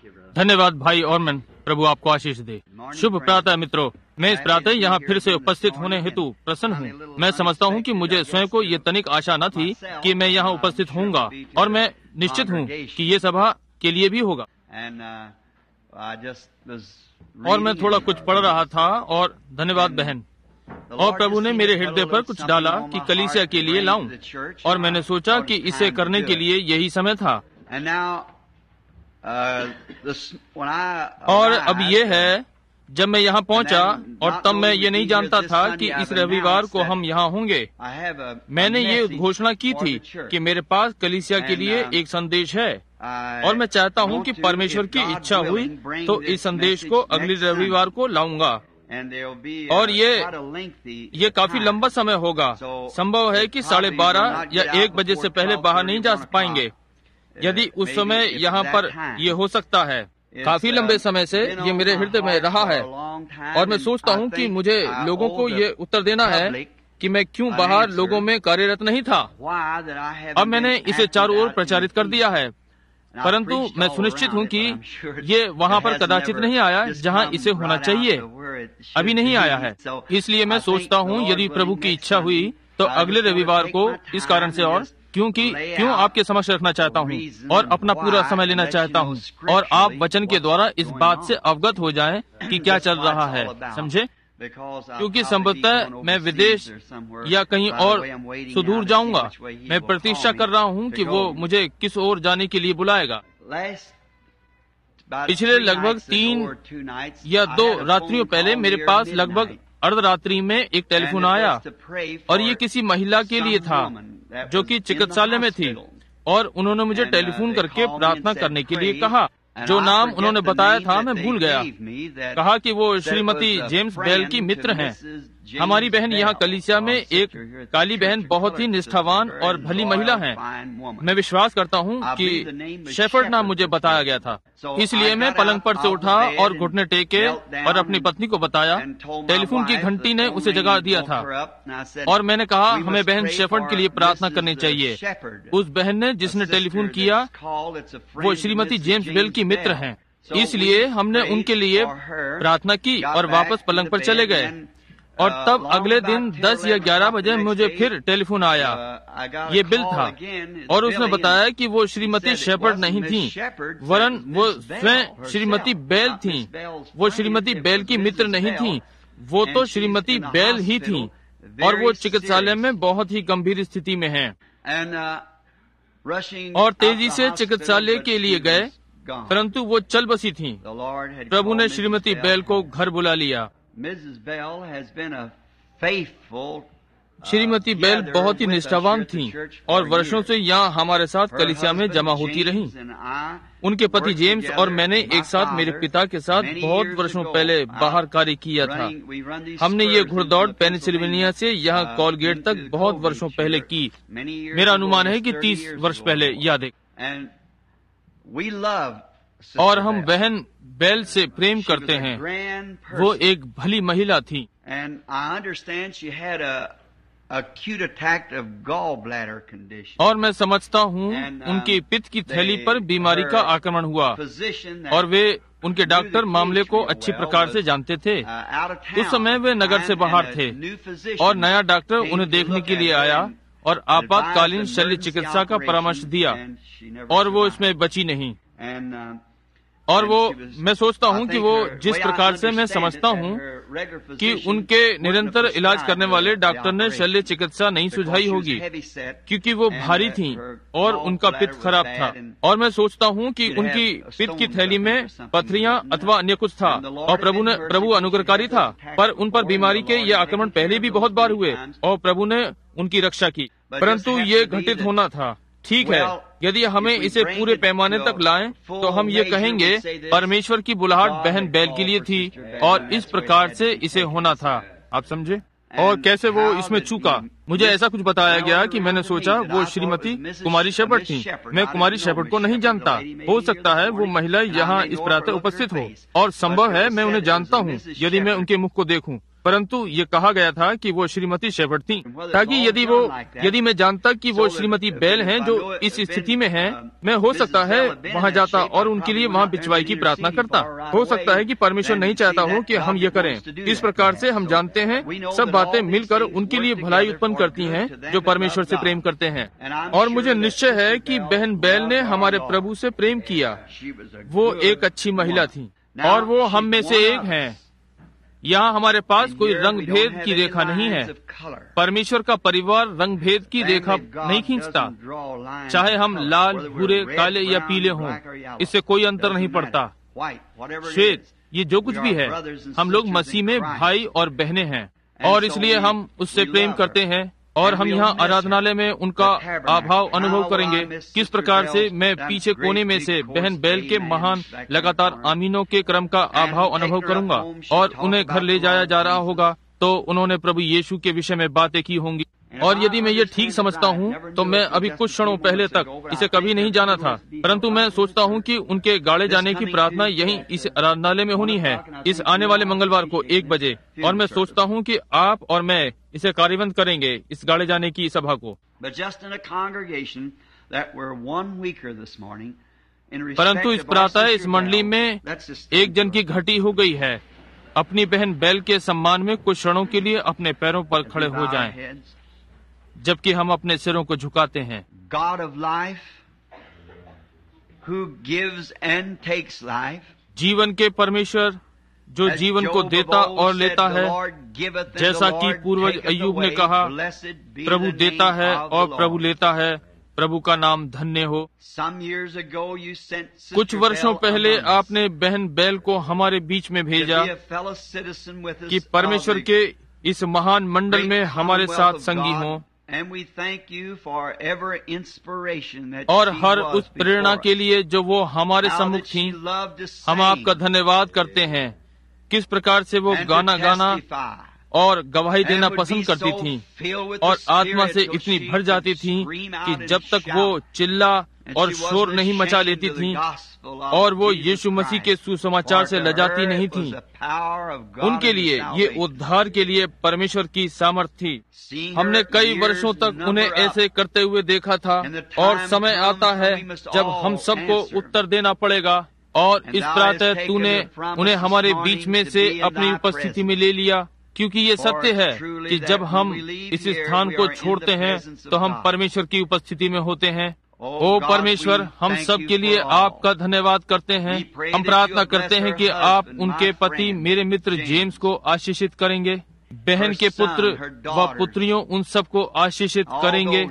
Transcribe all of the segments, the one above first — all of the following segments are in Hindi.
धन्यवाद भाई ऑर्मन, प्रभु आपको आशीष दे। शुभ प्रातः मित्रों, मैं इस प्रातः यहाँ फिर से उपस्थित होने हेतु प्रसन्न हूँ। मैं समझता हूँ कि मुझे स्वयं को ये तनिक आशा न थी कि मैं यहाँ उपस्थित होऊंगा, और मैं निश्चित हूँ कि ये सभा के लिए भी होगा। और मैं थोड़ा कुछ पढ़ रहा था, और धन्यवाद बहन, और प्रभु ने मेरे हृदय पर कुछ डाला कि कलीसिया के लिए लाऊं, और मैंने सोचा कि इसे करने के लिए यही समय था। और अब ये है, जब मैं यहाँ पहुँचा, और तब मैं ये नहीं जानता था कि इस रविवार को हम यहाँ होंगे। मैंने ये घोषणा की थी कि मेरे पास कलीसिया के लिए एक संदेश है, और मैं चाहता हूँ कि परमेश्वर की इच्छा हुई तो इस संदेश को अगले रविवार को लाऊंगा। और ये काफी लंबा समय होगा। संभव है कि 12:30 या 1 बजे से पहले बाहर नहीं जा पाएंगे। यदि उस समय यहाँ पर ये हो सकता है। काफी लंबे समय से ये मेरे हृदय में रहा है, और मैं सोचता हूँ कि मुझे लोगों को ये उत्तर देना है कि मैं क्यों बाहर लोगों में कार्यरत नहीं था। अब मैंने इसे चारों ओर प्रचारित कर दिया है, परंतु मैं सुनिश्चित हूँ कि ये वहाँ पर कदाचित नहीं आया जहाँ इसे होना चाहिए। अभी नहीं आया है। इसलिए मैं सोचता हूँ यदि प्रभु की इच्छा हुई तो अगले रविवार को, इस कारण से और क्यों आपके समक्ष रखना चाहता हूँ और अपना पूरा समय लेना चाहता हूँ, और आप वचन के द्वारा इस बात से अवगत हो जाएं कि क्या चल रहा है, समझे? क्योंकि संभवतः मैं विदेश या कहीं और सुदूर जाऊंगा। मैं प्रतीक्षा कर रहा हूं कि वो मुझे किस ओर जाने के लिए बुलाएगा। पिछले लगभग 3 या 2 रात्रियों पहले मेरे पास लगभग अर्धरात्रि में एक टेलीफोन आया, और ये किसी महिला के लिए था जो कि चिकित्सालय में थी, और उन्होंने मुझे टेलीफोन करके प्रार्थना करने के लिए कहा। जो नाम उन्होंने बताया था मैं भूल गया। कहा कि वो श्रीमती जेम्स बेल की मित्र हैं। हमारी बहन यहाँ कलीसिया में एक काली बहन बहुत ही निष्ठावान और भली महिला हैं। मैं विश्वास करता हूँ कि शेफर्ड नाम मुझे बताया गया था। इसलिए मैं पलंग पर से उठा और घुटने टेके और अपनी पत्नी को बताया। टेलीफोन की घंटी ने उसे जगा दिया था, और मैंने कहा हमें बहन शेफर्ड के लिए प्रार्थना करनी चाहिए। उस बहन ने जिसने टेलीफोन किया वो श्रीमती जेम्स बेल की मित्र हैं। इसलिए हमने उनके लिए प्रार्थना की और वापस पलंग पर चले गए। और तब अगले दिन 10 या 11 बजे मुझे फिर टेलीफोन आया। ये बिल था, और उसने बताया कि वो श्रीमती शेफर्ड नहीं थी, वरन वो स्वयं श्रीमती बेल थी। वो श्रीमती बेल की मित्र नहीं थी, वो तो श्रीमती बेल ही थी, और वो चिकित्सालय में बहुत ही गंभीर स्थिति में हैं। और तेजी से चिकित्सालय के लिए गए, परंतु वो चल बसी थी। प्रभु ने श्रीमती बेल को घर बुला लिया। श्रीमती बेल बहुत ही निष्ठावान थीं, और वर्षों से यहाँ हमारे साथ कलीसिया में जमा होती रहीं। उनके पति जेम्स और मैंने एक साथ मेरे पिता के साथ बहुत वर्षों पहले बाहर कार्य किया था। हमने ये घुड़दौड़ पेनिसिल्वेनिया से यहाँ कॉलगेट तक बहुत वर्षों पहले की। मेरा अनुमान है कि 30 वर्ष पहले, याद है। और हम बहन बेल से प्रेम करते हैं। वो एक भली महिला थी। और मैं समझता हूँ उनकी पित्त की थैली पर बीमारी का आक्रमण हुआ, और वे उनके डॉक्टर मामले को अच्छी प्रकार से जानते थे। उस समय वे नगर से बाहर थे, और नया डॉक्टर उन्हें देखने के लिए आया और आपातकालीन शल्य चिकित्सा का परामर्श दिया, और वो इसमें बची नहीं। और वो, मैं सोचता हूँ कि वो जिस प्रकार से मैं समझता हूँ कि उनके निरंतर इलाज करने वाले डॉक्टर ने शल्य चिकित्सा नहीं सुझाई होगी, क्योंकि वो भारी थीं और उनका पित्त खराब था। और मैं सोचता हूँ कि उनकी पित्त की थैली में पथरियां अथवा अन्य कुछ था, और प्रभु अनुग्रहकारी था। पर उन पर बीमारी के ये आक्रमण पहले भी बहुत बार हुए, और प्रभु ने उनकी रक्षा की, परंतु ये घटित होना था। ठीक है, यदि हमें इसे पूरे पैमाने तक लाएं तो हम ये कहेंगे परमेश्वर की बुलाहट बहन बेल के लिए थी, और इस प्रकार से इसे होना था। आप समझे? और कैसे वो इसमें चूका। मुझे ऐसा कुछ बताया गया कि मैंने सोचा वो श्रीमती कुमारी शेफर्ड थी। मैं कुमारी शेफर्ड को नहीं जानता। हो सकता है वो महिला यहाँ इस प्रातः उपस्थित हो, और संभव है मैं उन्हें जानता हूँ यदि मैं उनके मुख को देखूं। परंतु ये कहा गया था कि वो श्रीमती शेफर्ड थी, ताकि यदि मैं जानता कि वो श्रीमती बेल हैं जो इस स्थिति में हैं, मैं हो सकता है वहाँ जाता और उनके लिए वहाँ बिचवाई की प्रार्थना करता। हो सकता है कि परमेश्वर नहीं चाहता हो कि हम ये करें। इस प्रकार से हम जानते हैं सब बातें मिलकर उनके लिए भलाई उत्पन्न करती हैं जो परमेश्वर से प्रेम करते हैं। और मुझे निश्चय है कि बहन बेल ने हमारे प्रभु से प्रेम किया। वो एक अच्छी महिला थी और वो हम में से एक हैं। यहाँ हमारे पास कोई रंग भेद की रेखा नहीं है। परमेश्वर का परिवार रंग भेद की रेखा नहीं खींचता, चाहे हम लाल, भूरे, काले या पीले हों, इससे कोई अंतर नहीं पड़ता। श्वेत, ये जो कुछ भी है, हम लोग मसीह में भाई और बहनें हैं और इसलिए हम उससे प्रेम करते हैं। और हम यहाँ आराधनालय में उनका अभाव अनुभव करेंगे। किस प्रकार से मैं पीछे कोने में से बहन बेल के महान लगातार आमीनों के क्रम का अभाव अनुभव करूंगा और उन्हें घर ले जाया जा रहा होगा तो उन्होंने प्रभु यीशु के विषय में बातें की होंगी। और यदि मैं ये ठीक समझता हूँ तो मैं अभी कुछ क्षणों पहले तक इसे कभी नहीं जाना था, परंतु मैं सोचता हूँ कि उनके गाड़े जाने की प्रार्थना यहीं इस आराधनालय में होनी है इस आने वाले मंगलवार को 1 बजे। और मैं सोचता हूँ कि आप और मैं इसे कार्यवंत करेंगे इस गाड़े जाने की सभा को। परंतु इस प्रातः इस मंडली में एक जन की घटी हो गई है। अपनी बहन बेल के सम्मान में कुछ क्षणों के लिए अपने पैरों पर खड़े हो जाएं, जबकि हम अपने सिरों को झुकाते हैं। God of life, who gives and takes life, जीवन के परमेश्वर जो जीवन को देता और लेता है, जैसा कि पूर्वज अय्यूब ने कहा, प्रभु देता है और प्रभु लेता है, प्रभु का नाम धन्य हो। कुछ वर्षों पहले आपने बहन बेल को हमारे बीच में भेजा कि परमेश्वर के इस महान मंडल में हमारे साथ संगी हों, और हर उस प्रेरणा के लिए जो वो हमारे सम्मुख थी। हम आपका धन्यवाद करते हैं किस प्रकार से वो गाना और गवाही देना पसंद करती थी और आत्मा से इतनी भर जाती थी कि जब तक वो चिल्ला और शोर नहीं मचा लेती थी और वो यीशु मसीह के सुसमाचार से लजाती नहीं थी, उनके लिए ये उद्धार के लिए परमेश्वर की सामर्थ्य थी। हमने कई वर्षों तक उन्हें ऐसे करते हुए देखा था और समय आता है जब हम सबको उत्तर देना पड़ेगा। और इस प्रातः तूने उन्हें हमारे बीच में से अपनी उपस्थिति में ले लिया, क्योंकि ये सत्य है कि जब हम इस स्थान को छोड़ते हैं तो हम परमेश्वर की उपस्थिति में होते हैं। ओ परमेश्वर, हम सब के लिए आपका धन्यवाद करते हैं। हम प्रार्थना करते हैं कि आप उनके पति मेरे मित्र जेम्स को आशीषित करेंगे, बहन के पुत्र व पुत्रियों उन सबको आशीषित करेंगे।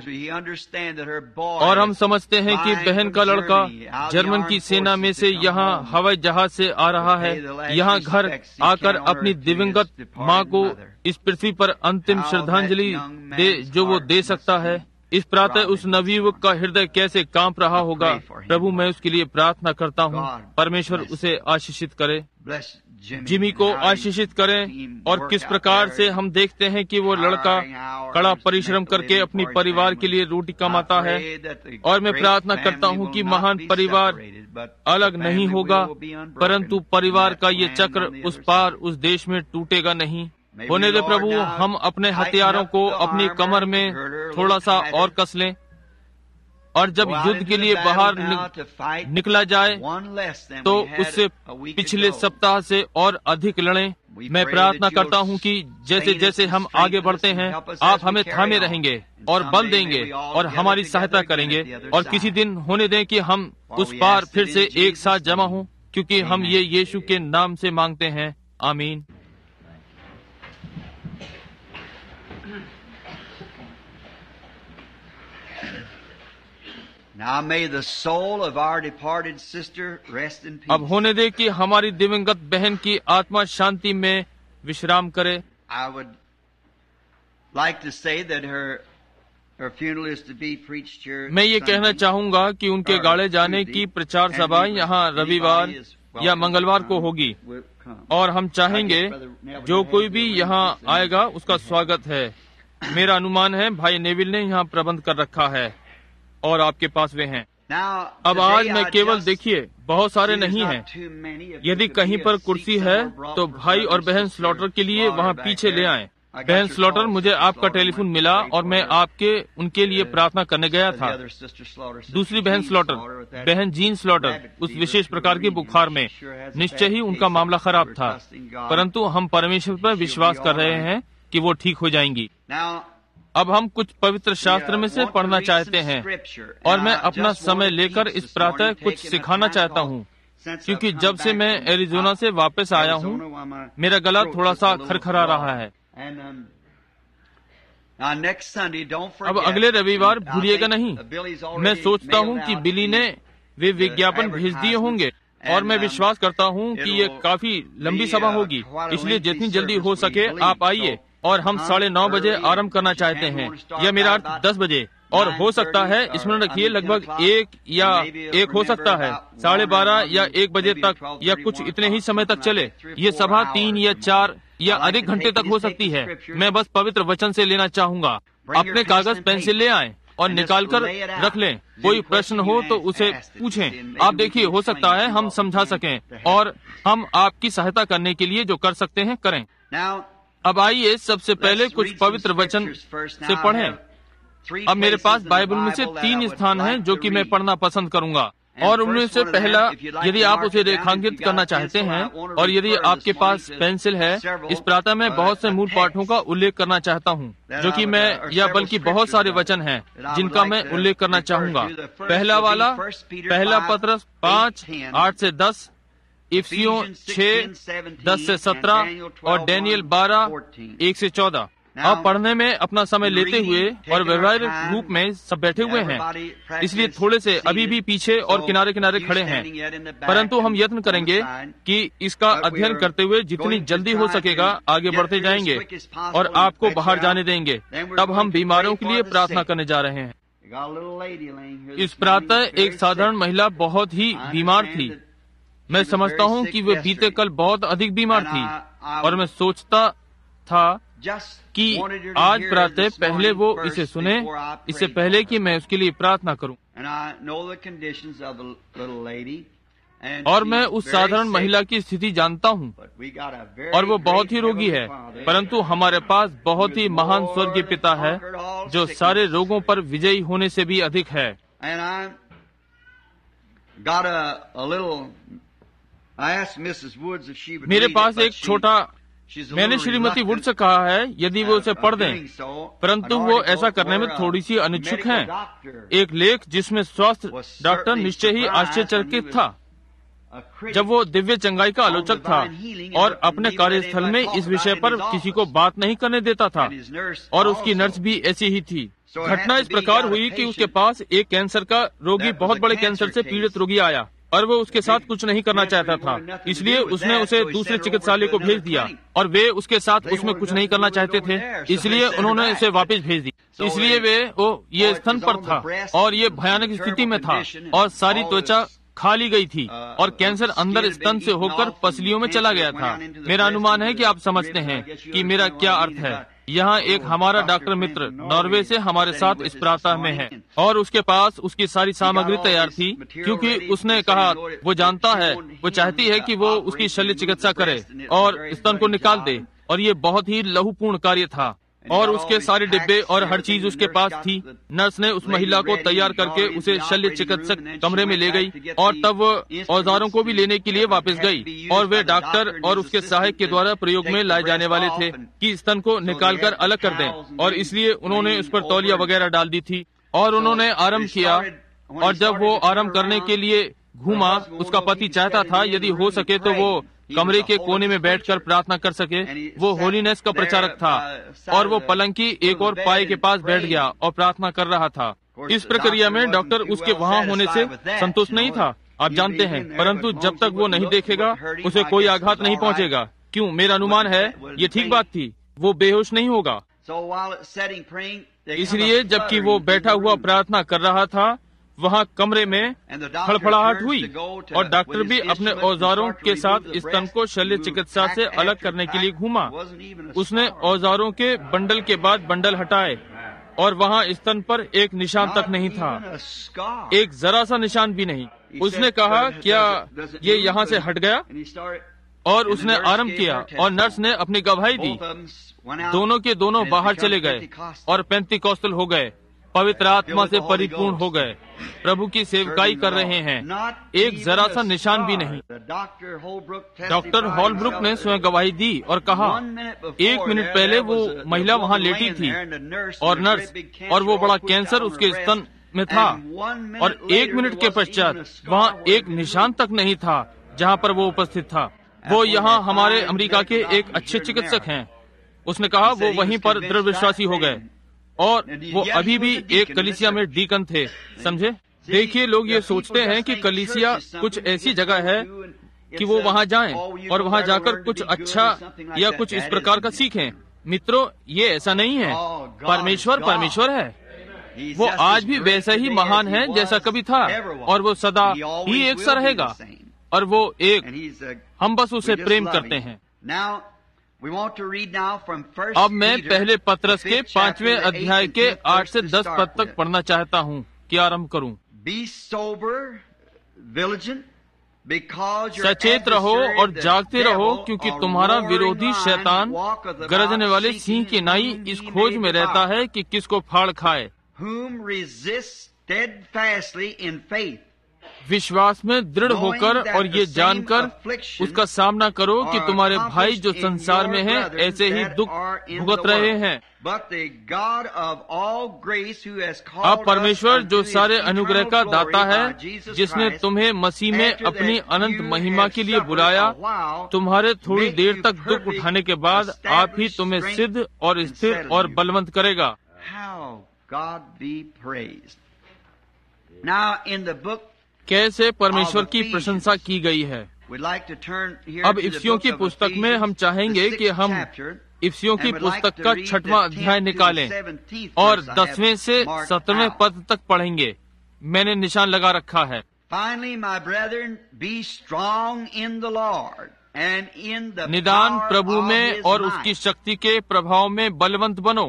और हम समझते हैं कि बहन का लड़का जर्मन की सेना में से यहाँ हवाई जहाज से आ रहा है, यहाँ घर आकर अपनी दिवंगत माँ को इस पृथ्वी पर अंतिम श्रद्धांजलि दे जो वो दे सकता है। इस प्रातः उस नवयुवक का हृदय कैसे कांप रहा होगा। प्रभु, मैं उसके लिए प्रार्थना करता हूँ, परमेश्वर उसे आशीषित करे, जिमी को आशीषित करें। और किस प्रकार से हम देखते हैं कि वो लड़का कड़ा परिश्रम करके अपनी परिवार के लिए रोटी कमाता है। और मैं प्रार्थना करता हूँ कि महान परिवार अलग नहीं होगा, परंतु परिवार का ये चक्र उस पार उस देश में टूटेगा नहीं। होने दे प्रभु, हम अपने हथियारों को अपनी कमर में थोड़ा सा और कस लें, और जब युद्ध के लिए बाहर निकला जाए तो उससे पिछले सप्ताह से और अधिक लड़ें। मैं प्रार्थना करता हूँ कि जैसे जैसे हम आगे बढ़ते हैं आप हमें थामे रहेंगे और बल देंगे और हमारी सहायता करेंगे। और किसी दिन होने दें कि हम उस पार फिर से एक साथ जमा हों, क्योंकि हम ये यीशु के नाम से मांगते हैं, आमीन। Now may the soul of our departed sister rest in peace. अब होने दे कि हमारी दिवंगत बहन की आत्मा शांति में विश्राम करे। I would like to say that her funeral is to be preached here. मैं ये कहना चाहूँगा कि उनके गाड़े जाने की प्रचार सभा यहाँ रविवार या मंगलवार को होगी, और हम चाहेंगे जो कोई भी यहाँ आएगा उसका स्वागत है। मेरा अनुमान है भाई नेविल ने यहाँ प्रबंध कर रखा है और आपके पास वे हैं। अब आज मैं केवल देखिए बहुत सारे नहीं हैं। यदि कहीं पर कुर्सी है तो भाई और बहन स्लॉटर के लिए वहाँ पीछे ले आएं। बहन स्लॉटर, मुझे आपका टेलीफोन मिला और मैं उनके लिए प्रार्थना करने गया था। दूसरी बहन स्लॉटर, बहन जीन स्लॉटर, उस विशेष प्रकार के बुखार में, निश्चय ही उनका मामला खराब था, परंतु हम परमेश्वर पर विश्वास कर रहे हैं कि वो ठीक हो जाएंगी। अब हम कुछ पवित्र शास्त्र में से पढ़ना चाहते हैं और मैं अपना समय लेकर इस प्रातः कुछ सिखाना चाहता हूँ, क्योंकि जब से मैं एरिजोना से वापस आया हूँ मेरा गला थोड़ा सा खरखरा रहा है। अब अगले रविवार भूलिएगा नहीं। मैं सोचता हूँ कि बिली ने वे विज्ञापन भेज दिए होंगे और मैं विश्वास करता हूँ कि ये काफी लंबी सभा होगी, इसलिए जितनी जल्दी हो सके आप आइए। और हम 9:30 बजे आरंभ करना चाहते हैं, या मेरा अर्थ 10 बजे, और हो सकता है, इसमें रखिए, लगभग 1 हो सकता है, 12:30 या 1 बजे तक, या कुछ इतने ही समय तक चले। ये सभा 3 या 4 या अधिक घंटे तक हो सकती है। मैं बस पवित्र वचन से लेना चाहूंगा। अपने कागज पेंसिल ले आएं और निकाल कर रख लें। कोई प्रश्न हो तो उसे पूछें। आप देखिए, हो सकता है हम समझा सकें और हम आपकी सहायता करने के लिए जो कर सकते हैं करें। अब आइए सबसे पहले कुछ पवित्र वचन से पढ़ें। अब मेरे पास बाइबल में से 3 स्थान हैं जो कि मैं पढ़ना पसंद करूंगा, और उनमें से पहला, यदि आप उसे रेखांकित करना चाहते हैं और यदि आपके पास पेंसिल है, इस प्रातः मैं बहुत से मूल पाठों का उल्लेख करना चाहता हूं, जो कि मैं, या बल्कि बहुत सारे वचन हैं जिनका मैं उल्लेख करना चाहूंगा। पहला वाला, पहला पत्रस 5:8 से 10, इफिसियों 6:10 से 17 और डैनियल 12:1 से 14। अब पढ़ने में अपना समय लेते हुए और व्यवहारिक रूप में सब बैठे हुए हैं, इसलिए थोड़े से अभी भी पीछे और किनारे किनारे खड़े हैं, परंतु हम यत्न करेंगे कि इसका अध्ययन करते हुए जितनी जल्दी हो सकेगा आगे बढ़ते जाएंगे और आपको बाहर जाने देंगे। तब हम बीमारों के लिए प्रार्थना करने जा रहे हैं। इस प्रातः एक साधारण महिला बहुत ही बीमार थी। मैं समझता हूँ कि वे बीते कल बहुत अधिक बीमार थी, और मैं सोचता था कि आज प्रातः पहले वो इसे सुने, इससे पहले कि मैं उसके लिए प्रार्थना करूं। और मैं उस साधारण महिला की स्थिति जानता हूं, और वो बहुत ही रोगी है, परंतु हमारे पास बहुत ही महान स्वर्गीय पिता है जो सारे रोगों पर विजयी होने से भी अधिक है। मेरे पास एक छोटा, मैंने श्रीमती वुड से कहा है यदि वो उसे पढ़ दें, परंतु वो ऐसा करने में थोड़ी सी अनिच्छुक हैं। एक लेख जिसमें स्वास्थ्य डॉक्टर निश्चय ही आश्चर्यचकित था, जब वो दिव्य चंगाई का आलोचक था और अपने कार्यस्थल में इस विषय पर किसी को बात नहीं करने देता था, और उसकी नर्स भी ऐसी ही थी। घटना इस प्रकार हुई कि उसके पास एक कैंसर का रोगी, बहुत बड़े कैंसर से पीड़ित रोगी आया, और वो उसके साथ कुछ नहीं करना चाहता था, इसलिए उसने उसे दूसरे चिकित्सालय को भेज दिया, और वे उसके साथ उसमें कुछ नहीं करना चाहते थे, इसलिए उन्होंने उसे वापस भेज दिया। इसलिए ये स्तन पर था और ये भयानक स्थिति में था, और सारी त्वचा खा ली गई थी, और कैंसर अंदर स्तन से होकर पसलियों में चला गया था। मेरा अनुमान है कि आप समझते हैं कि मेरा क्या अर्थ है। यहाँ एक हमारा डॉक्टर मित्र नॉर्वे से हमारे साथ इस प्रातः में है, और उसके पास उसकी सारी सामग्री तैयार थी, क्योंकि उसने कहा वो जानता है, वो चाहती है कि वो उसकी शल्य चिकित्सा करे और स्तन को निकाल दे, और ये बहुत ही लहूपूर्ण कार्य था, और उसके सारे डिब्बे और हर चीज उसके पास थी। नर्स ने उस महिला को तैयार करके उसे शल्य चिकित्सक कमरे में ले गई, और तब वो औजारों को भी लेने के लिए वापस गई, और वे डॉक्टर और उसके सहायक के द्वारा प्रयोग में लाए जाने वाले थे कि स्तन को निकालकर अलग कर दें, और इसलिए उन्होंने उस पर तौलिया वगैरह डाल दी थी, और उन्होंने आरंभ किया। और जब वो आरंभ करने के लिए घूमा, उसका पति चाहता था यदि हो सके तो वो कमरे के कोने में बैठकर प्रार्थना कर सके। वो होलीनेस का प्रचारक था, और वो पलंग की एक और पाए के पास बैठ गया और प्रार्थना कर रहा था। इस प्रक्रिया में डॉक्टर उसके वहाँ होने से संतुष्ट नहीं था, आप जानते हैं, परंतु जब तक वो नहीं देखेगा उसे कोई आघात नहीं पहुँचेगा। क्यों? मेरा अनुमान है ये ठीक बात थी, वो बेहोश नहीं होगा। इसलिए जबकि वो बैठा हुआ प्रार्थना कर रहा था, वहाँ कमरे में फड़फड़ाहट हुई, और डॉक्टर भी अपने औजारों के साथ स्तन को शल्य चिकित्सा से अलग करने के लिए घूमा। उसने औजारों के बंडल के बाद बंडल हटाए, और वहाँ स्तन पर एक निशान तक नहीं था, एक जरा सा निशान भी नहीं। उसने कहा, क्या ये यहाँ से हट गया? और उसने आरंभ किया और नर्स ने अपनी गवाही दी। दोनों के दोनों बाहर चले गए और पेंतिकोस्टल हो गए, पवित्र आत्मा से परिपूर्ण हो गए, प्रभु की सेवकाई कर रहे हैं, एक जरा सा निशान भी नहीं। डॉक्टर हॉलब्रुक ने स्वयं गवाही दी और कहा, 1 मिनट पहले वो महिला वहाँ लेटी थी और नर्स, और वो बड़ा कैंसर उसके स्तन में था, और 1 मिनट के पश्चात वहाँ एक निशान तक नहीं था जहाँ पर वो उपस्थित था। वो यहाँ हमारे अमेरिका के एक अच्छे चिकित्सक हैं। उसने कहा वो वहीं पर दृढ़ विश्वासी हो गए, और वो अभी भी एक कलीसिया में डीकन थे। समझे? देखिए, लोग ये सोचते हैं कि कलीसिया कुछ ऐसी जगह है कि वो वहाँ जाएं और वहाँ जाकर कुछ अच्छा या कुछ इस प्रकार का सीखें। मित्रों, ये ऐसा नहीं है। परमेश्वर परमेश्वर है। वो आज भी वैसा ही महान है जैसा कभी था, और वो सदा ही एक सा रहेगा, और वो एक, हम बस उसे प्रेम करते हैं। अब मैं पहले पत्रस के 5वें अध्याय के 8 से 10 पद तक पढ़ना चाहता हूँ। क्या आरंभ करूँ? सचेत रहो और जागते रहो, क्योंकि तुम्हारा विरोधी शैतान गरजने वाले सिंह की नाई इस खोज में रहता है कि किसको फाड़ खाए। विश्वास में दृढ़ होकर और ये जानकर उसका सामना करो कि तुम्हारे भाई जो संसार में हैं ऐसे ही दुख भुगत रहे हैं। अब परमेश्वर जो सारे अनुग्रह का दाता है, जिसने तुम्हें मसीह में अपनी अनंत महिमा के लिए बुलाया, तुम्हारे थोड़ी देर तक दुख उठाने के बाद आप ही तुम्हें सिद्ध और स्थिर और बलवंत करेगा। कैसे परमेश्वर की प्रशंसा की गई है। अब इफ्सियों की पुस्तक में हम चाहेंगे कि हम इफ्सियों की पुस्तक का 6वां अध्याय निकालें और 10वें से 17वें पद तक पढ़ेंगे। मैंने निशान लगा रखा है। निदान प्रभु में और उसकी शक्ति के प्रभाव में बलवंत बनो।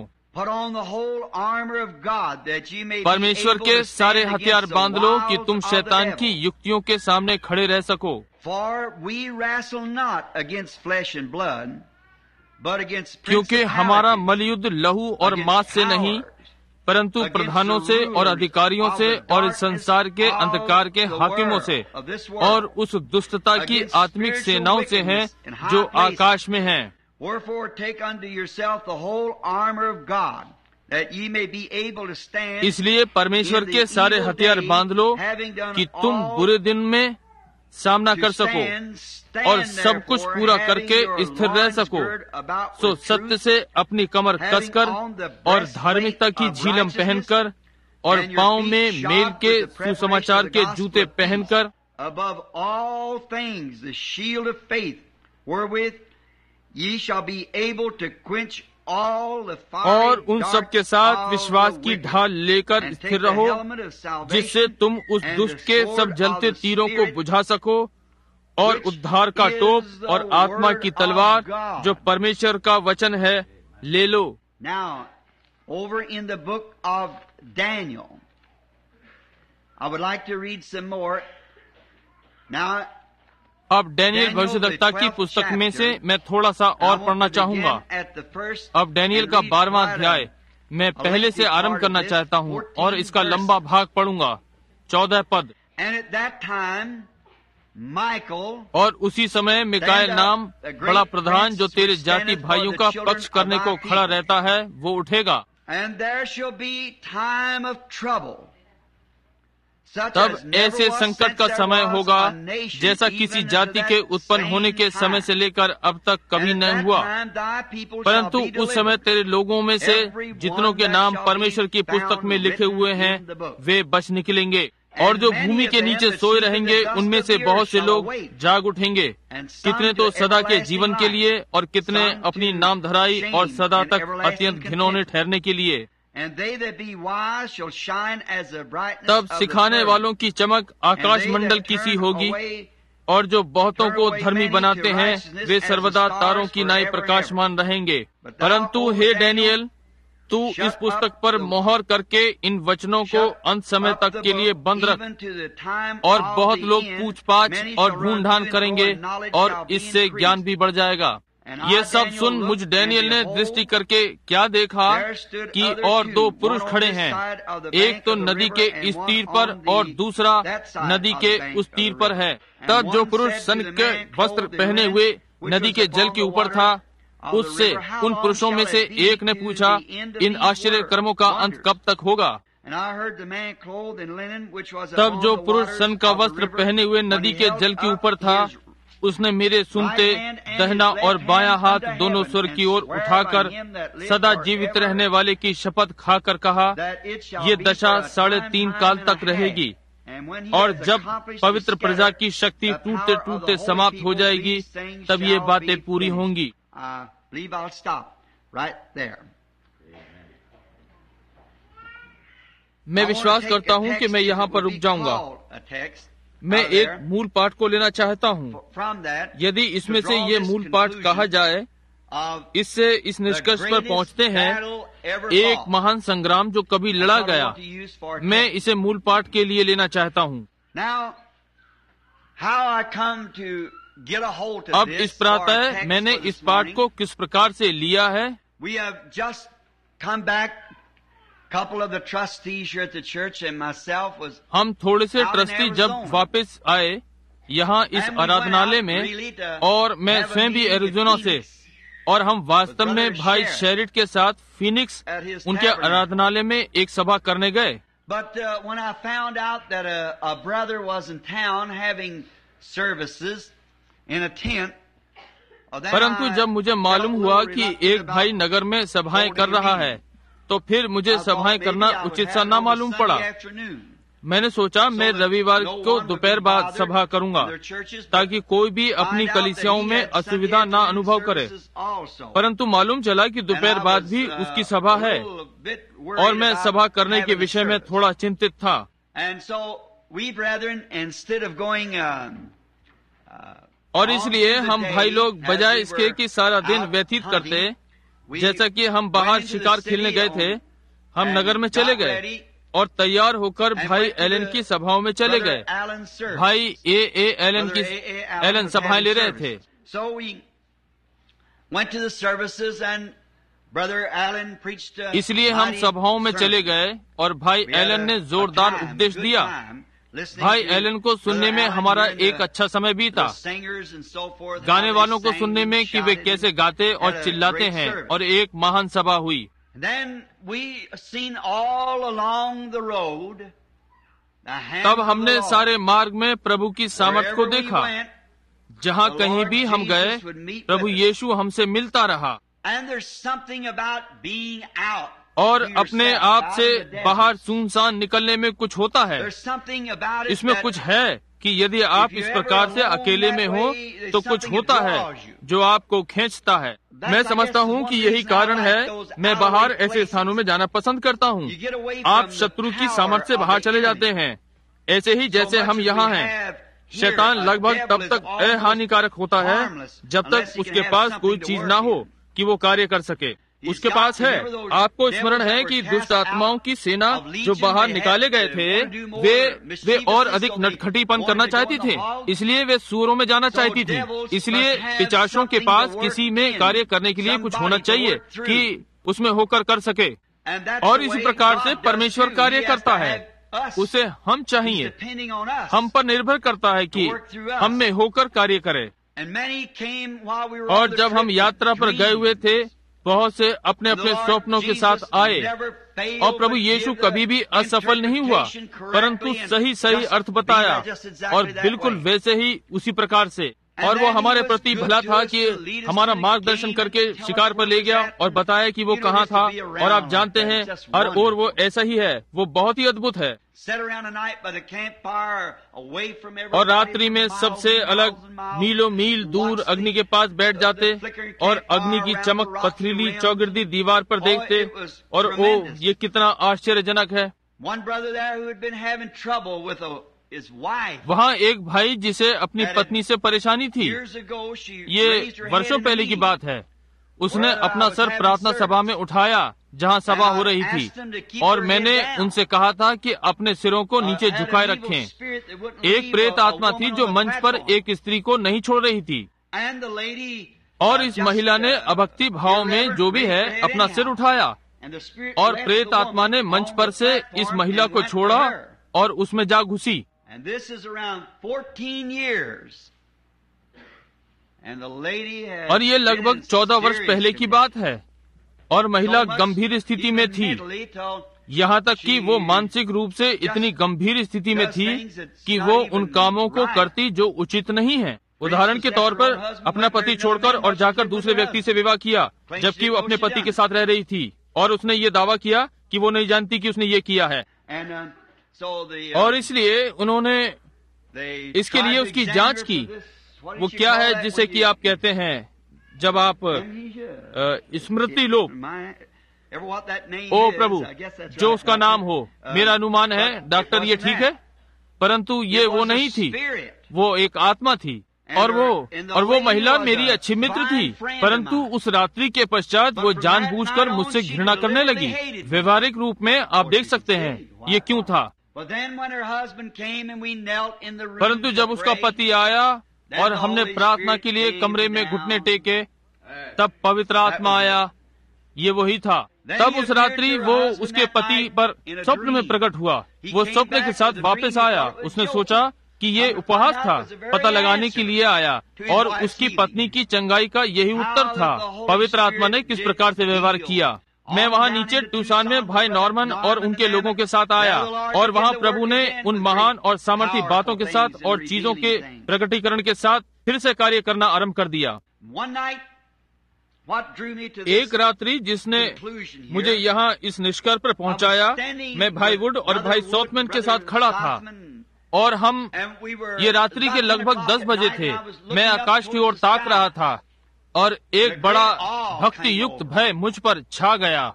परमेश्वर के सारे हथियार बांध लो कि तुम शैतान की युक्तियों के सामने खड़े रह सको। क्योंकि हमारा मलयुद्ध लहू और मांस से नहीं, परंतु प्रधानों से और अधिकारियों से और इस संसार के अंधकार के हाकिमों से और उस दुष्टता की आत्मिक सेनाओं से है जो आकाश में हैं। Wherefore take unto yourself the whole armor of God, that ye may be able to stand. इसलिए परमेश्वर के सारे हथियार बांध लो कि तुम बुरे दिन में सामना कर सको और सब कुछ पूरा करके स्थिर रह सको। सो सत्य से अपनी कमर कसकर और धार्मिकता की झीलम पहनकर और पांव में मेल के सुसमाचार के जूते पहनकर, above all things the shield of faith, wherewith ye shall be able to quench all the fiery और उन सब के साथ विश्वास की ढाल लेकर स्थिर रहो, जिससे तुम उस दुष्ट के सब जलते तीरों को बुझा सको, और उद्धार का टोप और आत्मा की तलवार जो परमेश्वर का वचन है ले लो। Now, over in the book of Daniel, I would like to read some more. Now, अब डैनियल भविष्यद्वक्ता की पुस्तक में से मैं थोड़ा सा और पढ़ना चाहूंगा। अब डैनियल का 12वां अध्याय मैं पहले से आरंभ करना चाहता हूँ और इसका लंबा भाग पढ़ूंगा। 14 पद। और उसी समय मिकाएल नाम बड़ा प्रधान जो तेरे जाति भाइयों का पक्ष करने को खड़ा रहता है, वो उठेगा। तब ऐसे संकट का समय होगा जैसा किसी जाति के उत्पन्न होने के समय से लेकर अब तक कभी नहीं हुआ, परंतु उस समय तेरे लोगों में से जितनों के नाम परमेश्वर की पुस्तक में लिखे हुए हैं वे बच निकलेंगे, और जो भूमि के नीचे सोए रहेंगे उनमें से बहुत से लोग जाग उठेंगे, कितने तो सदा के जीवन के लिए और कितने अपनी नामधराई और सदा तक अत्यंत घिनौने ठहरने के लिए। तब सिखाने वालों की चमक आकाश मंडल की सी होगी, और जो बहुतों को धर्मी बनाते हैं वे सर्वदा तारों की नाई प्रकाशमान रहेंगे। परंतु हे डैनियल, तू इस पुस्तक पर मोहर करके इन वचनों को अंत समय तक के लिए बंद रख, और बहुत लोग पूछपाछ और ढूंढ करेंगे और इससे ज्ञान भी बढ़ जाएगा। ये सब सुन मुझ डैनियल ने दृष्टि करके क्या देखा कि और दो पुरुष खड़े हैं, एक तो नदी के इस तीर पर और दूसरा नदी के उस तीर पर है। तब जो पुरुष सन के वस्त्र पहने हुए नदी के जल के ऊपर था, उससे उन पुरुषों में से एक ने पूछा, इन आश्चर्य कर्मों का अंत कब तक होगा? तब जो पुरुष सन का वस्त्र पहने हुए नदी के जल के ऊपर था, उसने मेरे सुनते दाहिना और बायां हाथ दोनों स्वर की ओर उठाकर सदा जीवित रहने वाले की शपथ खाकर कहा, ये दशा 3.5 काल तक रहेगी, और जब पवित्र प्रजा की शक्ति टूटते टूटते समाप्त हो जाएगी, तब ये बातें पूरी होंगी। मैं विश्वास करता हूँ कि मैं यहाँ पर रुक जाऊंगा। मैं एक मूल पाठ को लेना चाहता हूँ। यदि इसमें से ये मूल पाठ कहा जाए, इससे इस निष्कर्ष पर पहुँचते हैं, एक महान संग्राम जो कभी लड़ा गया। मैं इसे मूल पाठ के लिए लेना चाहता हूँ। अब इस प्रातः मैंने इस पाठ को किस प्रकार से लिया है। हम थोड़े से ट्रस्टी जब वापस आए यहाँ इस आराधनालय में, और मैं स्वयं भी एरिज़ोना से, और हम वास्तव में भाई शेरिट के साथ फीनिक्स उनके आराधनालय में एक सभा करने गए। परंतु जब मुझे मालूम हुआ कि एक भाई नगर में सभाएं कर रहा है, तो फिर मुझे सभाएं करना उचित सा ना मालूम पड़ा। मैंने सोचा मैं रविवार को दोपहर बाद सभा करूंगा, ताकि कोई भी अपनी कलीसियाओं में असुविधा ना अनुभव करे। परंतु मालूम चला कि दोपहर बाद भी उसकी सभा है, और मैं सभा करने के विषय में थोड़ा चिंतित था। और इसलिए हम भाई लोग बजाय इसके कि सारा दिन व्यतीत करते, जैसा कि हम बाहर शिकार खेलने गए थे, हम नगर में चले गए और तैयार होकर भाई एलन की सभाओं में चले गए। भाई ए एलन सभाएं ले रहे थे। इसलिए हम सभाओं में चले गए और भाई एलन ने जोरदार उपदेश दिया। भाई एलन को सुनने में हमारा एक अच्छा समय बीता, गाने वालों को सुनने में कि वे कैसे गाते और चिल्लाते हैं, और एक महान सभा हुई। तब हमने सारे मार्ग में प्रभु की सामर्थ को देखा। जहाँ कहीं भी हम गए, प्रभु यीशु हमसे मिलता रहा। और अपने आप से बाहर सुनसान निकलने में कुछ होता है। इसमें कुछ है कि यदि आप इस प्रकार से अकेले में हो, तो कुछ होता है जो आपको खींचता है। मैं समझता हूँ कि यही कारण है मैं बाहर ऐसे स्थानों में जाना पसंद करता हूँ। आप शत्रु की सामर्थ से बाहर चले जाते हैं, ऐसे ही जैसे हम यहाँ हैं। शैतान लगभग तब तक अहानिकारक होता है जब तक उसके पास कोई चीज ना हो कि वो कार्य कर सके। उसके पास है। आपको स्मरण है कि दुष्ट आत्माओं की सेना जो बाहर निकाले गए थे, वे और अधिक नटखटीपन करना चाहती थी, इसलिए वे सूरों में जाना चाहती थी। इसलिए पिशाचों के पास किसी में कार्य करने के लिए कुछ होना चाहिए कि उसमें होकर कर सके। और इसी प्रकार से परमेश्वर कार्य करता है। उसे हम चाहिए, हम पर निर्भर करता है कि हम में होकर कार्य करे। और जब हम यात्रा पर गए हुए थे, बहुत से अपने अपने स्वप्नों के साथ आए, और प्रभु यीशु कभी भी असफल नहीं हुआ, परंतु सही अर्थ बताया, और बिल्कुल वैसे ही उसी प्रकार से। और वो हमारे प्रति भला था कि हमारा मार्गदर्शन करके शिकार पर ले गया और बताया कि वो कहाँ था। और आप जानते हैं, हर ओर वो ऐसा ही है। वो बहुत ही अद्भुत है। और रात्रि में सबसे अलग मीलों मील दूर अग्नि के पास बैठ जाते और अग्नि की चमक पथरीली चौगिर्दी दीवार पर देखते, और वो ये कितना आश्चर्यजनक है। वहाँ एक भाई जिसे अपनी पत्नी से परेशानी थी, ये वर्षों पहले की बात है, उसने अपना सर प्रार्थना सभा में उठाया जहाँ सभा हो रही थी, और मैंने उनसे कहा था कि अपने सिरों को नीचे झुकाए रखें। एक प्रेत आत्मा थी जो मंच पर एक स्त्री को नहीं छोड़ रही थी, और इस महिला ने अभक्ति भाव में जो भी है अपना सिर उठाया, और प्रेत आत्मा ने मंच पर से इस महिला को छोड़ा और उसमें जा घुसी। और ये लगभग 14 वर्ष पहले की बात है, और महिला गंभीर स्थिति में थी, यहाँ तक कि वो मानसिक रूप से इतनी गंभीर स्थिति में थी कि वो उन कामों को करती जो उचित नहीं है। उदाहरण के तौर पर अपना पति छोड़कर और जाकर दूसरे व्यक्ति से विवाह किया, जबकि वो अपने पति के साथ रह रही थी, और उसने ये दावा किया कि वो नहीं जानती कि उसने ये किया है। और इसलिए उन्होंने इसके लिए उसकी जांच की। वो क्या है जिसे कि आप कहते हैं जब आप स्मृति लोप, ओ प्रभु, जो उसका नाम हो, मेरा अनुमान है डॉक्टर ये ठीक है, परंतु ये वो नहीं थी, वो एक आत्मा थी। और वो महिला मेरी अच्छी मित्र थी, परंतु उस रात्रि के पश्चात वो जानबूझकर मुझसे घृणा करने लगी। व्यवहारिक रूप में आप देख सकते हैं ये क्यों था। परंतु जब उसका पति आया और हमने प्रार्थना के लिए कमरे में घुटने टेके, तब पवित्र आत्मा आया। ये वही था। तब उस रात्रि वो उसके पति पर स्वप्न में प्रकट हुआ। वो स्वप्न के साथ वापस आया। उसने सोचा कि ये उपहास था, पता लगाने के लिए आया, और उसकी पत्नी की चंगाई का यही उत्तर था। पवित्र आत्मा ने किस प्रकार से व्यवहार किया। मैं वहाँ नीचे ट्यूसान में भाई नॉर्मन और उनके लोगों के साथ आया, और वहाँ प्रभु ने उन महान और सामर्थी बातों के साथ और चीजों के प्रकटीकरण के साथ फिर से कार्य करना आरंभ कर दिया। एक रात्रि जिसने मुझे यहाँ इस निष्कर्ष पर पहुँचाया, मैं भाई वुड और भाई सॉथमैन के साथ खड़ा था, और हम ये रात्रि के लगभग 10 बजे थे। मैं आकाश की ओर ताक रहा था, और एक बड़ा भक्ति युक्त भय मुझ पर छा गया।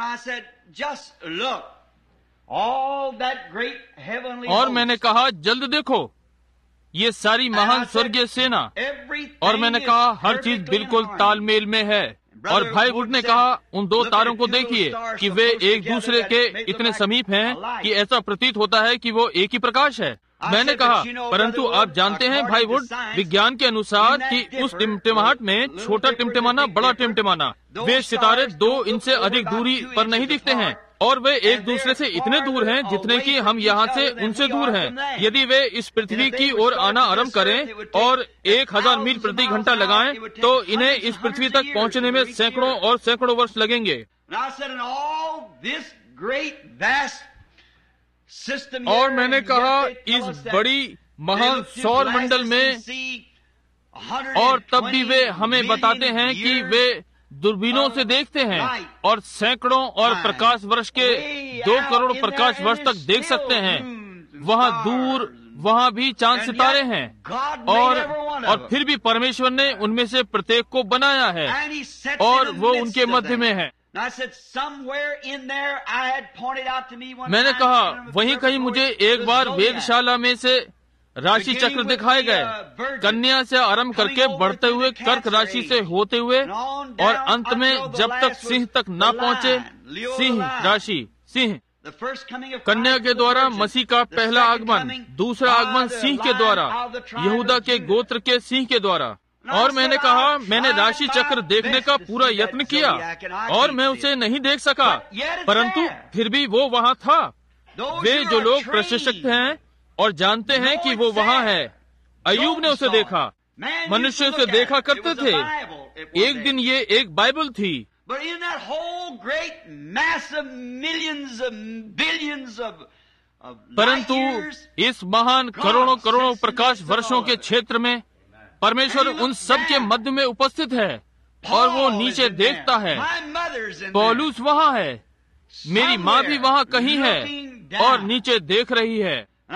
और मैंने कहा, जल्द देखो ये सारी महान स्वर्गीय सेना। और मैंने कहा, हर चीज बिल्कुल तालमेल में है। और भाई वुड ने कहा, उन दो तारों को देखिए कि वे एक दूसरे के इतने समीप हैं कि ऐसा प्रतीत होता है कि वो एक ही प्रकाश है। मैंने कहा, परंतु आप जानते हैं भाई वुड, विज्ञान के अनुसार कि उस टिमटिमाहट में छोटा टिमटिमाना, बड़ा टिमटिमाना, वे सितारे 2 इंच से अधिक दूरी पर नहीं दिखते हैं, और वे एक दूसरे से इतने दूर हैं जितने कि हम यहाँ से उनसे दूर हैं। यदि वे इस पृथ्वी की ओर आना आरंभ करें और 1000 मील प्रति घंटा लगाएं, तो इन्हें इस पृथ्वी तक पहुँचने में सैकड़ों और सैकड़ों वर्ष लगेंगे। और मैंने कहा, इस बड़ी महान सौर मंडल में, और तब भी वे हमें बताते हैं कि वे दूरबीनों से देखते हैं और सैकड़ों और प्रकाश वर्ष के 2 करोड़ प्रकाश वर्ष तक देख सकते हैं। वहाँ दूर वहाँ भी चांद सितारे हैं, और फिर भी परमेश्वर ने उनमें से प्रत्येक को बनाया है, और वो उनके मध्य में है। मैंने कहा, वहीं कहीं मुझे एक बार वेदशाला में से राशि चक्र दिखाए गए, कन्या से आरंभ करके बढ़ते हुए कर्क राशि से होते हुए, और अंत में जब तक सिंह तक न पहुँचे, सिंह राशि, सिंह। कन्या के द्वारा मसीह का पहला आगमन, दूसरा आगमन सिंह के द्वारा, यहूदा के गोत्र के सिंह के द्वारा। और मैंने कहा, मैंने राशि चक्र देखने का पूरा यत्न किया, और मैं उसे नहीं देख सका, परंतु फिर भी वो वहाँ था। वे जो लोग प्रशिक्षक हैं और जानते हैं कि वो वहाँ है। अय्यूब ने उसे देखा, मनुष्य उसे देखा करते थे। एक दिन ये एक बाइबल थी, परंतु इस महान करोड़ों करोड़ों प्रकाश वर्षों के क्षेत्र में परमेश्वर उन सब के मध्य में उपस्थित है, और वो नीचे देखता है। पौलुस वहाँ है, मेरी माँ भी वहाँ कहीं है, और नीचे देख रही है।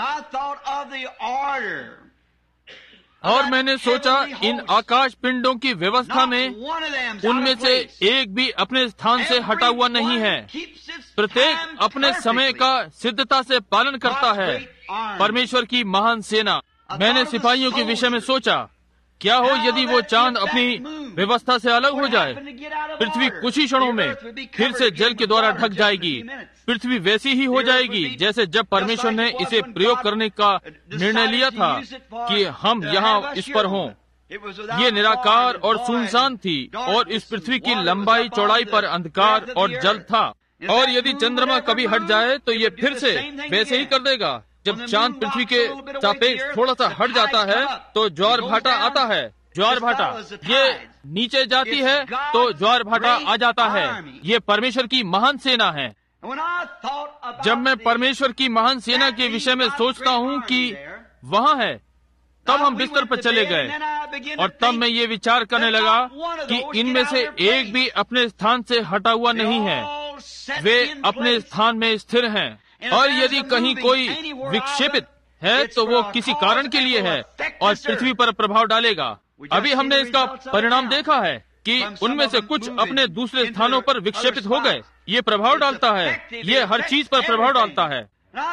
और मैंने सोचा, इन आकाश पिंडों की व्यवस्था में उनमें से एक भी अपने स्थान से हटा हुआ नहीं है। प्रत्येक अपने समय का सिद्धता से पालन करता है। परमेश्वर की महान सेना। मैंने सिपाहियों के विषय में सोचा, क्या हो यदि वो चांद अपनी व्यवस्था से अलग हो जाए? पृथ्वि कुछ ही क्षणों में फिर से जल के द्वारा ढक जाएगी। पृथ्वी वैसी ही हो जाएगी जैसे जब परमेश्वर ने इसे प्रयोग करने का निर्णय लिया था कि हम यहाँ इस पर हों। ये निराकार और सुनसान थी और इस पृथ्वी की लंबाई चौड़ाई पर अंधकार और जल था। और यदि चंद्रमा कभी हट जाए तो ये फिर से वैसे ही कर देगा। जब चांद पृथ्वी के सापेक्ष थोड़ा सा हट जाता है तो ज्वार भाटा आता है। ज्वार भाटा ये नीचे जाती है तो ज्वार भाटा आ जाता है। ये परमेश्वर की महान सेना है। जब मैं परमेश्वर की महान सेना के विषय में सोचता हूँ कि वहाँ है, तब हम बिस्तर पर चले गए और तब मैं ये विचार करने लगा कि इनमें से एक भी अपने स्थान से हटा हुआ नहीं है। वे अपने स्थान में स्थिर हैं। और यदि कहीं कोई विक्षेपित है तो वो किसी कारण के लिए है और पृथ्वी पर प्रभाव डालेगा। अभी हमने इसका परिणाम देखा है कि उनमें से कुछ अपने दूसरे स्थानों पर विक्षेपित हो गए। ये प्रभाव डालता है, ये हर चीज पर प्रभाव डालता है।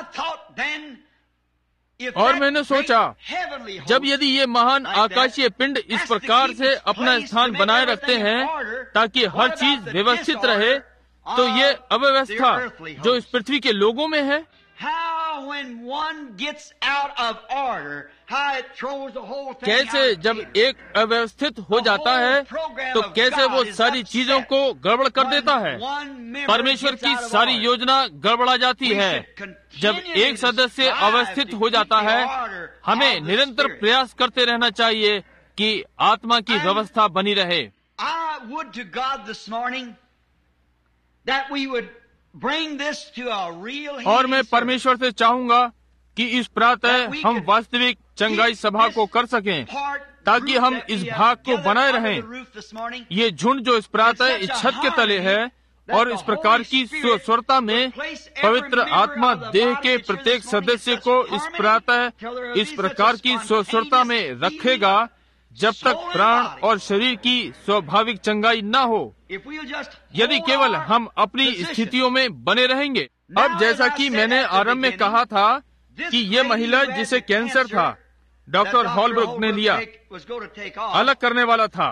और मैंने सोचा, जब यदि ये महान आकाशीय पिंड इस प्रकार से अपना स्थान बनाए रखते हैं ताकि हर चीज व्यवस्थित रहे, तो ये अव्यवस्था जो इस पृथ्वी के लोगों में है, कैसे जब एक अव्यवस्थित हो जाता है तो कैसे वो सारी चीजों को गड़बड़ कर देता है। परमेश्वर की सारी योजना गड़बड़ा जाती है। जब एक सदस्य अवस्थित हो जाता है, हमें निरंतर प्रयास करते रहना चाहिए कि आत्मा की व्यवस्था बनी रहे। और मैं परमेश्वर से चाहूंगा कि इस प्रातः हम वास्तविक चंगाई सभा को कर सकें ताकि हम इस भाग को बनाए रहें। ये झुंड जो इस प्रातः इस छत के तले है और इस प्रकार की स्वरता में पवित्र आत्मा देह के प्रत्येक सदस्य को इस प्रातः इस प्रकार की स्वरता में रखेगा जब तक प्राण और शरीर की स्वाभाविक चंगाई न हो। यदि केवल हम अपनी स्थितियों में बने रहेंगे। अब जैसा कि मैंने आरंभ में कहा था कि ये महिला जिसे कैंसर था, डॉक्टर हॉलब्रुक ने लिया, अलग करने वाला था।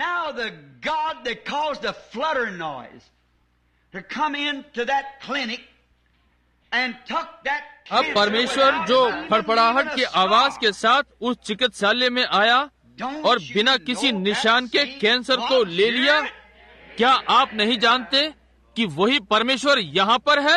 अब परमेश्वर जो फड़फड़ाहट की आवाज के साथ उस चिकित्सालय में आया और बिना किसी निशान के कैंसर को ले लिया, क्या आप नहीं जानते कि वही परमेश्वर यहाँ पर है?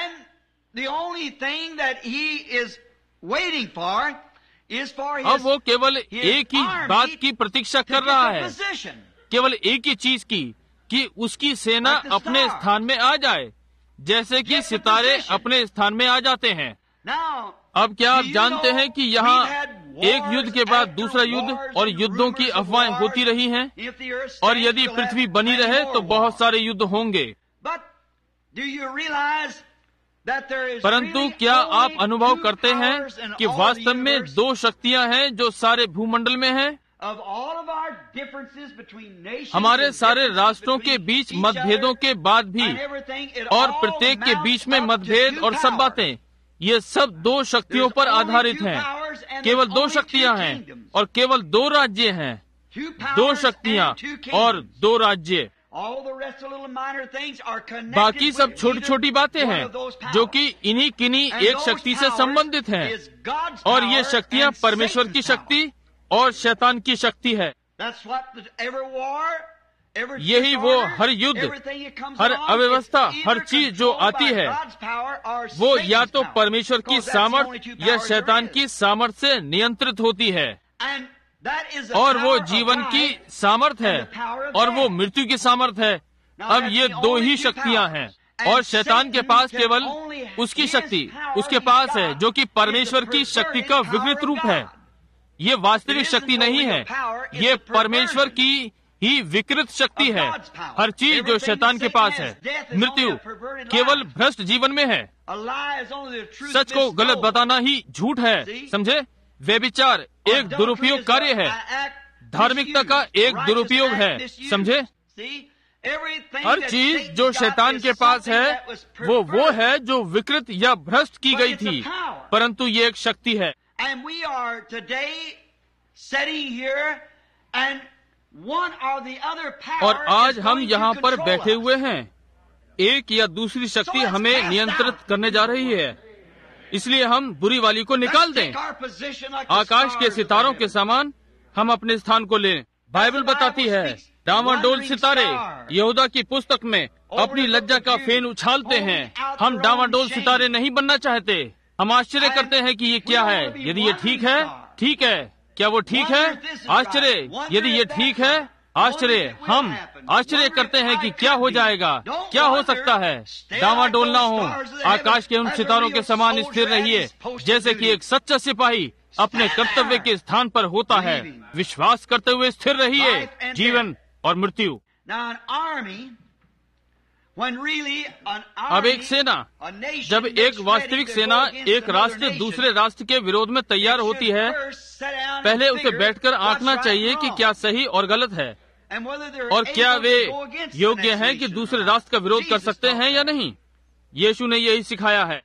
अब वो केवल एक ही बात की प्रतीक्षा कर रहा है, केवल एक ही चीज की, कि उसकी सेना अपने स्थान में आ जाए, जैसे कि सितारे अपने स्थान में आ जाते हैं। अब क्या आप जानते हैं कि यहाँ एक युद्ध के बाद दूसरा युद्ध और युद्धों की अफवाहें होती रही हैं, और यदि पृथ्वी बनी रहे तो बहुत सारे युद्ध होंगे। परंतु क्या आप अनुभव करते हैं कि वास्तव में दो शक्तियां हैं जो सारे भूमंडल में हैं? हमारे सारे राष्ट्रों के बीच मतभेदों के बाद भी, और प्रत्येक के बीच में मतभेद और सब बातें, ये सब दो शक्तियों पर आधारित हैं। केवल दो शक्तियां हैं और केवल दो राज्य हैं। दो शक्तियां और दो राज्य। बाकी सब छोटी छोटी बातें हैं जो कि इन्हीं किन्हीं एक शक्ति से संबंधित हैं, और ये शक्तियां परमेश्वर की शक्ति और शैतान की शक्ति है। यही वो हर युद्ध, हर अव्यवस्था, हर चीज जो आती है, वो या तो परमेश्वर की सामर्थ या शैतान की सामर्थ से नियंत्रित होती है। और वो जीवन की सामर्थ है और वो मृत्यु की सामर्थ है। अब ये दो ही शक्तियां हैं, और शैतान के पास केवल उसकी शक्ति उसके पास है जो कि परमेश्वर की शक्ति का विकृत रूप है। ये वास्तविक शक्ति नहीं है, ये परमेश्वर की ही विकृत शक्ति है। हर चीज जो शैतान के पास है, मृत्यु केवल भ्रष्ट जीवन में है। सच को गलत बताना ही झूठ है, समझे? व्यभिचार एक दुरुपयोग कार्य है, धार्मिकता का एक दुरुपयोग है, समझे? हर चीज जो शैतान के पास है वो है जो विकृत या भ्रष्ट की गई थी, परंतु ये एक शक्ति है। और आज हम यहाँ पर बैठे हुए हैं, एक या दूसरी शक्ति हमें नियंत्रित करने जा रही है, इसलिए हम बुरी वाली को निकाल दें। आकाश के सितारों के समान हम अपने स्थान को लें। बाइबल बताती है डावाडोल सितारे यहूदा की पुस्तक में अपनी लज्जा का फेन उछालते हैं। हम डावाडोल सितारे नहीं बनना चाहते। हम आश्चर्य करते हैं कि ये क्या है। यदि ये ठीक है, ठीक है। क्या वो ठीक है? आश्चर्य। यदि ये ठीक है, आश्चर्य। हम आश्चर्य करते हैं कि क्या हो जाएगा, क्या हो सकता है। डावाडोल ना हो, आकाश के उन सितारों के समान स्थिर रहिए, जैसे कि एक सच्चा सिपाही अपने कर्तव्य के स्थान पर होता है। विश्वास करते हुए स्थिर रहिए, जीवन और मृत्यु। अब एक सेना, जब एक वास्तविक सेना एक राष्ट्र दूसरे राष्ट्र के विरोध में तैयार होती है, पहले उसे बैठकर आंकना चाहिए कि क्या सही और गलत है, और क्या वे योग्य हैं कि दूसरे राष्ट्र का विरोध कर सकते हैं या नहीं। यीशु ने यही सिखाया है।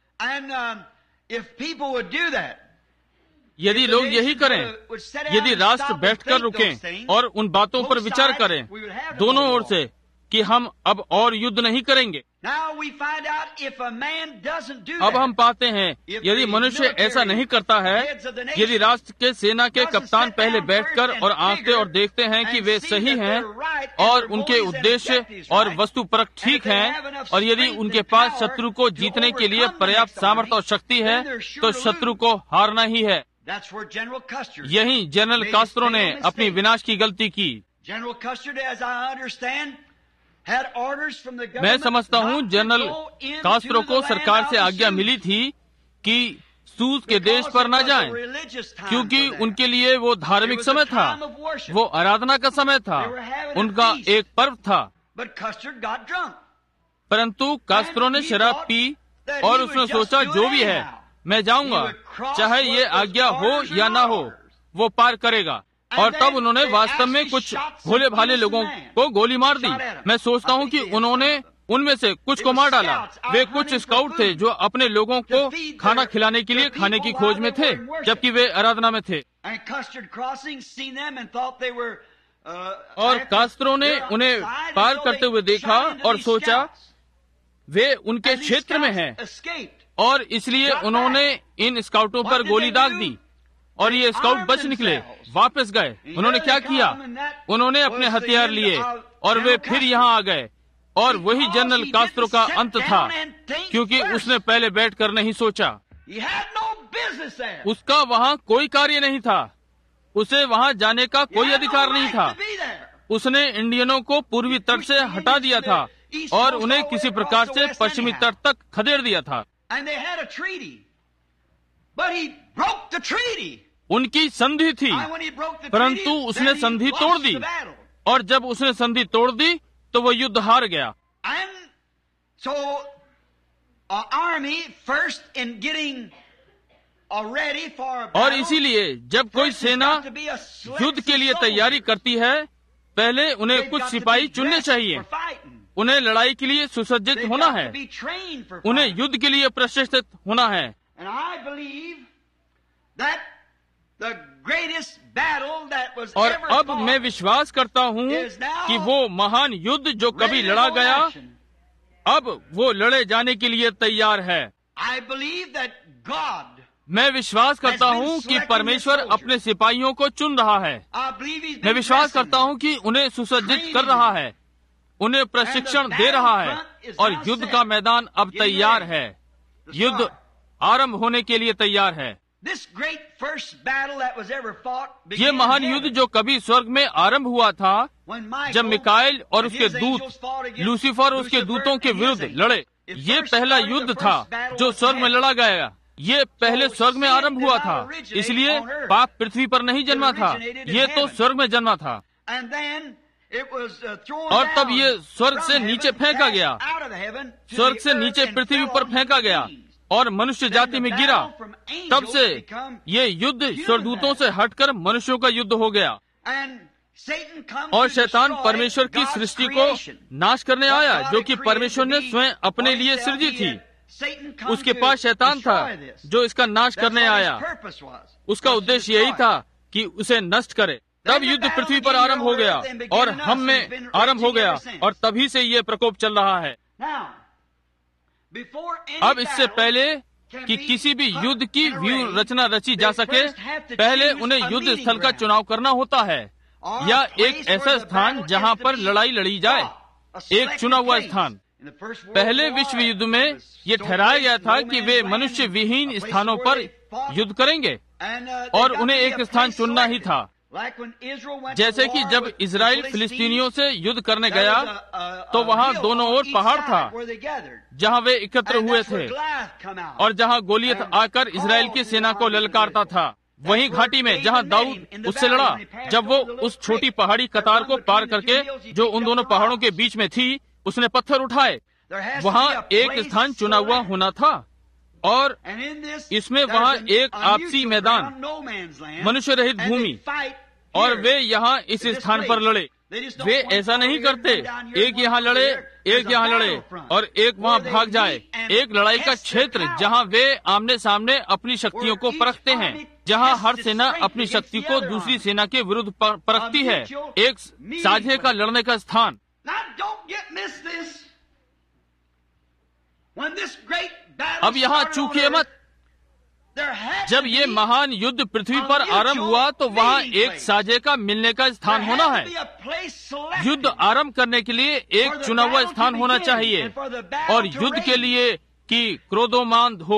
यदि लोग यही करें, यदि राष्ट्र बैठकर रुकें और उन बातों पर विचार करें दोनों ओर से कि हम अब और युद्ध नहीं करेंगे। अब हम पाते हैं यदि मनुष्य ऐसा नहीं करता है, यदि राष्ट्र के सेना के कप्तान पहले बैठकर और आंकते और देखते हैं कि वे सही हैं और उनके उद्देश्य और वस्तुपरक ठीक हैं, और यदि उनके पास शत्रु को जीतने के लिए पर्याप्त सामर्थ्य और शक्ति है, तो शत्रु को हारना ही है। यही जनरल कास्त्रो ने अपनी विनाश की गलती की। मैं समझता हूँ जनरल कास्त्रो को सरकार से आज्ञा मिली थी कि सूस के देश पर न जाएं, क्योंकि उनके लिए वो धार्मिक समय था, वो आराधना का समय था, उनका एक पर्व था। परंतु कास्त्रो ने शराब पी और उसने सोचा जो भी है मैं जाऊंगा, चाहे ये आज्ञा हो या ना हो, वो पार करेगा। और तब उन्होंने वास्तव में कुछ भोले भाले लोगों को गोली मार दी। मैं सोचता हूँ कि उन्होंने उनमें से कुछ को मार डाला। वे कुछ स्काउट थे जो अपने लोगों को खाना खिलाने के लिए खाने की खोज में थे, जबकि वे आराधना में थे। और कास्त्रो ने उन्हें पार करते हुए देखा और सोचा वे उनके क्षेत्र में हैं, और इसलिए उन्होंने इन स्काउटों पर गोली दाग दी और ये स्काउट बच निकले, वापस गए। उन्होंने क्या किया? उन्होंने अपने हथियार लिए और वे फिर यहाँ आ गए, और वही जनरल कास्त्रो का अंत था, क्योंकि उसने पहले बैठकर नहीं सोचा। उसका वहाँ कोई कार्य नहीं था, उसे वहाँ जाने का कोई अधिकार नहीं था। उसने इंडियनों को पूर्वी तट से हटा दिया था और उन्हें किसी प्रकार से पश्चिमी तट तक खदेड़ दिया था। उनकी संधि थी, परंतु उसने संधि तोड़ दी, और जब उसने संधि तोड़ दी तो वो युद्ध हार गया। और इसीलिए जब कोई सेना युद्ध के लिए तैयारी करती है, पहले उन्हें कुछ सिपाही चुनने चाहिए। उन्हें लड़ाई के लिए सुसज्जित होना है, उन्हें युद्ध के लिए प्रशिक्षित होना है। और अब मैं विश्वास करता हूँ कि वो महान युद्ध जो कभी लड़ा गया, अब वो लड़े जाने के लिए तैयार है। मैं विश्वास करता हूँ कि परमेश्वर अपने सिपाहियों को चुन रहा है। मैं विश्वास करता हूँ कि उन्हें सुसज्जित कर रहा है, उन्हें प्रशिक्षण दे रहा है, और युद्ध का मैदान अब तैयार है। युद्ध आरंभ होने के लिए तैयार है। ये महान युद्ध जो कभी स्वर्ग में आरंभ हुआ था, जब मिकाएल और उसके दूत लूसीफर और उसके दूतों के विरुद्ध लड़े, ये पहला युद्ध था जो स्वर्ग में लड़ा गया। ये पहले स्वर्ग में आरंभ हुआ था, इसलिए पाप पृथ्वी पर नहीं जन्मा था, ये तो स्वर्ग में जन्मा था। और तब ये स्वर्ग से नीचे फेंका गया, स्वर्ग से नीचे पृथ्वी पर फेंका गया और मनुष्य जाति में गिरा। तब से ये युद्ध स्वर्गदूतों से हटकर मनुष्यों का युद्ध हो गया। और शैतान परमेश्वर की सृष्टि को नाश करने आया, जो कि परमेश्वर ने स्वयं अपने लिए सृजी थी। उसके पास शैतान था जो इसका नाश करने आया। उसका उद्देश्य यही था कि उसे नष्ट करे। तब युद्ध पृथ्वी पर आरंभ हो गया और हम में आरंभ हो गया और तभी से ये प्रकोप चल रहा है। अब इससे पहले कि किसी भी युद्ध की व्यूह रचना रची जा सके, पहले उन्हें युद्ध स्थल का चुनाव करना होता है, या एक ऐसा स्थान जहां पर लड़ाई लड़ी जाए, एक चुना हुआ स्थान। पहले विश्व युद्ध में ये ठहराया गया था कि वे मनुष्य विहीन स्थानों पर युद्ध करेंगे और उन्हें एक स्थान चुनना ही था। जैसे कि जब इजराइल फिलिस्तीनियों से युद्ध करने गया तो वहाँ दोनों ओर पहाड़ था जहाँ वे एकत्र हुए थे और जहाँ गोलियत आकर इजराइल की सेना को ललकारता था। वहीं घाटी में जहाँ दाऊद उससे लड़ा, जब वो उस छोटी पहाड़ी कतार को पार करके जो उन दोनों पहाड़ों के बीच में थी, उसने पत्थर उठाए। वहाँ एक स्थान चुना हुआ होना था और इसमें वहाँ एक आपसी मैदान, मनुष्य रहित भूमि, और वे यहाँ इस स्थान पर लड़े। वे ऐसा नहीं करते, एक यहाँ लड़े, एक यहाँ लड़े और एक वहाँ भाग जाए। एक लड़ाई का क्षेत्र जहाँ वे आमने सामने अपनी शक्तियों को परखते हैं, जहाँ हर सेना अपनी शक्ति को दूसरी सेना के विरुद्ध परखती है, एक साझे का लड़ने का स्थान। अब यहाँ चूकिए मत, जब ये महान युद्ध पृथ्वी पर आरंभ हुआ तो वहाँ एक साझे का मिलने का स्थान होना है। युद्ध आरंभ करने के लिए एक चुना हुआ स्थान होना चाहिए और युद्ध के लिए कि क्रोधोमांद हो।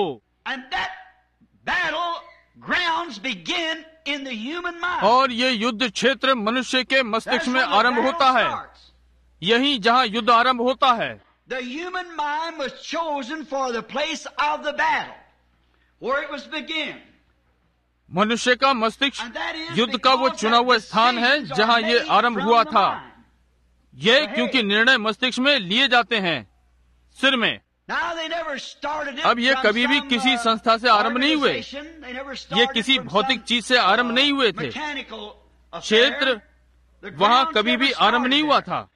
और ये युद्ध क्षेत्र मनुष्य के मस्तिष्क में आरंभ होता है, यही जहाँ युद्ध आरंभ होता है। The human mind was chosen for the place of the battle, where it was begun. मनुष्य का मस्तिष्क युद्ध का वो चुना हुआ स्थान है जहाँ ये आरंभ हुआ था। ये क्योंकि निर्णय मस्तिष्क में लिए जाते हैं, सिर में। अब ये कभी भी किसी संस्था से आरंभ नहीं हुए, ये किसी भौतिक चीज से आरंभ नहीं हुए थे। क्षेत्र वहाँ कभी भी आरंभ नहीं हुआ था।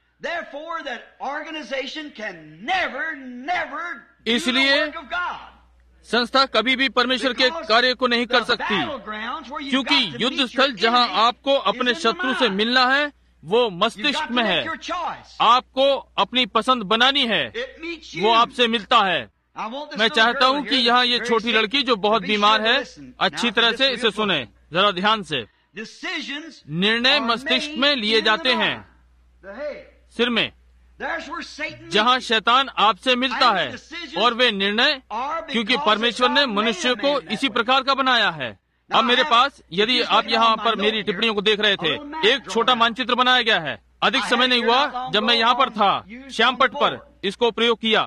इसलिए संस्था कभी भी परमेश्वर के कार्य को नहीं कर सकती, क्योंकि युद्ध स्थल जहां आपको अपने शत्रु से मिलना है वो मस्तिष्क में है। आपको अपनी पसंद बनानी है, वो आपसे मिलता है। मैं चाहता हूं कि यहाँ ये छोटी लड़की जो बहुत बीमार है अच्छी तरह से इसे सुने, जरा ध्यान से। निर्णय मस्तिष्क में लिए जाते हैं, सिर में, जहाँ शैतान आपसे मिलता है, और वे निर्णय क्योंकि परमेश्वर ने मनुष्य को इसी प्रकार का बनाया है। अब मेरे पास, यदि आप यहाँ पर मेरी टिप्पणियों को देख रहे थे, एक छोटा मानचित्र बनाया गया है। अधिक समय नहीं हुआ जब मैं यहाँ पर था, श्यामपट्ट पर इसको प्रयोग किया।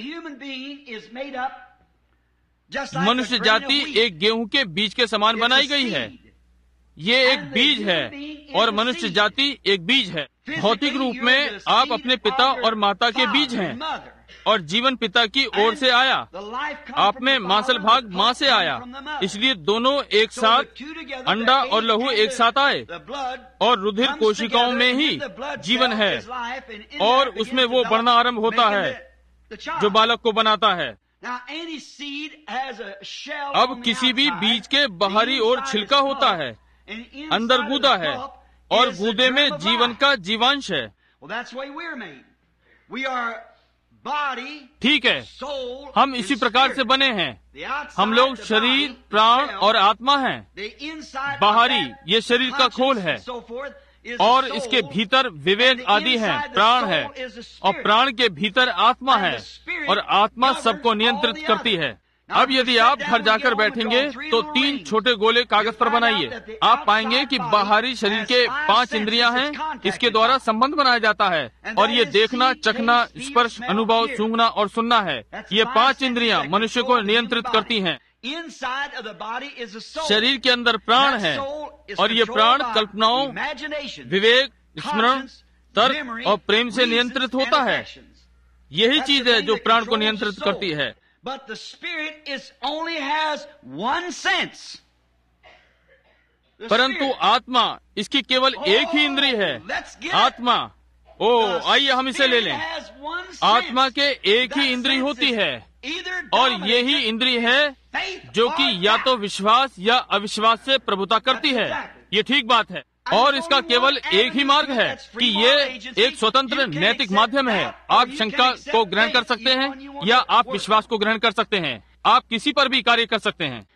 मनुष्य जाति एक गेहूं के बीज के समान बनाई गई है। ये एक बीज है और मनुष्य जाति एक बीज है। भौतिक रूप में आप अपने पिता और माता के बीज हैं और जीवन पिता की ओर से आया। आप में मांसल भाग माँ से आया, इसलिए दोनों एक साथ, अंडा और लहू एक साथ आए, और रुधिर कोशिकाओं में ही जीवन है और उसमें वो बढ़ना आरंभ होता है जो बालक को बनाता है। अब किसी भी बीज के बाहरी ओर छिलका होता है, अंदर गूदा है, और गूदे में जीवन का जीवांश है। ठीक है, हम इसी प्रकार से बने हैं। हम लोग शरीर, प्राण और आत्मा हैं। बाहरी ये शरीर का खोल है और इसके भीतर विवेक आदि है, प्राण है, और प्राण के भीतर आत्मा है, और आत्मा सबको नियंत्रित करती है। अब यदि आप घर जाकर बैठेंगे तो 3 छोटे गोले कागज पर बनाइए। आप पाएंगे कि बाहरी शरीर के 5 इंद्रियां हैं, इसके द्वारा संबंध बनाया जाता है, और ये देखना, चखना, स्पर्श, अनुभव, सूंघना और सुनना है। ये 5 इंद्रियां मनुष्य को नियंत्रित करती हैं। शरीर के अंदर प्राण है, और ये प्राण कल्पनाओं, विवेक, स्मरण, तर्क और प्रेम से नियंत्रित होता है। यही चीज है जो प्राण को नियंत्रित करती है। But the spirit only has one sense. परंतु आत्मा, इसकी केवल एक ही इंद्रिय है। आत्मा, आइए हम इसे ले लें। आत्मा के एक ही इंद्रिय होती है, और यही इंद्रिय है जो कि या तो विश्वास या अविश्वास से प्रभुता करती है। ये ठीक बात है। और इसका केवल एक ही मार्ग है कि ये एक स्वतंत्र नैतिक माध्यम है। आप शंका को ग्रहण कर सकते हैं या आप विश्वास को ग्रहण कर सकते हैं। आप किसी पर भी कार्य कर सकते हैं।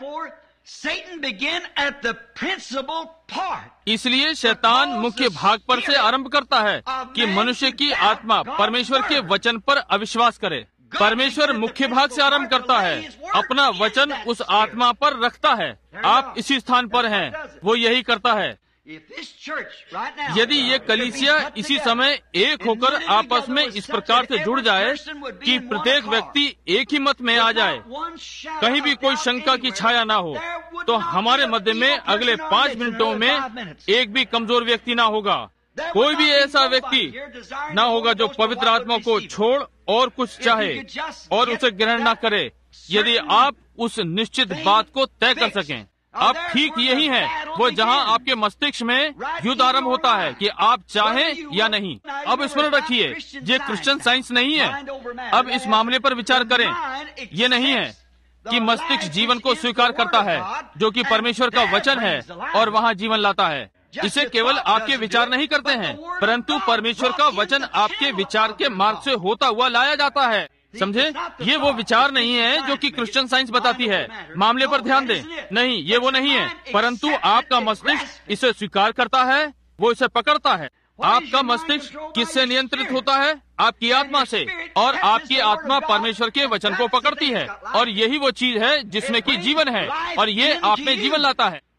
इसलिए शैतान मुख्य भाग पर से आरंभ करता है कि मनुष्य की आत्मा परमेश्वर के वचन पर अविश्वास करे। परमेश्वर मुख्य भाग से आरंभ करता है, अपना वचन उस आत्मा पर रखता है। आप इसी स्थान पर हैं, वो यही करता है। यदि ये कलीसिया इसी समय एक होकर आपस में इस प्रकार से जुड़ जाए कि प्रत्येक व्यक्ति एक ही मत में आ जाए, कहीं भी कोई शंका की छाया ना हो, तो हमारे मध्य में अगले 5 मिनटों में एक भी कमजोर व्यक्ति ना होगा। कोई भी ऐसा व्यक्ति ना होगा जो पवित्र आत्मा को छोड़ और कुछ चाहे और उसे ग्रहण ना करे, यदि आप उस निश्चित बात को तय कर सकें। अब ठीक यही है वो जहां आपके मस्तिष्क में युद्ध आरंभ होता है कि आप चाहें या नहीं। अब स्मरण रखिए, ये क्रिश्चियन साइंस नहीं है। अब इस मामले पर विचार करें। ये नहीं है कि मस्तिष्क जीवन को स्वीकार करता है जो कि परमेश्वर का वचन है और वहां जीवन लाता है। इसे केवल आपके विचार नहीं करते हैं, परंतु परमेश्वर का वचन आपके विचार के मार्ग से होता हुआ लाया जाता है। समझे? ये वो विचार नहीं है जो कि क्रिश्चियन साइंस बताती है। मामले पर ध्यान दें। नहीं, ये वो नहीं है, परंतु आपका मस्तिष्क इसे स्वीकार करता है, वो इसे पकड़ता है। आपका मस्तिष्क किससे नियंत्रित होता है? आपकी आत्मा से, और आपकी आत्मा परमेश्वर के वचन को पकड़ती है, और यही वो चीज है जिसमें कि जीवन है, और ये आप में जीवन लाता है।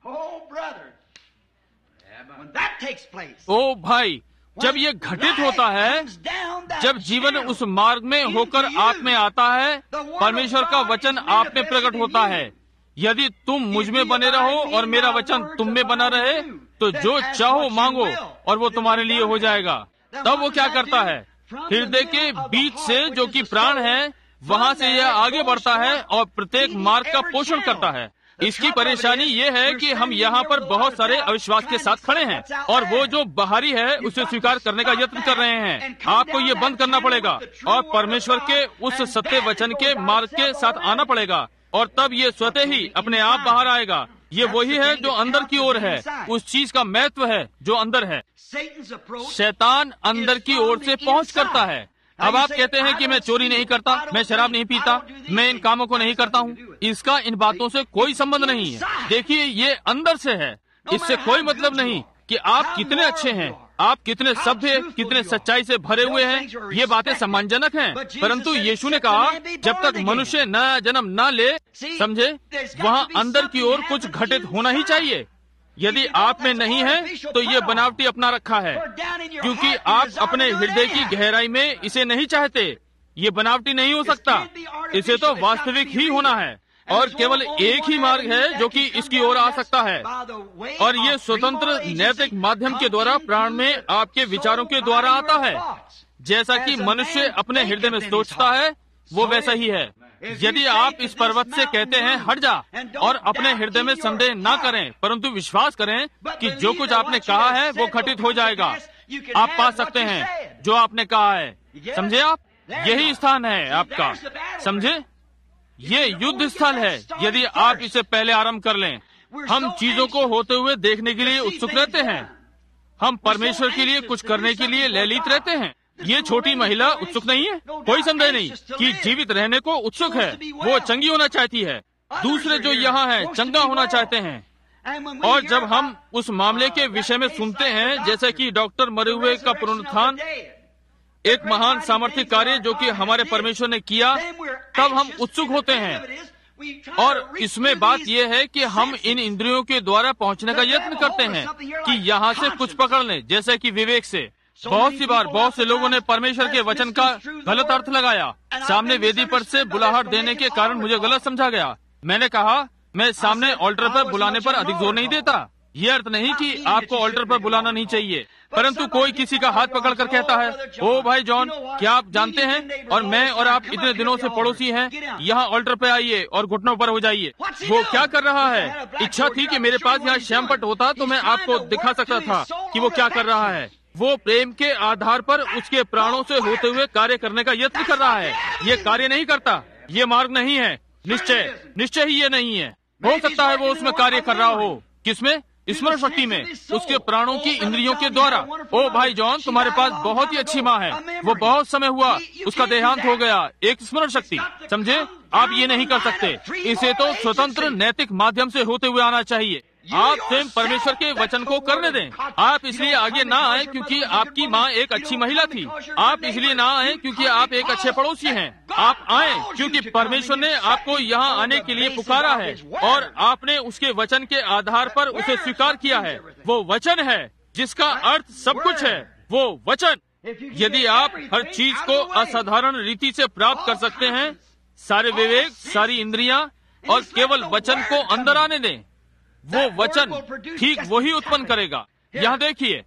ओ भाई, जब ये घटित होता है, जब जीवन उस मार्ग में होकर आप में आता है, परमेश्वर का वचन आप में प्रकट होता है। यदि तुम मुझ में बने रहो और मेरा वचन तुम में बना रहे, तो जो चाहो मांगो और वो तुम्हारे लिए हो जाएगा। तब वो क्या करता है? हृदय के बीच से जो कि प्राण है, वहां से यह आगे बढ़ता है और प्रत्येक मार्ग का पोषण करता है। इसकी परेशानी ये है कि हम यहाँ पर बहुत सारे अविश्वास के साथ खड़े हैं, और वो जो बाहरी है उसे स्वीकार करने का यत्न कर रहे हैं। आपको ये बंद करना पड़ेगा और परमेश्वर के उस सत्य वचन के मार्ग के साथ आना पड़ेगा, और तब ये स्वतः ही अपने आप बाहर आएगा। ये वही है जो अंदर की ओर है, उस चीज का महत्व है जो अंदर है। शैतान अंदर की ओर से पहुंच करता है। अब आप कहते हैं कि मैं चोरी नहीं करता, मैं शराब नहीं पीता, मैं इन कामों को नहीं करता हूँ। इसका इन बातों से कोई संबंध नहीं है। देखिए, ये अंदर से है। इससे कोई मतलब नहीं कि आप कितने अच्छे हैं, आप कितने सभ्य, कितने सच्चाई से भरे हुए हैं। ये बातें सम्मानजनक हैं, परंतु यीशु ने कहा जब तक मनुष्य नया जन्म न ले, समझे, वहाँ अंदर की ओर कुछ घटित होना ही चाहिए। यदि आप में नहीं है तो ये बनावटी अपना रखा है, क्योंकि आप अपने हृदय की गहराई में इसे नहीं चाहते। ये बनावटी नहीं हो सकता, इसे तो वास्तविक ही होना है, और केवल एक ही मार्ग है जो कि इसकी ओर आ सकता है, और ये स्वतंत्र नैतिक माध्यम के द्वारा प्राण में आपके विचारों के द्वारा आता है। जैसा कि मनुष्य अपने हृदय में सोचता है, वो वैसा ही है। यदि आप इस पर्वत से कहते हैं हट जा, और अपने हृदय में संदेह ना करें, परंतु विश्वास करें कि जो कुछ आपने कहा है वो घटित हो जाएगा, आप पा सकते हैं जो आपने कहा है। समझे? आप, यही स्थान है आपका। समझे? ये युद्ध स्थल है। यदि आप इसे पहले आरंभ कर लें, हम चीजों को होते हुए देखने के लिए उत्सुक रहते हैं। हम परमेश्वर के लिए कुछ करने के लिए ललित रहते हैं। ये छोटी महिला उत्सुक नहीं है, कोई संदेह नहीं कि जीवित रहने को उत्सुक है। वो चंगी होना चाहती है। दूसरे जो यहाँ हैं चंगा होना चाहते हैं। और जब हम उस मामले के विषय में सुनते हैं, जैसे कि डॉक्टर मरे हुए का पुनरुत्थान, एक महान सामर्थ्य कार्य जो कि हमारे परमेश्वर ने किया, तब हम उत्सुक होते हैं। और इसमें बात यह है कि हम इन इंद्रियों के द्वारा पहुंचने का यत्न करते हैं कि यहाँ से कुछ पकड़ लें, जैसे कि विवेक से। बहुत सी बार बहुत से लोगों ने परमेश्वर के वचन का गलत अर्थ लगाया। सामने वेदी पर से बुलाहट देने के कारण मुझे गलत समझा गया। मैंने कहा, मैं सामने ऑल्टर पर बुलाने पर अधिक जोर नहीं देता। ये अर्थ नहीं कि आपको ऑल्टर पर बुलाना नहीं चाहिए, परंतु कोई किसी का हाथ पकड़कर कहता है, ओ भाई जॉन, क्या आप जानते हैं, और मैं और आप इतने दिनों से पड़ोसी हैं, यहाँ ऑल्टर पे आइए और घुटनों पर हो जाइए। वो क्या कर रहा है? इच्छा थी कि मेरे पास यहाँ श्यामपट होता तो मैं आपको दिखा सकता था कि वो क्या कर रहा है। वो प्रेम के आधार पर उसके प्राणों से होते हुए कार्य करने का यत्न कर रहा है। ये कार्य नहीं करता, ये मार्ग नहीं है। निश्चय ही ये नहीं है। हो सकता है वो उसमें कार्य कर रहा हो। किसमें? स्मरण शक्ति में, उसके प्राणों की इंद्रियों के द्वारा। ओ भाई जॉन, तुम्हारे पास बहुत ही अच्छी माँ है। वो बहुत समय हुआ उसका देहांत हो गया। एक स्मरण शक्ति, समझे? आप ये नहीं कर सकते। इसे तो स्वतंत्र नैतिक माध्यम से होते हुए आना चाहिए। आप स्वयं परमेश्वर के वचन को करने दें। आप इसलिए आगे ना आए क्योंकि आपकी माँ एक अच्छी महिला थी। आप इसलिए ना आए क्योंकि आप एक अच्छे पड़ोसी हैं। आप आए क्योंकि परमेश्वर ने आपको यहाँ आने के लिए पुकारा है और आपने उसके वचन के आधार पर उसे स्वीकार किया है। वो वचन है जिसका अर्थ सब कुछ है। वो वचन, यदि आप हर चीज को असाधारण रीति से प्राप्त कर सकते हैं, सारे विवेक, सारी इंद्रियां, और केवल वचन को अंदर आने दें, वो वचन ठीक वही उत्पन्न करेगा। यहाँ देखिए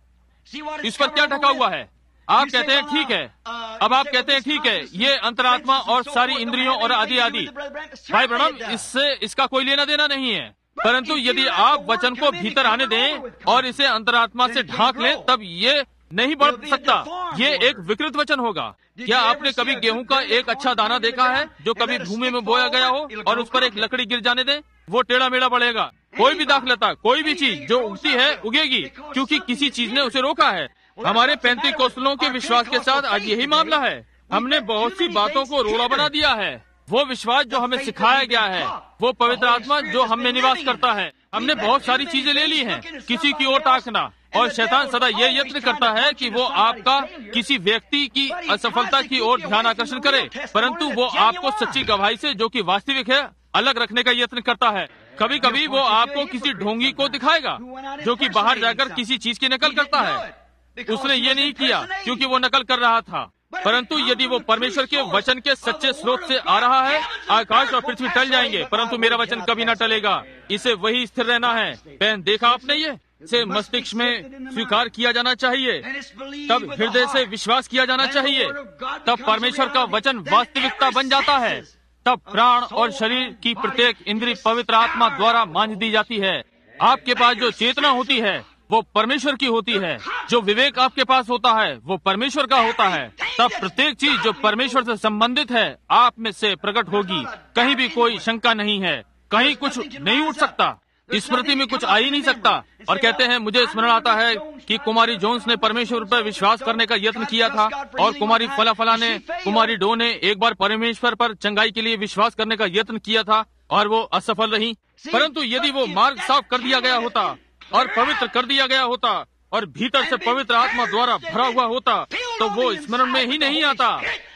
इस पर क्या ढका हुआ है। आप कहते हैं ठीक है, अब आप कहते हैं ठीक है, ये अंतरात्मा और सारी इंद्रियों और आदि आदि। भाई ब्रह्म, इससे इसका कोई लेना देना नहीं है। परंतु यदि आप वचन को भीतर आने दें और इसे अंतरात्मा से ढांक लें, तब ये नहीं बढ़ सकता। ये एक विकृत वचन होगा। क्या आपने कभी गेहूं का एक अच्छा दाना देखा है जो कभी भूमि में बोया गया हो और उस पर एक लकड़ी गिर जाने दें? वो टेढ़ा मेढ़ा बढ़ेगा। कोई भी दाखलता, कोई भी चीज जो उगती है उगेगी, क्योंकि किसी चीज ने उसे रोका है। हमारे पेंतीकोस्तलों के विश्वास के साथ आज यही मामला है। हमने बहुत सी बातों को रोड़ा बना दिया है। वो विश्वास जो हमें सिखाया गया है, वो पवित्र आत्मा जो हम में निवास करता है, हमने बहुत सारी चीजें ले ली हैं। किसी की ओर ताकना, और शैतान सदा ये यत्न करता है कि वो आपका किसी व्यक्ति की असफलता की ओर ध्यान आकर्षण करे, परंतु वो आपको सच्ची गवाही से, जो कि वास्तविक है, अलग रखने का यत्न करता है। कभी कभी वो आपको किसी ढोंगी को दिखाएगा जो कि बाहर जाकर किसी चीज की नकल करता है। उसने ये नहीं किया क्योंकि वो नकल कर रहा था, परंतु यदि वो परमेश्वर के वचन के सच्चे स्रोत से आ रहा है, आकाश और पृथ्वी टल जाएंगे परंतु मेरा वचन कभी न टलेगा। इसे वही स्थिर रहना है। बहन, देखा आपने, ये इसे मस्तिष्क में स्वीकार किया जाना चाहिए, तब हृदय से विश्वास किया जाना चाहिए, तब परमेश्वर का वचन वास्तविकता बन जाता है। तब प्राण और शरीर की प्रत्येक इंद्रिय पवित्र आत्मा द्वारा मांझ दी जाती है। आपके पास जो चेतना होती है वो परमेश्वर की होती है। जो विवेक आपके पास होता है वो परमेश्वर का होता है। तब प्रत्येक चीज जो परमेश्वर से संबंधित है आप में से प्रकट होगी। कहीं भी कोई शंका नहीं है, कहीं कुछ नहीं उठ सकता, स्मृति में कुछ आ ही नहीं सकता। और कहते हैं, मुझे स्मरण आता है कि कुमारी जोन्स ने परमेश्वर पर विश्वास करने का यत्न किया था और कुमारी फला ने, कुमारी डो ने एक बार परमेश्वर पर चंगाई के लिए विश्वास करने का यत्न किया था और वो असफल रही। परंतु यदि वो मार्ग साफ कर दिया गया होता और पवित्र कर दिया गया होता और भीतर से पवित्र आत्मा द्वारा भरा हुआ होता, तो वो स्मरण में ही नहीं आता।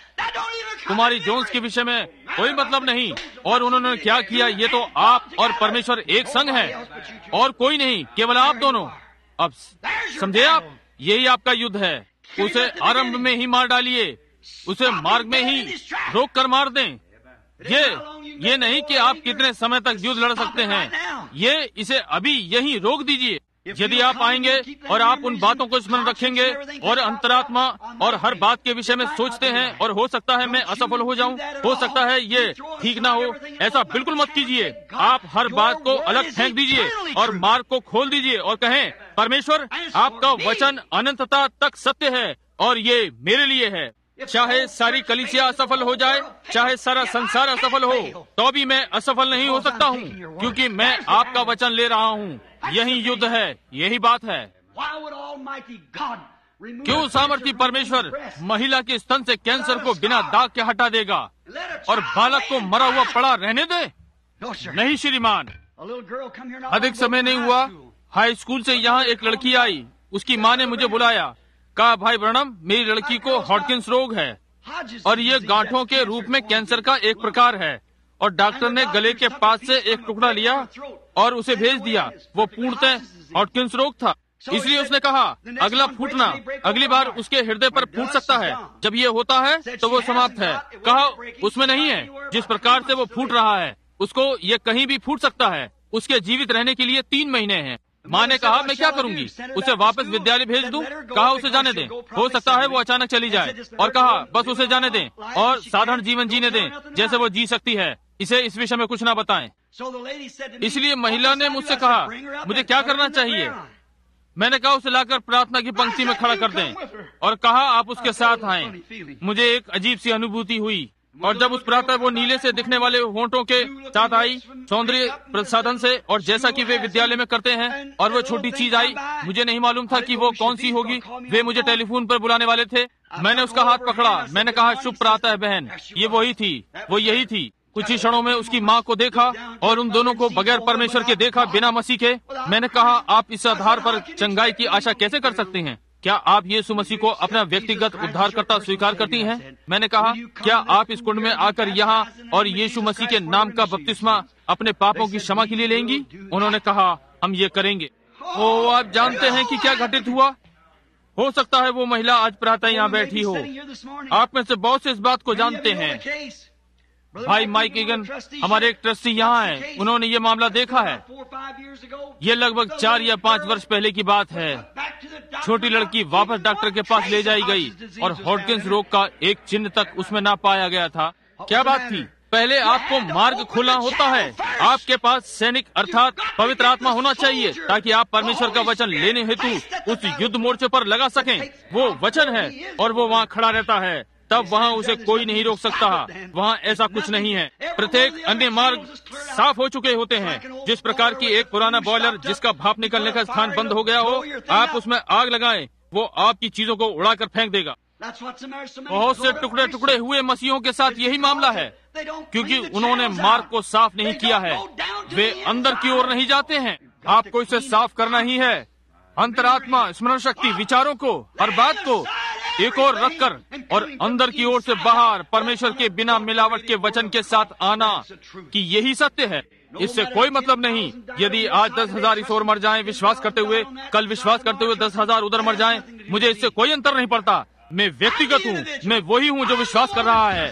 कुमारी जोन्स के विषय में कोई मतलब नहीं। और उन्होंने क्या किया, ये तो आप और परमेश्वर एक संग है और कोई नहीं, केवल आप दोनों। अब समझे आप, यही आपका युद्ध है। उसे आरंभ में ही मार डालिए, उसे मार्ग में ही रोक कर मार दें। ये नहीं कि आप कितने समय तक युद्ध लड़ सकते हैं, इसे अभी यहीं रोक दीजिए। यदि आप आएंगे और आप उन बातों को स्मरण रखेंगे और अंतरात्मा और हर बात के विषय में सोचते हैं, और हो सकता है मैं असफल हो जाऊं, हो सकता है ये ठीक ना हो, ऐसा बिल्कुल मत कीजिए। आप हर बात को अलग फेंक दीजिए और मार्ग को खोल दीजिए और कहें, परमेश्वर आपका वचन अनंतता तक सत्य है और ये मेरे लिए है। चाहे सारी कलीसिया असफल हो जाए, चाहे सारा संसार असफल हो, तो भी मैं असफल नहीं हो सकता हूँ, क्योंकि मैं आपका वचन ले रहा हूँ। यही युद्ध है, यही बात है। क्यों सामर्थी परमेश्वर महिला के स्तन से कैंसर को बिना दाग के हटा देगा और बालक को मरा हुआ पड़ा रहने दे? नहीं श्रीमान। अधिक समय नहीं हुआ, हाई स्कूल से यहाँ एक लड़की आई। उसकी माँ ने मुझे बुलाया, कहा, भाई ब्रनम, मेरी लड़की को हॉटकिंस रोग है और ये गांठों के रूप में कैंसर का एक प्रकार है, और डॉक्टर ने गले के पास से एक टुकड़ा लिया और उसे भेज दिया। वो पूर्णतः हॉटकिंस रोग था। इसलिए उसने कहा, अगला फूटना अगली बार उसके हृदय पर फूट सकता है। जब ये होता है तो वो समाप्त है। कहा, उसमें नहीं है। जिस प्रकार से वो फूट रहा है, उसको ये कहीं भी फूट सकता है। उसके जीवित रहने के लिए 3 महीने हैं। माँ ने कहा, मैं क्या करूंगी? उसे वापस विद्यालय भेज दूं? कहा, उसे जाने दें, हो सकता है वो अचानक चली जाए। और कहा, बस उसे जाने दें और साधारण जीवन जीने दें जैसे वो जी सकती है। इसे इस विषय में कुछ ना बताएं। इसलिए महिला ने मुझसे कहा, मुझे क्या करना चाहिए? मैंने कहा, उसे लाकर प्रार्थना की पंक्ति में खड़ा कर दें और कहा, आप उसके साथ आएं। मुझे एक अजीब सी अनुभूति हुई। और जब उस प्रातः वो नीले से दिखने वाले होंठों के साथ आई, सौंदर्य प्रसाधन से, और जैसा कि वे विद्यालय में करते हैं, और वो छोटी चीज आई, मुझे नहीं मालूम था कि वो कौन सी होगी। वे मुझे टेलीफोन पर बुलाने वाले थे। मैंने उसका हाथ पकड़ा, मैंने कहा, शुभ प्रातः बहन। ये वही थी, वो यही थी। कुछ ही क्षणों में उसकी माँ को देखा और उन दोनों को बगैर परमेश्वर के देखा, बिना मसीह के। मैंने कहा, आप इस आधार पर चंगाई की आशा कैसे कर सकती हैं? क्या आप यीशु मसीह को अपना व्यक्तिगत उद्धारकर्ता स्वीकार करती हैं? मैंने कहा, क्या आप इस कुंड में आकर यहाँ और यीशु मसीह के नाम का बपतिस्मा अपने पापों की क्षमा के लिए लेंगी? उन्होंने कहा, हम ये करेंगे। ओ, आप जानते हैं कि क्या घटित हुआ? हो सकता है वो महिला आज प्रातः यहाँ बैठी हो। आप में से बहुत से इस बात को जानते हैं। भाई माइक ईगन, हमारे एक ट्रस्टी यहाँ हैं, उन्होंने ये मामला देखा है। ये लगभग 4 या 5 वर्ष पहले की बात है। छोटी लड़की वापस डॉक्टर के पास ले जाई गई और हॉटकिंस रोग का एक चिन्ह तक उसमें ना पाया गया था। क्या बात थी? पहले आपको मार्ग खुला होता है। आपके पास सैनिक अर्थात पवित्र आत्मा होना चाहिए ताकि आप परमेश्वर का वचन लेने हेतु उस युद्ध मोर्चे पर लगा सकें। वो वचन है और वो वहाँ खड़ा रहता है, तब वहाँ उसे कोई नहीं रोक सकता। वहाँ ऐसा कुछ नहीं है। प्रत्येक अन्य मार्ग साफ हो चुके होते हैं। जिस प्रकार की एक पुराना बॉयलर जिसका भाप निकलने का स्थान बंद हो गया हो, आप उसमें आग लगाएं, वो आपकी चीजों को उड़ाकर फेंक देगा। बहुत से टुकड़े टुकड़े हुए मसीहों के साथ यही मामला है, क्योंकि उन्होंने मार्ग को साफ नहीं किया है। वे अंदर की ओर नहीं जाते हैं। आपको इसे साफ करना ही है। अंतरात्मा, स्मरण शक्ति, विचारों को, हर बात को एक और रखकर और अंदर की ओर से बाहर परमेश्वर के बिना मिलावट के वचन के साथ आना कि यही सत्य है। इससे कोई मतलब नहीं यदि आज 10,000 इस ओर मर जाएं विश्वास करते हुए, कल विश्वास करते हुए 10,000 उधर मर जाएं। मुझे इससे कोई अंतर नहीं पड़ता। मैं व्यक्तिगत हूँ, मैं वही हूँ जो विश्वास कर रहा है।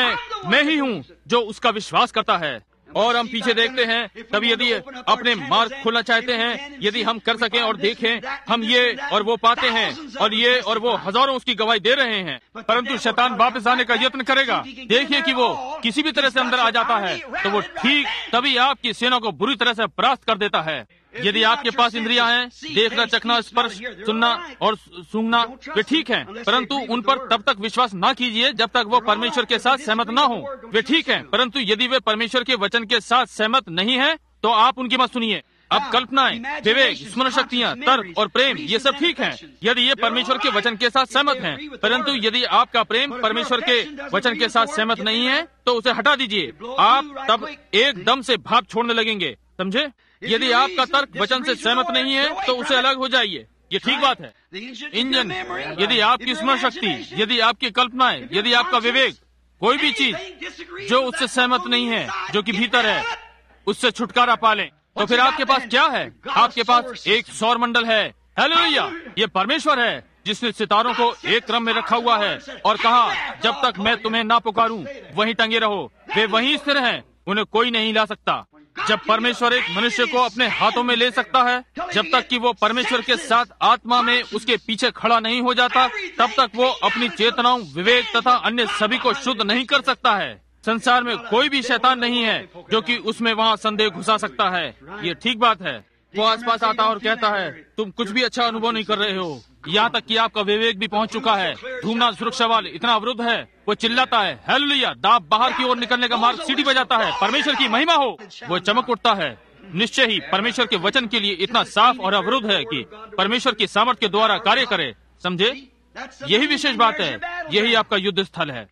मैं ही हूँ जो उसका विश्वास करता है। और हम पीछे देखते हैं, तब यदि अपने मार्ग खोलना चाहते हैं, यदि हम कर सकें और देखें, हम ये और वो पाते हैं, और ये और वो हजारों उसकी गवाही दे रहे हैं। परंतु शैतान वापस आने का यत्न करेगा। देखिए कि वो किसी भी तरह से अंदर आ जाता है तो वो ठीक तभी आपकी सेना को बुरी तरह से परास्त कर देता है। यदि आपके पास इंद्रियां हैं, देखना, चखना, स्पर्श, सुनना और सूंघना, वे ठीक हैं, परंतु उन पर तब तक विश्वास ना कीजिए जब तक वो परमेश्वर के साथ सहमत ना हो। वे ठीक हैं, परंतु यदि वे परमेश्वर के वचन के साथ सहमत नहीं हैं, तो आप उनकी मत सुनिए। अब कल्पनाएं, विवेक, स्मरण शक्तियाँ, तर्क और प्रेम, ये सब ठीक हैं यदि ये परमेश्वर के वचन के साथ सहमत हैं। परंतु यदि आपका प्रेम परमेश्वर के वचन के साथ सहमत नहीं है, तो उसे हटा दीजिए। आप तब एकदम से भाप छोड़ने लगेंगे। समझे? यदि आपका तर्क वचन से सहमत नहीं है, तो उसे अलग हो जाइए। ये ठीक बात है। इंजन, यदि आपकी स्मरण शक्ति, यदि आपकी कल्पनाएं, यदि आपका विवेक, कोई भी चीज जो उससे सहमत नहीं है, जो कि भीतर है, उससे छुटकारा पालें, तो फिर आपके पास क्या है? आपके पास एक सौर मंडल है। हालेलुया! ये परमेश्वर है जिसने सितारों को एक क्रम में रखा हुआ है और कहा, जब तक मैं तुम्हें ना पुकारूं वहीं टंगे रहो। वे वहीं स्थिर हैं, उन्हें कोई नहीं ला सकता। जब परमेश्वर एक मनुष्य को अपने हाथों में ले सकता है, जब तक कि वो परमेश्वर के साथ आत्मा में उसके पीछे खड़ा नहीं हो जाता, तब तक वो अपनी चेतनाओं, विवेक तथा अन्य सभी को शुद्ध नहीं कर सकता है। संसार में कोई भी शैतान नहीं है जो कि उसमें वहाँ संदेह घुसा सकता है। ये ठीक बात है। वो आसपास आता और कहता है, तुम कुछ भी अच्छा अनुभव नहीं कर रहे हो, यहाँ तक कि आपका विवेक भी पहुँच चुका है। ढूंढना सुरक्षा वाले इतना अवरुद्ध है। वो चिल्लाता है, हालेलुया! दाब बाहर की ओर निकलने का मार्ग सीढ़ी बजाता है। परमेश्वर की महिमा हो। वो चमक उठता है। निश्चय ही परमेश्वर के वचन के लिए इतना साफ और अवरुद्ध है कि परमेश्वर की सामर्थ के द्वारा कार्य करे। समझे? यही विशेष बात है। यही आपका युद्ध स्थल है।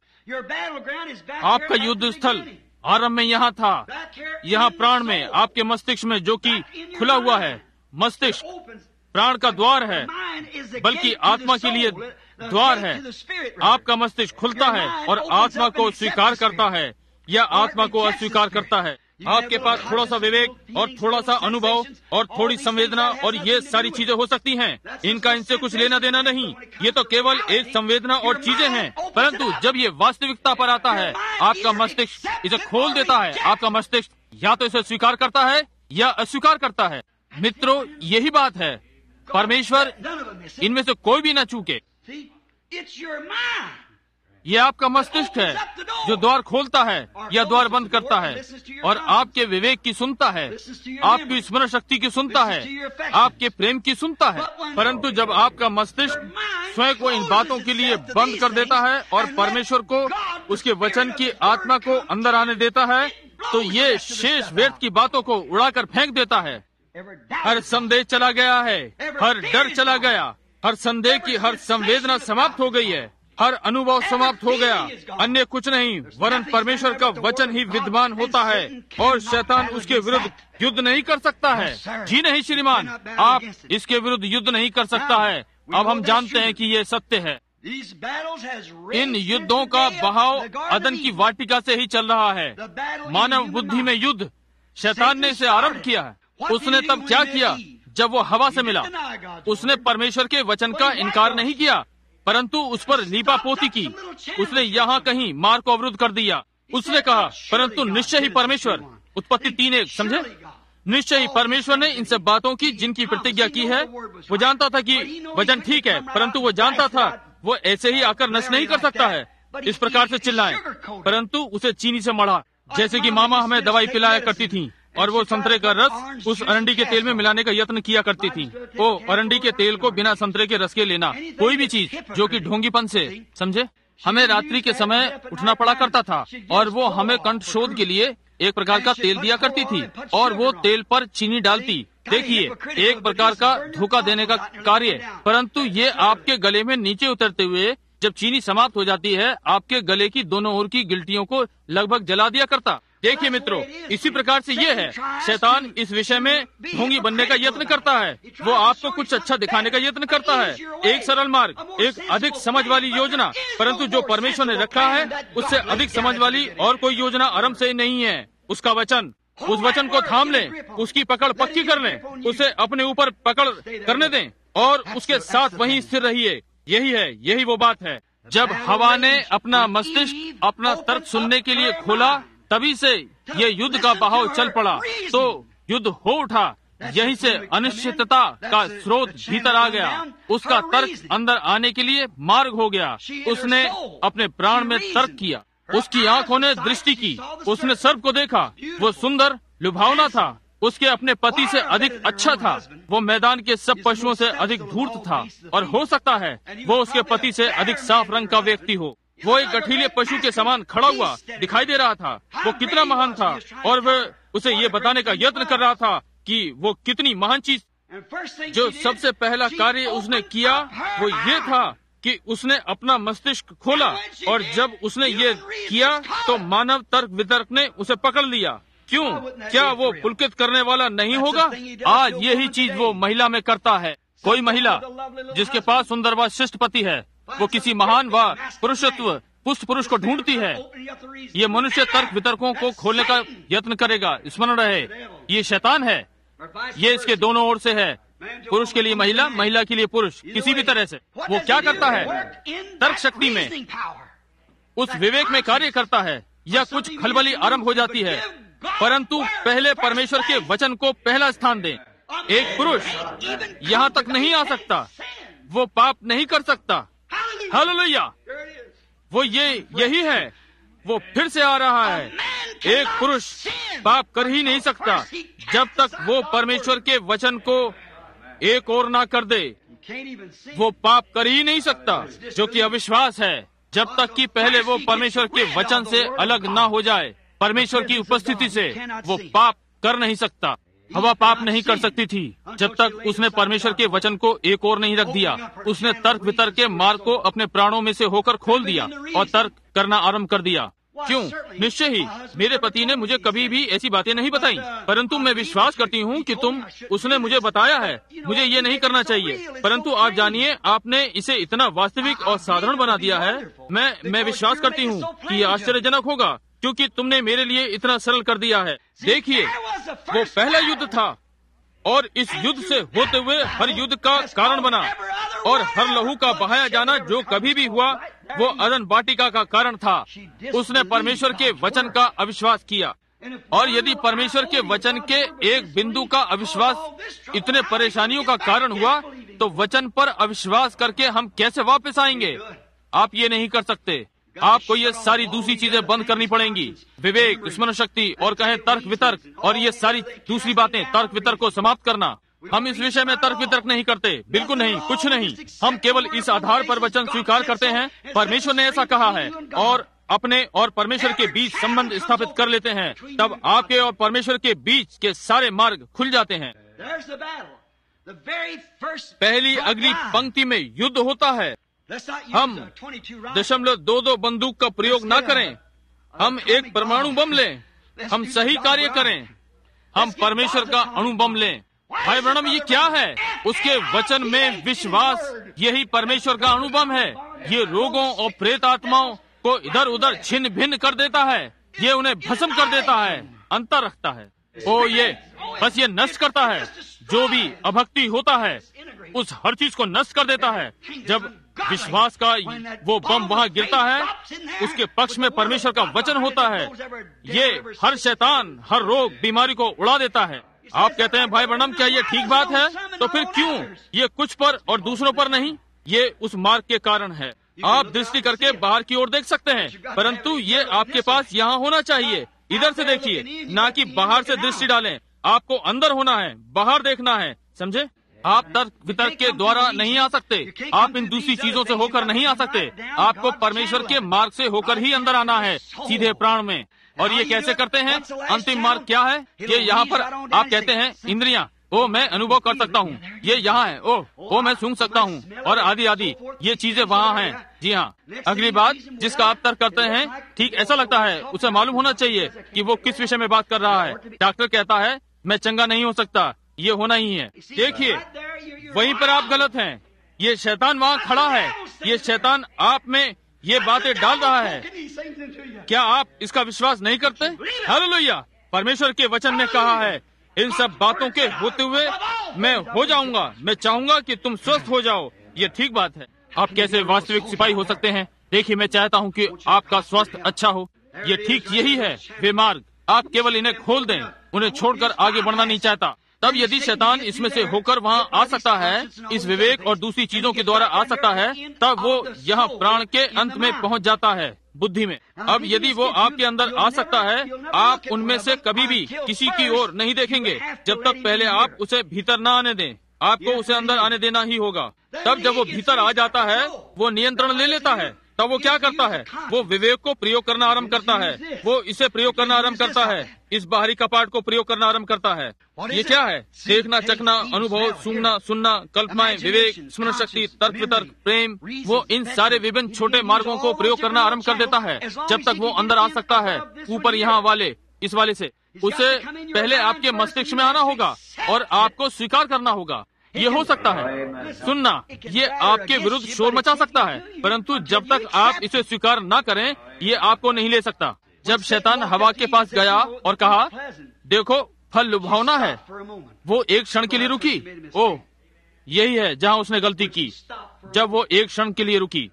आपका युद्ध स्थल आरंभ में यहाँ था, यहाँ प्राण में, आपके मस्तिष्क में, जो कि खुला हुआ है। मस्तिष्क प्राण का द्वार है, बल्कि आत्मा के लिए द्वार है। आपका मस्तिष्क खुलता है और आत्मा को स्वीकार करता है या आत्मा को अस्वीकार करता है। आपके पास थोड़ा सा विवेक और थोड़ा सा अनुभव और थोड़ी संवेदना और ये सारी चीजें हो सकती हैं। इनका इनसे कुछ लेना देना नहीं। ये तो केवल एक संवेदना और चीजें हैं। परंतु जब ये वास्तविकता पर आता है, आपका मस्तिष्क इसे खोल देता है। आपका मस्तिष्क या तो इसे स्वीकार करता है या अस्वीकार करता है। मित्रों, यही बात है। परमेश्वर इनमें से कोई भी न चूके। ये आपका मस्तिष्क है जो द्वार खोलता है या द्वार बंद करता है और आपके विवेक की सुनता है, आपकी स्मरण शक्ति की सुनता है, आपके प्रेम की सुनता है। परंतु जब आपका मस्तिष्क स्वयं को इन बातों के लिए बंद कर देता है और परमेश्वर को उसके वचन की आत्मा को अंदर आने देता है, तो ये शेष व्यर्थ की बातों को उड़ाकर फेंक देता है। हर संदेह चला गया है, हर डर चला गया, हर संदेह की हर संवेदना समाप्त हो गई है, हर अनुभव समाप्त हो गया। अन्य कुछ नहीं वरन परमेश्वर का वचन ही विद्यमान होता है और शैतान उसके विरुद्ध युद्ध नहीं कर सकता है। जी नहीं श्रीमान, आप इसके विरुद्ध युद्ध नहीं कर सकता है। अब हम जानते हैं कि ये सत्य है। इन युद्धों का बहाव अदन की वाटिका से ही चल रहा है। मानव बुद्धि में युद्ध शैतान ने इसे आरंभ किया है। उसने तब क्या किया जब वो हवा से मिला? उसने परमेश्वर के वचन का इनकार नहीं किया, परंतु उस पर लीपापोती की। उसने यहाँ कहीं मार्ग को अवरुद्ध कर दिया। उसने कहा परंतु निश्चय ही परमेश्वर, उत्पत्ति 3:1, समझे? निश्चय ही परमेश्वर ने इन सब बातों की जिनकी प्रतिज्ञा की है। वो जानता था कि वचन ठीक है, परंतु वो जानता था वो ऐसे ही आकर नष्ट नहीं कर सकता है। इस प्रकार से चिल्लाए, परंतु उसे चीनी से मढ़ा, जैसे कि मामा हमें दवाई पिलाया करती थी और वो संतरे का रस उस अरंडी के तेल में मिलाने का यत्न किया करती थी। वो अरंडी के तेल को बिना संतरे के रस के लेना, कोई भी चीज जो कि ढोंगीपन से, समझे? हमें रात्रि के समय उठना पड़ा करता था और वो हमें कंठ शोध के लिए एक प्रकार का तेल दिया करती थी और वो तेल पर चीनी डालती। देखिए, एक प्रकार का धोखा देने का कार्य, परंतु ये आपके गले में नीचे उतरते हुए जब चीनी समाप्त हो जाती है, आपके गले की दोनों ओर की गिल्टियों को लगभग जला दिया करता। देखिए मित्रों, इसी प्रकार से ये है, शैतान इस विषय में ढोंगी बनने का यत्न करता है। वो आपको कुछ अच्छा दिखाने का यत्न करता है, एक सरल मार्ग, एक अधिक समझ वाली योजना, परंतु जो परमेश्वर ने रखा है उससे अधिक समझ वाली और कोई योजना आरंभ से नहीं है। उसका वचन, उस वचन को थाम लें, उसकी पकड़ पक्की कर लें, उसे अपने ऊपर पकड़ करने दें और उसके साथ वहीं स्थिर रहिए। यही है, यही वो बात है। जब हवा ने अपना मस्तिष्क, अपना तर्क सुनने के लिए खोला, तभी से ये युद्ध का बहाव चल पड़ा, तो युद्ध हो उठा। यहीं से अनिश्चितता का स्रोत भीतर आ गया। उसका तर्क अंदर आने के लिए मार्ग हो गया। उसने अपने प्राण में तर्क किया। उसकी आंखों ने दृष्टि की, उसने सर्प को देखा। वो सुंदर, लुभावना था, उसके अपने पति से अधिक अच्छा था। वो मैदान के सब पशुओं से अधिक धूर्त था और हो सकता है वो उसके पति से अधिक साफ रंग का व्यक्ति हो। वो एक गठीले पशु के समान खड़ा हुआ दिखाई दे रहा था। वो कितना महान था और वह उसे ये बताने का यत्न कर रहा था कि वो कितनी महान चीज। जो सबसे पहला कार्य उसने किया वो ये था कि उसने अपना मस्तिष्क खोला, और जब उसने ये किया तो मानव तर्क वितर्क ने उसे पकड़ लिया। क्यों? क्या वो पुलकित करने वाला नहीं होगा? आज यही चीज वो महिला में करता है। कोई महिला जिसके पास सुंदर व शिष्ट पति है, वो किसी महान व पुरुषत्व पुष्ट पुरुष को ढूंढती है। ये मनुष्य तर्क वितर्कों को खोलने का यत्न करेगा। स्मरण रहे, ये शैतान है। ये इसके दोनों ओर से है, पुरुष के लिए महिला, महिला के लिए पुरुष। किसी भी तरह से वो क्या करता है? तर्क शक्ति में, उस विवेक में कार्य करता है, या कुछ खलबली आरंभ हो जाती है। परंतु पहले परमेश्वर के वचन को पहला स्थान दें। एक पुरुष यहाँ तक नहीं आ सकता, वो पाप नहीं कर सकता। हालेलुया! वो यही है, वो फिर से आ रहा है। एक पुरुष पाप कर ही नहीं सकता जब तक वो परमेश्वर के वचन को एक और ना कर दे। वो पाप कर ही नहीं सकता, जो कि अविश्वास है, जब तक कि पहले वो परमेश्वर के वचन से अलग ना हो जाए। परमेश्वर की उपस्थिति से वो पाप कर नहीं सकता। हवा पाप नहीं कर सकती थी जब तक उसने परमेश्वर के वचन को एक और नहीं रख दिया। उसने तर्क वितर्क के मार्ग को अपने प्राणों में से होकर खोल दिया और तर्क करना आरंभ कर दिया। क्यों? निश्चय ही मेरे पति ने मुझे कभी भी ऐसी बातें नहीं बताई, परंतु मैं विश्वास करती हूँ कि उसने मुझे बताया है। मुझे ये नहीं करना चाहिए, परंतु आप जानिए, आपने इसे इतना वास्तविक और साधारण बना दिया है। मैं विश्वास करती हूँ कि ये आश्चर्यजनक होगा, क्योंकि तुमने मेरे लिए इतना सरल कर दिया है। देखिए, वो पहला युद्ध था और इस युद्ध से होते हुए हर युद्ध का कारण बना, और हर लहू का बहाया जाना जो कभी भी हुआ वो अदन वाटिका का कारण था। उसने परमेश्वर के वचन का अविश्वास किया, और यदि परमेश्वर के वचन के एक बिंदु का अविश्वास इतने परेशानियों का कारण हुआ, तो वचन पर अविश्वास करके हम कैसे वापस आएंगे? आप ये नहीं कर सकते। आपको ये सारी दूसरी चीजें बंद करनी पड़ेंगी। विवेक, स्मरण शक्ति, और कहें तर्क वितर्क, और ये सारी दूसरी बातें, तर्क वितर्क को समाप्त करना। हम इस विषय में तर्क वितर्क नहीं करते, बिल्कुल नहीं, कुछ नहीं। हम केवल इस आधार पर वचन स्वीकार करते हैं, परमेश्वर ने ऐसा कहा है, और अपने और परमेश्वर के बीच संबंध स्थापित कर लेते हैं, तब आपके और परमेश्वर के बीच के सारे मार्ग खुल जाते हैं। पहली अगली पंक्ति में युद्ध होता है। हम 0.22 बंदूक का प्रयोग न करें, हम एक परमाणु बम लें, हम सही कार्य करें, हम परमेश्वर का अणु बम लें। भाई ब्रैनम, ये क्या है? उसके वचन में विश्वास, यही परमेश्वर का अणु बम है। ये रोगों और प्रेत आत्माओं को इधर उधर छिन्न भिन्न कर देता है, ये उन्हें भस्म कर देता है, अंतर रखता है। ओ ये बस ये नष्ट करता है, जो भी अभक्ति होता है उस हर चीज को नष्ट कर देता है। जब विश्वास का वो बम वहां गिरता है, उसके पक्ष में परमेश्वर का वचन होता है, ये हर शैतान, हर रोग, बीमारी को उड़ा देता है। आप कहते हैं भाई ब्रैनम, क्या ये ठीक बात है? तो फिर क्यों ये कुछ पर और दूसरों पर नहीं? ये उस मार्ग के कारण है। आप दृष्टि करके बाहर की ओर देख सकते हैं, परंतु ये आपके पास यहाँ होना चाहिए। इधर से देखिए, ना कि बाहर से दृष्टि डालें। आपको अंदर होना है, बाहर देखना है, समझे? आप तर्क वितर्क के द्वारा नहीं आ सकते, आप इन दूसरी चीजों से होकर नहीं आ सकते। आपको परमेश्वर के मार्ग से होकर ही अंदर आना है, सीधे प्राण में। और ये कैसे करते हैं? अंतिम मार्ग क्या है? ये यहाँ पर आप कहते हैं इंद्रियां, ओ मैं अनुभव कर सकता हूँ, ये यहाँ है, ओ मैं सूंघ सकता हूँ, और आदि आदि ये चीजें वहाँ हैं। जी हाँ, अगली बात जिसका आप तर्क करते हैं, ठीक ऐसा लगता है, उसे मालूम होना चाहिए कि वो किस विषय में बात कर रहा है। डॉक्टर कहता है मैं चंगा नहीं हो सकता, ये होना ही है। देखिए, वहीं पर आप गलत हैं। ये शैतान वहाँ खड़ा है, ये शैतान आप में ये बातें डाल रहा है। क्या आप इसका विश्वास नहीं करते? हालेलुया! परमेश्वर के वचन में कहा है, इन सब बातों के होते हुए मैं हो जाऊंगा, मैं चाहूंगा कि तुम स्वस्थ हो जाओ। ये ठीक बात है। आप कैसे वास्तविक सिपाही हो सकते हैं? देखिए, मैं चाहता हूँ कि आपका स्वास्थ्य अच्छा हो। ये ठीक यही है वे मार्ग। आप केवल इन्हें खोल दें, उन्हें छोड़कर आगे बढ़ना नहीं चाहता। तब यदि शैतान इसमें से होकर वहाँ आ सकता है, इस विवेक और दूसरी चीजों के द्वारा आ सकता है, तब वो यहाँ प्राण के अंत में पहुँच जाता है, बुद्धि में। अब यदि वो आपके अंदर आ सकता है, आप उनमें से कभी भी किसी की ओर नहीं देखेंगे जब तक पहले आप उसे भीतर न आने दें। आपको उसे अंदर आने देना ही होगा। तब जब वो भीतर आ जाता है, वो नियंत्रण ले लेता है। तब वो क्या करता है? वो विवेक को प्रयोग करना आरंभ करता है, वो इसे प्रयोग करना आरंभ करता है, इस बाहरी कपाट को प्रयोग करना आरंभ करता है। ये क्या है? देखना, चखना, अनुभव, सूंघना, सुनना, कल्पनाएं, विवेक, स्मरण शक्ति, तर्क वितर्क, प्रेम, वो इन सारे विभिन्न छोटे मार्गों को प्रयोग करना आरंभ कर देता है जब तक वो अंदर आ सकता है। ऊपर यहाँ वाले, इस वाले से उसे पहले आपके मस्तिष्क में आना होगा और आपको स्वीकार करना होगा। ये हो सकता है, सुनना, ये आपके विरुद्ध शोर मचा सकता है, परंतु जब तक आप इसे स्वीकार न करें, ये आपको नहीं ले सकता। जब शैतान हवा के पास गया और कहा, देखो फल लुभावना है, वो एक क्षण के लिए रुकी। ओह, यही है जहाँ उसने गलती की। जब वो एक क्षण के लिए रुकी,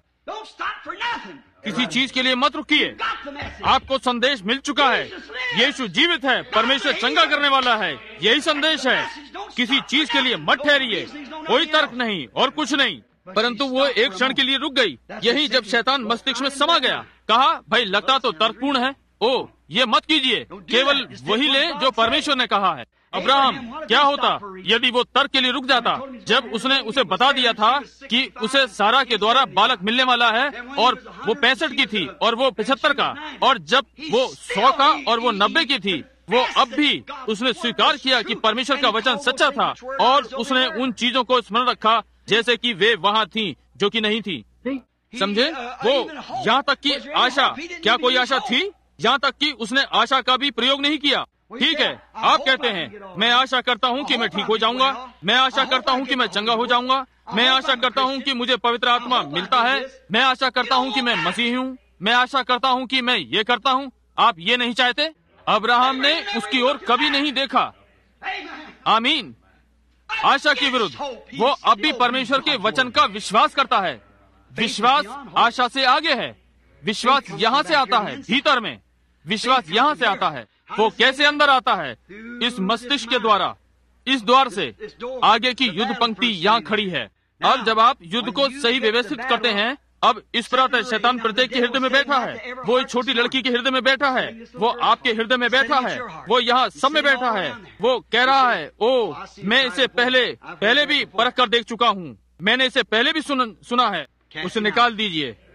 किसी चीज के लिए मत रुकिए। आपको संदेश मिल चुका है, यीशु जीवित है, परमेश्वर चंगा करने वाला है, यही संदेश है। किसी चीज के लिए मत ठहरिए, कोई तर्क नहीं और कुछ नहीं। परंतु वो एक क्षण के लिए रुक गई। यही जब शैतान मस्तिष्क में समा गया, कहा भाई लगता तो तर्कपूर्ण है, ओ ये मत कीजिए, केवल वही ले जो परमेश्वर ने कहा है। अब्राहम, क्या होता यदि वो तर्क के लिए रुक जाता? जब उसने उसे बता दिया था कि उसे सारा के द्वारा बालक मिलने वाला है, और वो 65 की थी और वो 75 का, और जब वो 100 का और वो 90 की थी, वो अब भी उसने स्वीकार किया कि परमेश्वर का वचन सच्चा था, और उसने उन चीजों को स्मरण रखा जैसे कि वे वहाँ थी जो कि नहीं थी। समझे? वो यहाँ तक की आशा, क्या कोई आशा थी? यहाँ तक कि उसने आशा का भी प्रयोग नहीं किया। ठीक है, आप कहते हैं मैं आशा करता हूँ कि मैं ठीक हो जाऊंगा, मैं आशा करता हूँ कि मैं चंगा हो जाऊंगा, मैं आशा करता हूँ कि मुझे पवित्र आत्मा मिलता है, मैं आशा करता हूँ कि मैं मसीही हूँ, मैं आशा करता हूँ कि मैं ये करता हूँ। आप ये नहीं चाहते? अब्राहम ने उसकी ओर कभी नहीं देखा। आमीन। आशा के विरुद्ध वो अब भी परमेश्वर के वचन का विश्वास करता है। विश्वास आशा से आगे है। विश्वास यहाँ से आता है, भीतर में विश्वास यहाँ से आता है। वो कैसे अंदर आता है? इस मस्तिष्क के द्वारा, इस द्वार से। आगे की युद्ध पंक्ति यहाँ खड़ी है। अब जब आप युद्ध को सही व्यवस्थित करते हैं, अब इस प्रकार शैतान प्रत्येक के हृदय में बैठा है, वो एक छोटी लड़की के हृदय में बैठा है, वो आपके हृदय में बैठा है, वो यहाँ सब में बैठा है। वो कह रहा है, ओ मैं इसे पहले भी परख कर देख चुका हूँ, मैंने इसे पहले भी सुना है। उसे निकाल दीजिए,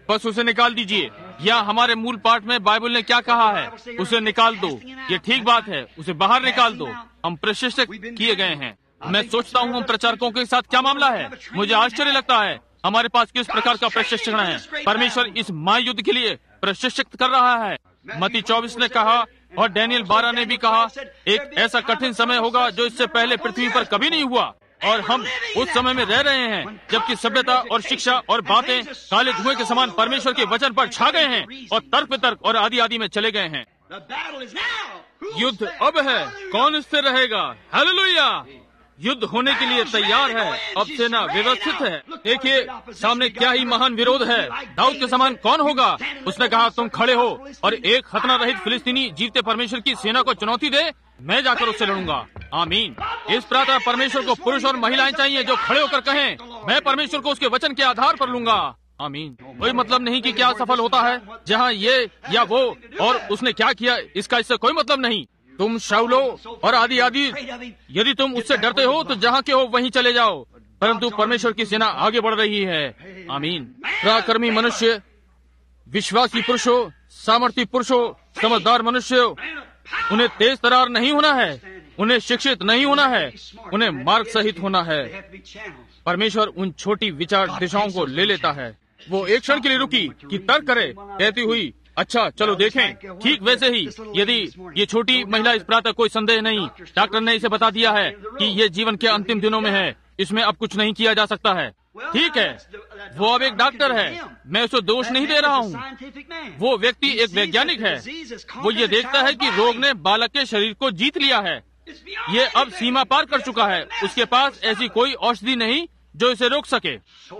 बस उसे निकाल दीजिए। या हमारे मूल पाठ में बाइबल ने क्या कहा है, उसे निकाल दो। ये ठीक बात है, उसे बाहर निकाल दो। हम प्रशिक्षित किए गए हैं। मैं सोचता हूँ हम प्रचारकों के साथ क्या मामला है। मुझे आश्चर्य लगता है हमारे पास किस प्रकार का प्रशिक्षण है। परमेश्वर इस महायुद्ध के लिए प्रशिक्षित कर रहा है। मत्ती 24 ने कहा और डैनियल 12 ने भी कहा, एक ऐसा कठिन समय होगा जो इससे पहले पृथ्वी पर कभी नहीं हुआ। और हम उस समय में रह रहे हैं जबकि सभ्यता और शिक्षा और बातें काले धुएं के समान परमेश्वर के वचन पर छा गए हैं और तर्क वितर्क और आदि आदि में चले गए हैं। युद्ध अब है, कौन इससे रहेगा? हालेलुया! युद्ध होने के लिए तैयार है। अब सेना व्यवस्थित है। देखिए सामने क्या ही महान विरोध है। दाऊद के समान कौन होगा? उसने कहा, तुम खड़े हो और एक खतना रहित फिलिस्तीनी जीवते परमेश्वर की सेना को चुनौती दे, मैं जाकर उससे लड़ूंगा। आमीन। इस प्रातः परमेश्वर को पुरुष और महिलाएं चाहिए जो खड़े होकर कहें, मैं परमेश्वर को उसके वचन के आधार पर लूंगा। आमीन। कोई मतलब नहीं कि क्या सफल होता है, जहाँ ये या वो और उसने क्या किया, इसका इससे कोई मतलब नहीं। तुम शाऊलो और आदि आदि, यदि तुम उससे डरते हो तो जहाँ के हो वहीं चले जाओ, परंतु परमेश्वर की सेना आगे बढ़ रही है। आमीन। पराक्रमी मनुष्य, विश्वासी पुरुषों, सामर्थी पुरुषों, समझदार मनुष्य, उन्हें तेज तरार नहीं होना है, उन्हें शिक्षित नहीं होना है, उन्हें मार्ग सहित होना है। परमेश्वर उन छोटी विचार दिशाओं को ले लेता है। वो एक क्षण के लिए रुकी कि तर्क करे, कहती हुई, अच्छा चलो देखें। ठीक वैसे ही यदि ये छोटी महिला इस प्रातः कोई संदेह नहीं, डॉक्टर ने इसे बता दिया है कि ये जीवन के अंतिम दिनों में है, इसमें अब कुछ नहीं किया जा सकता है। ठीक है, वो अब एक डॉक्टर है, मैं उसे दोष नहीं दे रहा हूँ। वो व्यक्ति एक वैज्ञानिक है। वो ये देखता है कि रोग ने बालक के शरीर को जीत लिया है। ये अब सीमा पार कर चुका है। उसके पास ऐसी कोई औषधि नहीं जो इसे रोक सके।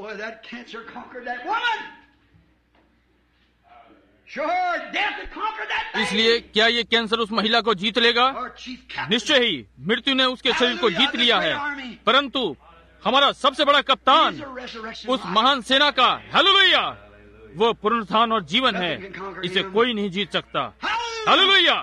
इसलिए क्या ये कैंसर उस महिला को जीत लेगा? निश्चय ही मृत्यु ने उसके शरीर को जीत लिया है, परंतु हमारा सबसे बड़ा कप्तान उस महान सेना का, हालेलुया, वो पुनरुत्थान और जीवन है। इसे कोई नहीं जीत सकता। हालेलुया।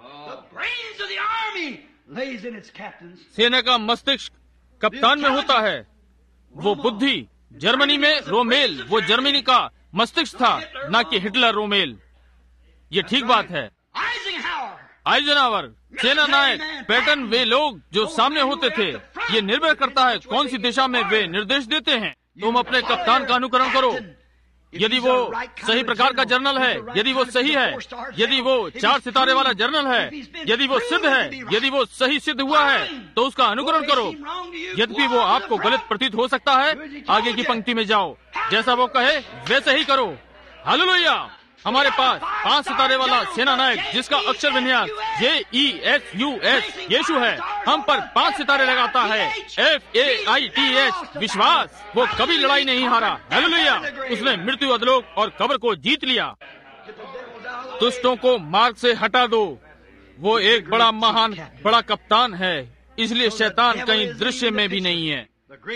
सेना का मस्तिष्क कप्तान में होता है। वो बुद्धि जर्मनी में रोमेल, वो जर्मनी का मस्तिष्क था, न कि हिटलर रोमेल। ये ठीक बात है। आइजनहावर, सेना नायक, पैटर्न, वे लोग जो सामने होते थे। ये निर्भर करता है कौन सी दिशा में वे निर्देश देते हैं। तुम अपने कप्तान का अनुकरण करो। यदि वो सही प्रकार का जर्नल है, यदि वो सही है, यदि वो 4 सितारे वाला जर्नल है, यदि वो सिद्ध है, यदि वो सही सिद्ध हुआ है, तो उसका अनुकरण करो। यद्यपि वो आपको गलत प्रतीत हो सकता है, आगे की पंक्ति में जाओ, जैसा वो कहे वैसे ही करो। हालेलुया। हमारे पास 5 सितारे वाला सेना नायक, जिसका अक्षर विन्यास JESUS यीशु है, हम पर 5 सितारे लगाता है। FAITH विश्वास। वो कभी लड़ाई नहीं हारा। हालेलुया। उसने मृत्यु, अधोलोक और कब्र को जीत लिया। दुष्टों को मार्ग से हटा दो। वो एक बड़ा महान बड़ा कप्तान है, इसलिए शैतान कहीं दृश्य में भी नहीं है।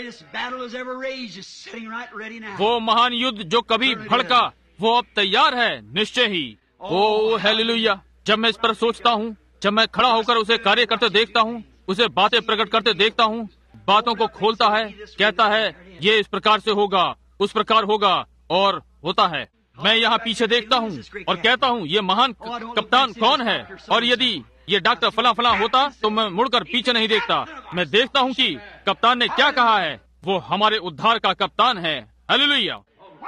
वो महान युद्ध जो कभी भड़का, वो अब तैयार है, निश्चय ही। ओ हालेलुया। जब मैं इस पर सोचता हूँ, जब मैं खड़ा होकर उसे कार्य करते देखता हूँ, उसे बातें प्रकट करते देखता हूँ, बातों को खोलता है, कहता है ये इस प्रकार से होगा, उस प्रकार होगा, और होता है। मैं यहाँ पीछे देखता हूँ और कहता हूँ ये महान कप्तान कौन है। और यदि ये डॉक्टर फला फला होता तो मैं मुड़कर पीछे नहीं देखता। मैं देखता हूँ कि कप्तान ने क्या कहा है। वो हमारे उद्धार का कप्तान है। हालेलुया।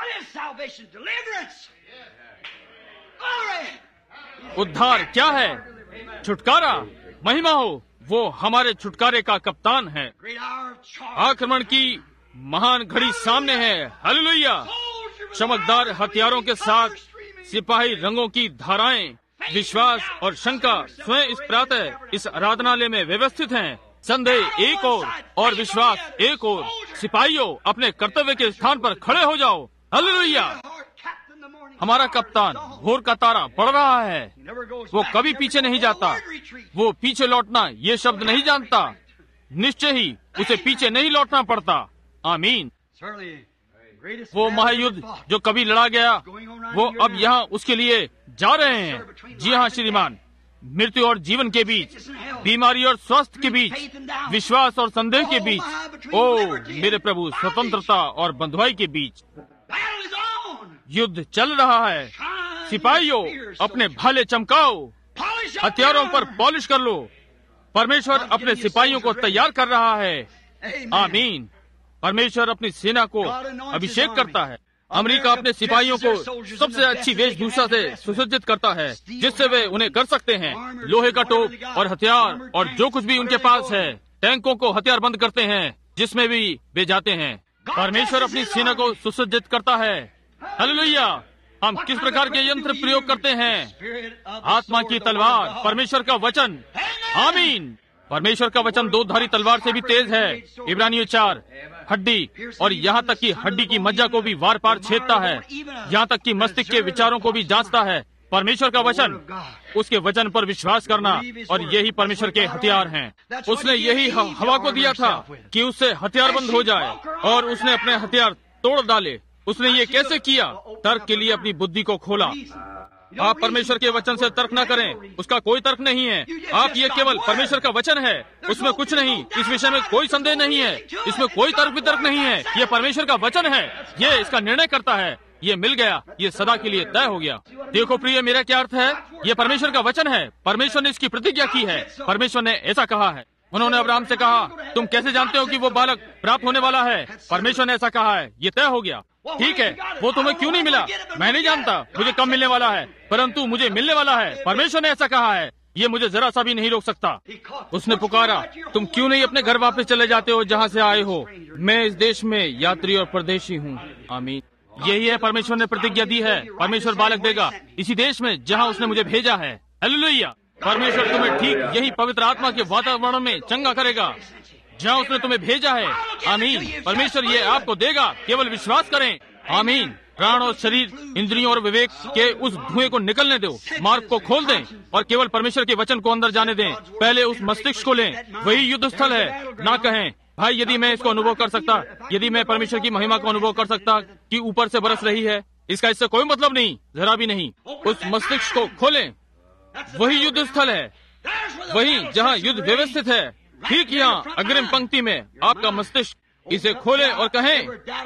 उद्धार क्या है? छुटकारा। महिमा हो, वो हमारे छुटकारे का कप्तान है। आक्रमण की महान घड़ी सामने है। हालेलुया। चमकदार हथियारों के साथ सिपाही रंगों की धाराएं, विश्वास और शंका स्वयं इस प्रातः इस आराधनालय में व्यवस्थित हैं। संदेह एक और विश्वास एक और। सिपाहियों, अपने कर्तव्य के स्थान पर खड़े हो जाओ। हालेलुया। हमारा कप्तान भोर का तारा बढ़ रहा है। वो कभी पीछे नहीं जाता। वो पीछे लौटना ये शब्द नहीं जानता। निश्चय ही उसे पीछे नहीं लौटना पड़ता। आमीन। वो महायुद्ध जो कभी लड़ा गया, वो अब यहाँ उसके लिए जा रहे हैं। जी हाँ श्रीमान। मृत्यु और जीवन के बीच, बीमारी और स्वास्थ्य के बीच, विश्वास और संदेह के बीच, ओ मेरे प्रभु, स्वतंत्रता और बंधुआई के बीच। युद्ध चल रहा है। सिपाहियों, अपने भाले चमकाओ, हथियारों पर पॉलिश कर लो। परमेश्वर अपने सिपाहियों को तैयार कर रहा है। आमीन। परमेश्वर अपनी सेना को अभिषेक करता है। अमेरिका अपने सिपाहियों को सबसे अच्छी वेशभूषा से सुसज्जित करता है, जिससे वे उन्हें कर सकते हैं। लोहे का टोप और हथियार और जो कुछ भी उनके पास है, टैंकों को हथियारबंद करते हैं जिसमें भी वे जाते हैं। परमेश्वर अपनी सेना को सुसज्जित करता है। हालेलुया। हम किस प्रकार के यंत्र प्रयोग करते हैं? आत्मा की तलवार, परमेश्वर का वचन। आमीन। परमेश्वर का वचन दो धारी तलवार से भी तेज है। इब्रानियों 4, हड्डी और यहाँ तक कि हड्डी की मज्जा को भी वार पार छेदता है, यहाँ तक कि मस्तिष्क के विचारों को भी जांचता है। परमेश्वर का वचन, उसके वचन पर विश्वास करना, और यही परमेश्वर के हथियार हैं। उसने यही हवा को दिया था कि उससे हथियारबंद हो जाए, और उसने अपने हथियार तोड़ डाले। उसने ये कैसे किया? तर्क के लिए अपनी बुद्धि को खोला। आप परमेश्वर के वचन से तर्क न करें, उसका कोई तर्क नहीं है। आप ये केवल परमेश्वर का वचन है, उसमें कुछ नहीं। इस विषय में कोई संदेह नहीं है, इसमें कोई तर्क वितर्क नहीं है। ये परमेश्वर का वचन है, ये इसका निर्णय करता है। ये मिल गया, ये सदा के लिए तय हो गया। देखो प्रिय, मेरा क्या अर्थ है? ये परमेश्वर का वचन है। परमेश्वर ने इसकी प्रतिज्ञा की है। परमेश्वर ने ऐसा कहा है। उन्होंने अब्राहम से कहा, तुम कैसे जानते हो कि वो बालक प्राप्त होने वाला है? परमेश्वर ने ऐसा कहा है, ये तय हो गया। ठीक है, वो तुम्हें क्यों नहीं मिला मैं नहीं जानता, मुझे कब मिलने वाला है, परंतु मुझे मिलने वाला है। परमेश्वर ने ऐसा कहा है, ये मुझे जरा सा भी नहीं रोक सकता। उसने पुकारा, तुम क्यों नहीं अपने घर वापस चले जाते हो जहाँ से आए हो? मैं इस देश में यात्री और परदेशी हूँ। आमीन। यही है परमेश्वर ने प्रतिज्ञा दी है। परमेश्वर बालक देगा इसी देश में जहाँ उसने मुझे भेजा है। हालेलुया। परमेश्वर तुम्हें ठीक यही पवित्र आत्मा के वातावरण में चंगा करेगा जहाँ उसने तुम्हें भेजा है। आमीन। परमेश्वर ये आपको देगा, केवल विश्वास करें। आमीन। प्राण और शरीर, इंद्रियों और विवेक के उस धुएं को निकलने दो, मार्ग को खोल दें और केवल परमेश्वर के वचन को अंदर जाने दें। पहले उस मस्तिष्क को लें, वही युद्ध स्थल है। ना कहें, भाई यदि मैं इसको अनुभव कर सकता, यदि मैं परमेश्वर की महिमा को अनुभव कर सकता कि ऊपर से बरस रही है, इसका इससे कोई मतलब नहीं, जरा भी नहीं। उस मस्तिष्क को खोलें, वही युद्ध स्थल है, वही जहाँ युद्ध व्यवस्थित है। ठीक यहाँ अग्रिम पंक्ति में आपका मस्तिष्क, इसे खोलें और कहें,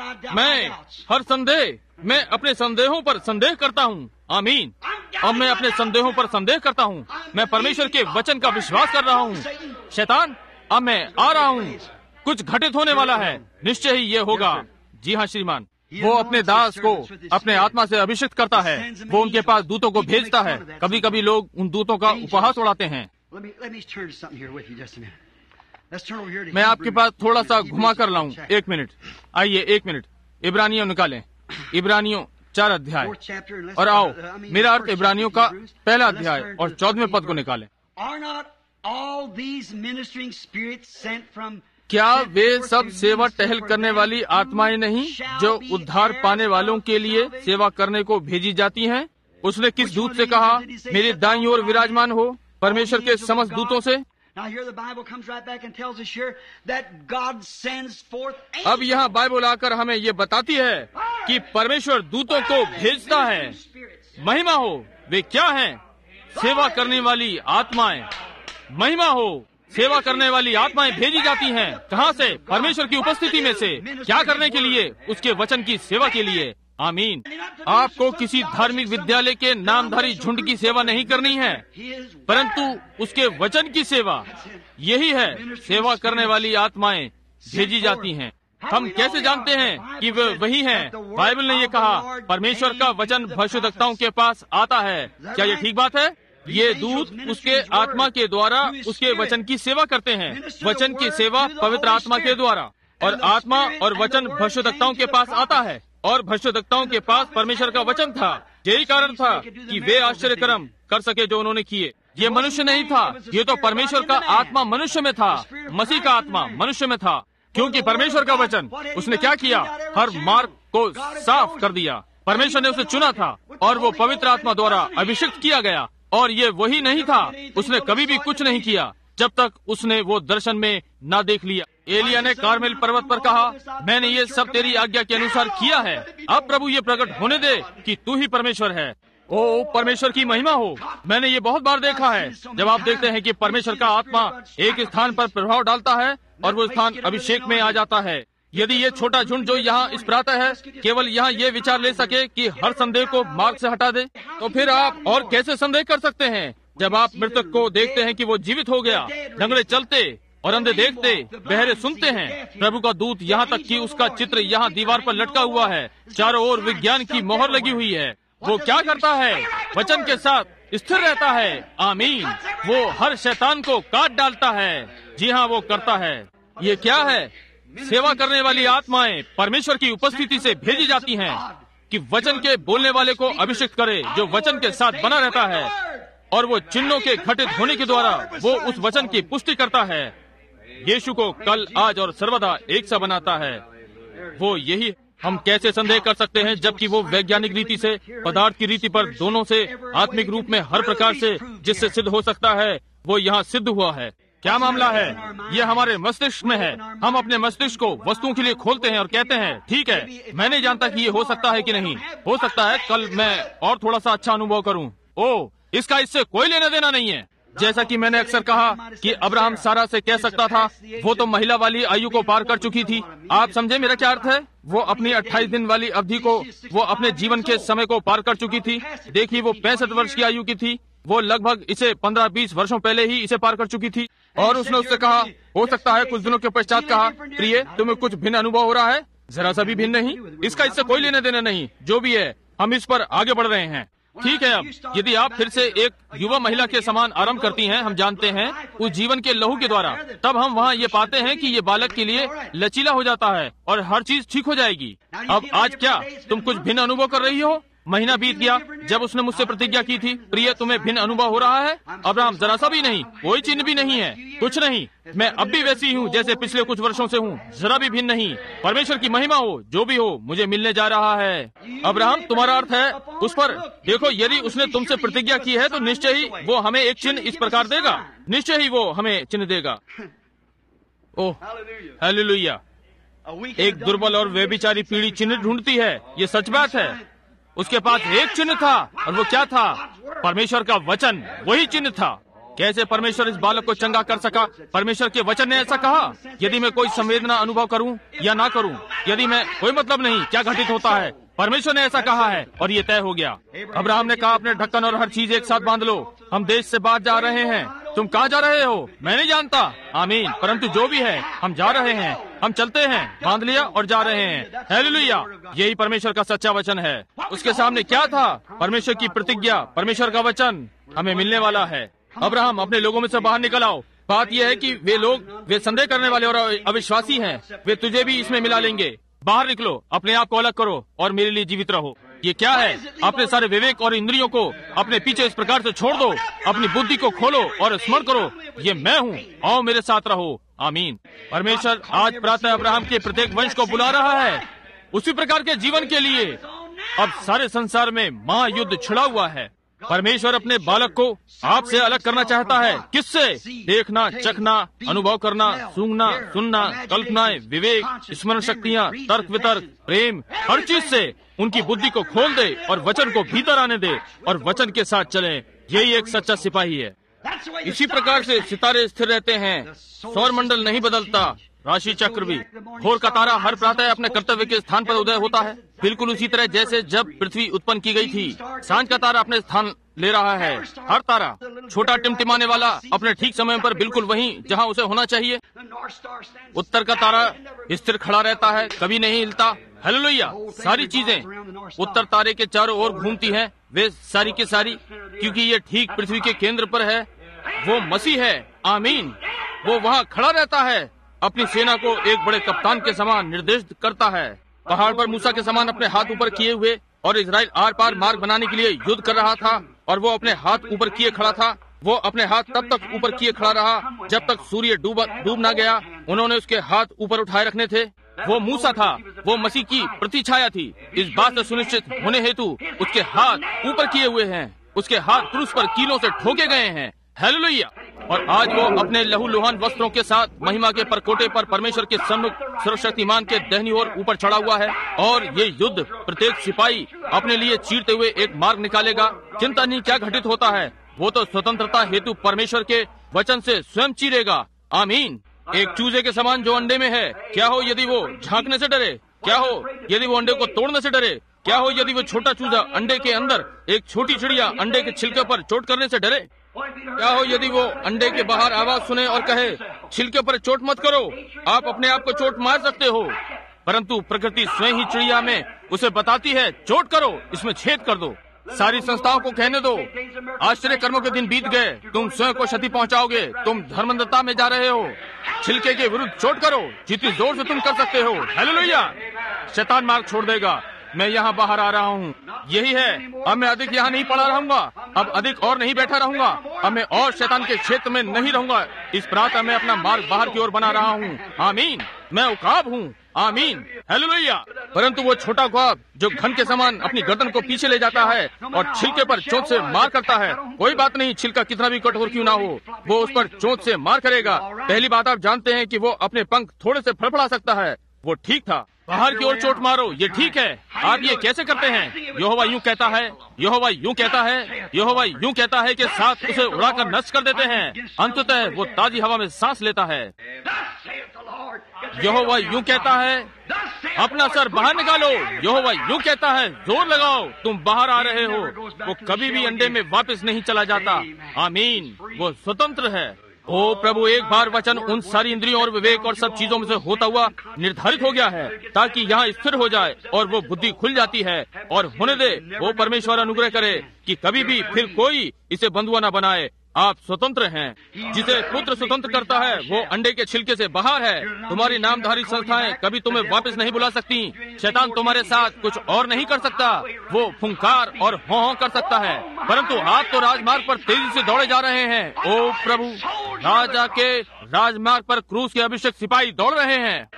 मैं हर संदेह, मैं अपने संदेहों पर संदेह करता हूँ। आमीन। अब मैं अपने संदेहों पर संदेह करता हूँ। मैं परमेश्वर के वचन का विश्वास कर रहा हूँ। शैतान, अब मैं आ रहा हूँ, कुछ घटित होने वाला है, निश्चय ही ये होगा। जी हाँ श्रीमान। वो अपने दास को अपने आत्मा से अभिषेक करता है। वो उनके पास दूतों को भेजता है। कभी कभी लोग उन दूतों का उपहास उड़ाते हैं। मैं आपके पास थोड़ा सा घुमा कर लाऊं। 1 मिनट, आइए 1 मिनट। इब्रानियों निकालें, इब्रानियों 4 अध्याय, और आओ, मेरा अर्थ इब्रानियों का 1 अध्याय और 14वें पद को निकालें। क्या वे सब सेवा टहल करने वाली आत्माएं नहीं जो उद्धार पाने वालों के लिए सेवा करने को भेजी जाती हैं? उसने किस दूत से कहा, मेरे दाईं ओर विराजमान हो? परमेश्वर के समस्त दूतों से। अब यहाँ बाइबल आकर हमें ये बताती है कि परमेश्वर दूतों को भेजता है। महिमा हो, वे क्या हैं? सेवा करने वाली आत्माएं। महिमा हो, सेवा करने वाली आत्माएं भेजी जाती हैं। कहाँ से? परमेश्वर की उपस्थिति में से। क्या करने के लिए? उसके वचन की सेवा के लिए। आमीन। आपको किसी धार्मिक विद्यालय के नामधारी झुंड की सेवा नहीं करनी है, परंतु उसके वचन की सेवा। यही है, सेवा करने वाली आत्माएं भेजी जाती हैं। हम कैसे जानते हैं कि वे वही हैं? बाइबल ने ये कहा, परमेश्वर का वचन भविष्यद्वक्ताओं के पास आता है। क्या ये ठीक बात है? ये दूत उसके आत्मा के द्वारा उसके वचन की सेवा करते हैं। वचन की सेवा पवित्र आत्मा के द्वारा, और आत्मा और वचन भविष्यद्वक्ताओं के पास आता है, और भविष्यद्वक्ताओं के पास परमेश्वर का वचन था। यही कारण था कि वे आश्चर्य कर्म कर सके जो उन्होंने किए। ये मनुष्य नहीं था, ये तो परमेश्वर का आत्मा मनुष्य में था। मसीह का आत्मा मनुष्य में था, क्योंकि परमेश्वर का वचन, उसने क्या किया? हर मार्ग को साफ कर दिया। परमेश्वर ने उसे चुना था और वो पवित्र आत्मा द्वारा अभिषिक्त किया गया। और ये वही नहीं था, उसने कभी भी कुछ नहीं किया जब तक उसने वो दर्शन में ना देख लिया। एलिया ने कार्मेल पर्वत पर कहा, मैंने ये सब तेरी आज्ञा के अनुसार किया है। अब प्रभु ये प्रकट होने दे कि तू ही परमेश्वर है। ओ परमेश्वर की महिमा हो। मैंने ये बहुत बार देखा है, जब आप देखते हैं कि परमेश्वर का आत्मा एक स्थान पर प्रभाव डालता है और वो स्थान अभिषेक में आ जाता है। यदि ये छोटा झुंड जो यहाँ इस प्रातः है केवल यहाँ ये विचार ले सके कि हर संदेह को मार्ग से हटा दे, तो फिर आप और कैसे संदेह कर सकते हैं? जब आप मृतक को देखते हैं कि वो जीवित हो गया, लंगड़े चलते और अंधे देखते, बहरे सुनते हैं, प्रभु का दूत यहाँ तक कि उसका चित्र यहाँ दीवार पर लटका हुआ है, चारों ओर विज्ञान की मोहर लगी हुई है। वो क्या करता है? वचन के साथ स्थिर रहता है। आमीन। वो हर शैतान को काट डालता है। जी हाँ, वो करता है। ये क्या है? सेवा करने वाली आत्माएं परमेश्वर की उपस्थिति से भेजी जाती हैं कि वचन के बोलने वाले को अभिषेक करे, जो वचन के साथ बना रहता है, और वो चिन्हों के घटित होने के द्वारा वो उस वचन की पुष्टि करता है। यीशु को कल, आज और सर्वदा एक सा बनाता है। वो यही हम कैसे संदेह कर सकते हैं जबकि वो वैज्ञानिक रीति से, पदार्थ की रीति पर, दोनों से, आत्मिक रूप में, हर प्रकार से जिससे सिद्ध हो सकता है वो यहाँ सिद्ध हुआ है। क्या मामला है? ये हमारे मस्तिष्क में है। हम अपने मस्तिष्क को वस्तुओं के लिए खोलते हैं और कहते हैं ठीक है, मैं नहीं जानता कि ये हो सकता है कि नहीं। हो सकता है कल मैं और थोड़ा सा अच्छा अनुभव करूं। ओह, इसका इससे कोई लेना देना नहीं है। जैसा कि मैंने अक्सर कहा कि अब्राहम सारा से कह सकता था, वो तो महिला वाली आयु को पार कर चुकी थी। आप समझे मेरा क्या अर्थ है? वो अपनी 28 दिन वाली अवधि को, वो अपने जीवन के समय को पार कर चुकी थी। देखिए, वो 65 वर्ष की आयु की थी। वो लगभग इसे 15-20 वर्षों पहले ही इसे पार कर चुकी थी। और उसने उससे कहा, हो सकता है कुछ दिनों के पश्चात कहा, प्रिय, तुम्हें कुछ भिन्न अनुभव हो रहा है? जरा सा भी भिन्न नहीं। इसका इससे कोई लेना देना नहीं। जो भी है, हम इस पर आगे बढ़ रहे हैं। ठीक है, अब यदि आप फिर से एक युवा महिला के समान आरंभ करती हैं, हम जानते हैं, उस जीवन के लहू के द्वारा, तब हम वहाँ ये पाते हैं कि ये बालक के लिए लचीला हो जाता है और हर चीज ठीक हो जाएगी। अब आज क्या तुम कुछ भिन्न अनुभव कर रही हो? महीना बीत गया जब उसने मुझसे प्रतिज्ञा की थी, प्रिय, तुम्हें भिन्न अनुभव हो रहा है? अब्राहम, जरा सा भी नहीं, कोई चिन्ह भी नहीं है, कुछ नहीं। मैं अब भी वैसी हूँ जैसे पिछले कुछ वर्षों से हूँ, जरा भी भिन्न नहीं। परमेश्वर की महिमा हो, जो भी हो, मुझे मिलने जा रहा है। अब्राहम, तुम्हारा अर्थ है उस पर देखो, यदि उसने तुमसे प्रतिज्ञा की है तो निश्चय ही वो हमें एक चिन्ह इस प्रकार देगा। निश्चय ही वो हमें चिन्ह देगा। Oh, hallelujah. एक दुर्बल और व्यभिचारी पीढ़ी चिन्ह ढूंढती है, ये सच बात है। उसके पास एक चिन्ह था, और वो क्या था? परमेश्वर का वचन। वही चिन्ह था। कैसे परमेश्वर इस बालक को चंगा कर सका? परमेश्वर के वचन ने ऐसा कहा। यदि मैं कोई संवेदना अनुभव करूं या ना करूं, यदि मैं, कोई मतलब नहीं क्या घटित होता है, परमेश्वर ने ऐसा कहा है और ये तय हो गया। अब्राहम ने कहा, अपने ढक्कन और हर चीज एक साथ बांध लो, हम देश से बाहर जा रहे हैं। तुम कहाँ जा रहे हो? मैं नहीं जानता। आमीन। परंतु जो भी है, हम जा रहे हैं, हम चलते हैं, बांध लिया और जा रहे हैं। हालेलुया। यही परमेश्वर का सच्चा वचन है। उसके सामने क्या था? परमेश्वर की प्रतिज्ञा, परमेश्वर का वचन हमें मिलने वाला है। अब्राहम, अपने लोगों में से बाहर निकल आओ। बात यह है कि वे लोग, वे संदेह करने वाले और अविश्वासी हैं, वे तुझे भी इसमें मिला लेंगे। बाहर निकलो, अपने आप को अलग करो और मेरे लिए जीवित रहो। ये क्या है? अपने सारे विवेक और इंद्रियों को अपने पीछे इस प्रकार से छोड़ दो, अपनी बुद्धि को खोलो और स्मरण करो, ये मैं हूँ, आओ मेरे साथ रहो। आमीन। परमेश्वर आज प्रातः अब्राहम के प्रत्येक वंश को बुला रहा है उसी प्रकार के जीवन के लिए। अब सारे संसार में महायुद्ध छिड़ा हुआ है। परमेश्वर अपने बालक को आपसे अलग करना चाहता है। किससे? देखना, चखना, अनुभव करना, सूंघना, सुनना, कल्पनाएं, विवेक, स्मरण शक्तियाँ, तर्क वितर्क, प्रेम, हर चीज से उनकी बुद्धि को खोल दे और वचन को भीतर आने दे और वचन के साथ चले। यही एक सच्चा सिपाही है। इसी प्रकार से सितारे स्थिर रहते हैं, सौर मंडल नहीं बदलता, राशि चक्र भी। भोर का तारा हर प्रातः अपने कर्तव्य के स्थान पर उदय होता है, बिल्कुल उसी तरह जैसे जब पृथ्वी उत्पन्न की गई थी। सांझ का तारा अपने स्थान ले रहा है। हर तारा, छोटा टिमटिमाने वाला, अपने ठीक समय पर बिल्कुल वहीं जहां उसे होना चाहिए। उत्तर का तारा स्थिर खड़ा रहता है, कभी नहीं हिलता। हालेलुया। सारी चीजें उत्तर तारे के चारों ओर घूमती हैं, वे सारी की सारी, क्योंकि ये ठीक पृथ्वी के केंद्र पर है। वो मसीह है। आमीन। वो वहाँ खड़ा रहता है, अपनी सेना को एक बड़े कप्तान के समान निर्देशित करता है। पहाड़ पर मूसा के समान अपने हाथ ऊपर किए हुए और इजराइल आर पार मार्ग बनाने के लिए युद्ध कर रहा था, और वो अपने हाथ ऊपर किए खड़ा था। वो अपने हाथ तब तक ऊपर किए खड़ा रहा जब तक सूर्य डूब ना गया। उन्होंने उसके हाथ ऊपर उठाए रखने थे। वो मूसा था, वो मसीह की प्रतिछाया थी। इस बात से सुनिश्चित होने हेतु उसके हाथ ऊपर किए हुए हैं। उसके हाथ क्रूस पर कीलों से ठोके गए हैं। हालेलुया। और आज वो अपने लहूलुहान वस्त्रों के साथ महिमा के परकोटे पर परमेश्वर के सम्मुख सर्वशक्तिमान के दाहिनी ओर ऊपर चढ़ा हुआ है। और ये युद्ध प्रत्येक सिपाही अपने लिए चीरते हुए एक मार्ग निकालेगा। चिंता नहीं क्या घटित होता है, वो तो स्वतंत्रता हेतु परमेश्वर के वचन से स्वयं चीरेगा। आमीन। एक चूजे के समान जो अंडे में है, क्या हो यदि वो झांकने से डरे? क्या हो यदि वो अंडे को तोड़ने से डरे? क्या हो यदि वो छोटा चूजा अंडे के अंदर एक छोटी चिड़िया अंडे के छिलके पर चोट करने से डरे? क्या हो यदि वो अंडे के बाहर आवाज सुने और कहे, छिलके पर चोट मत करो, आप अपने आप को चोट मार सकते हो, परंतु प्रकृति स्वयं ही चिड़िया में उसे बताती है, चोट करो, इसमें छेद कर दो। सारी संस्थाओं को कहने दो, आश्चर्य कर्मों के दिन बीत गए, तुम स्वयं को क्षति पहुंचाओगे, तुम धर्मांधता में जा रहे हो, छिलके के विरुद्ध चोट करो जितनी जोर से तुम कर सकते हो। हालेलुया! शैतान मार्ग छोड़ देगा। मैं यहाँ बाहर आ रहा हूँ, यही है। अब मैं अधिक यहाँ नहीं पड़ा रहूंगा, अब अधिक और नहीं बैठा रहूंगा, अब मैं और शैतान के क्षेत्र में नहीं रहूंगा। इस प्रातः मैं अपना मार्ग बाहर की ओर बना रहा हूँ। आमीन। मैं उकाब हूँ। आमीन। हालेलुया। परंतु वो छोटा ख्वाब जो घन के समान अपनी गर्दन को पीछे ले जाता है और छिलके पर चोट से मार करता है, कोई बात नहीं, छिलका कितना भी कठोर क्यों ना हो, वो उस पर चोट से मार करेगा। पहली बात आप जानते हैं कि वो अपने पंख थोड़े से फड़फड़ा सकता है। वो ठीक था। बाहर की ओर चोट मारो, ये ठीक है। आप ये कैसे करते हैं? यहोवा यूं कहता है, यहोवा यूं कहता है, यहोवा यूं कहता है कि साथ उसे उड़ाकर नष्ट कर देते हैं। अंततः वो ताजी हवा में सांस लेता है। यहोवा यूं कहता है, अपना सर बाहर निकालो। यहोवा यूं कहता है, जोर लगाओ, तुम बाहर आ रहे हो। वो कभी भी अंडे में वापस नहीं चला जाता। आमीन। वो स्वतंत्र है। ओ प्रभु, एक बार वचन उन सारी इंद्रियों और विवेक और सब चीजों में से होता हुआ निर्धारित हो गया है ताकि यहाँ स्थिर हो जाए और वो बुद्धि खुल जाती है और होने दे। वो परमेश्वर अनुग्रह करे कि कभी भी फिर कोई इसे बंधुआ न बनाए। आप स्वतंत्र हैं। जिसे पुत्र स्वतंत्र करता है वो अंडे के छिलके से बाहर है। तुम्हारी नामधारी संस्थाएं कभी तुम्हें वापस नहीं बुला सकती। शैतान तुम्हारे साथ कुछ और नहीं कर सकता। वो फुंकार और हो कर सकता है, परंतु आप तो राजमार्ग पर तेजी से दौड़े जा रहे हैं। ओ प्रभु, राजा के राजमार्ग पर क्रूस के अभिषेक सिपाही दौड़ रहे हैं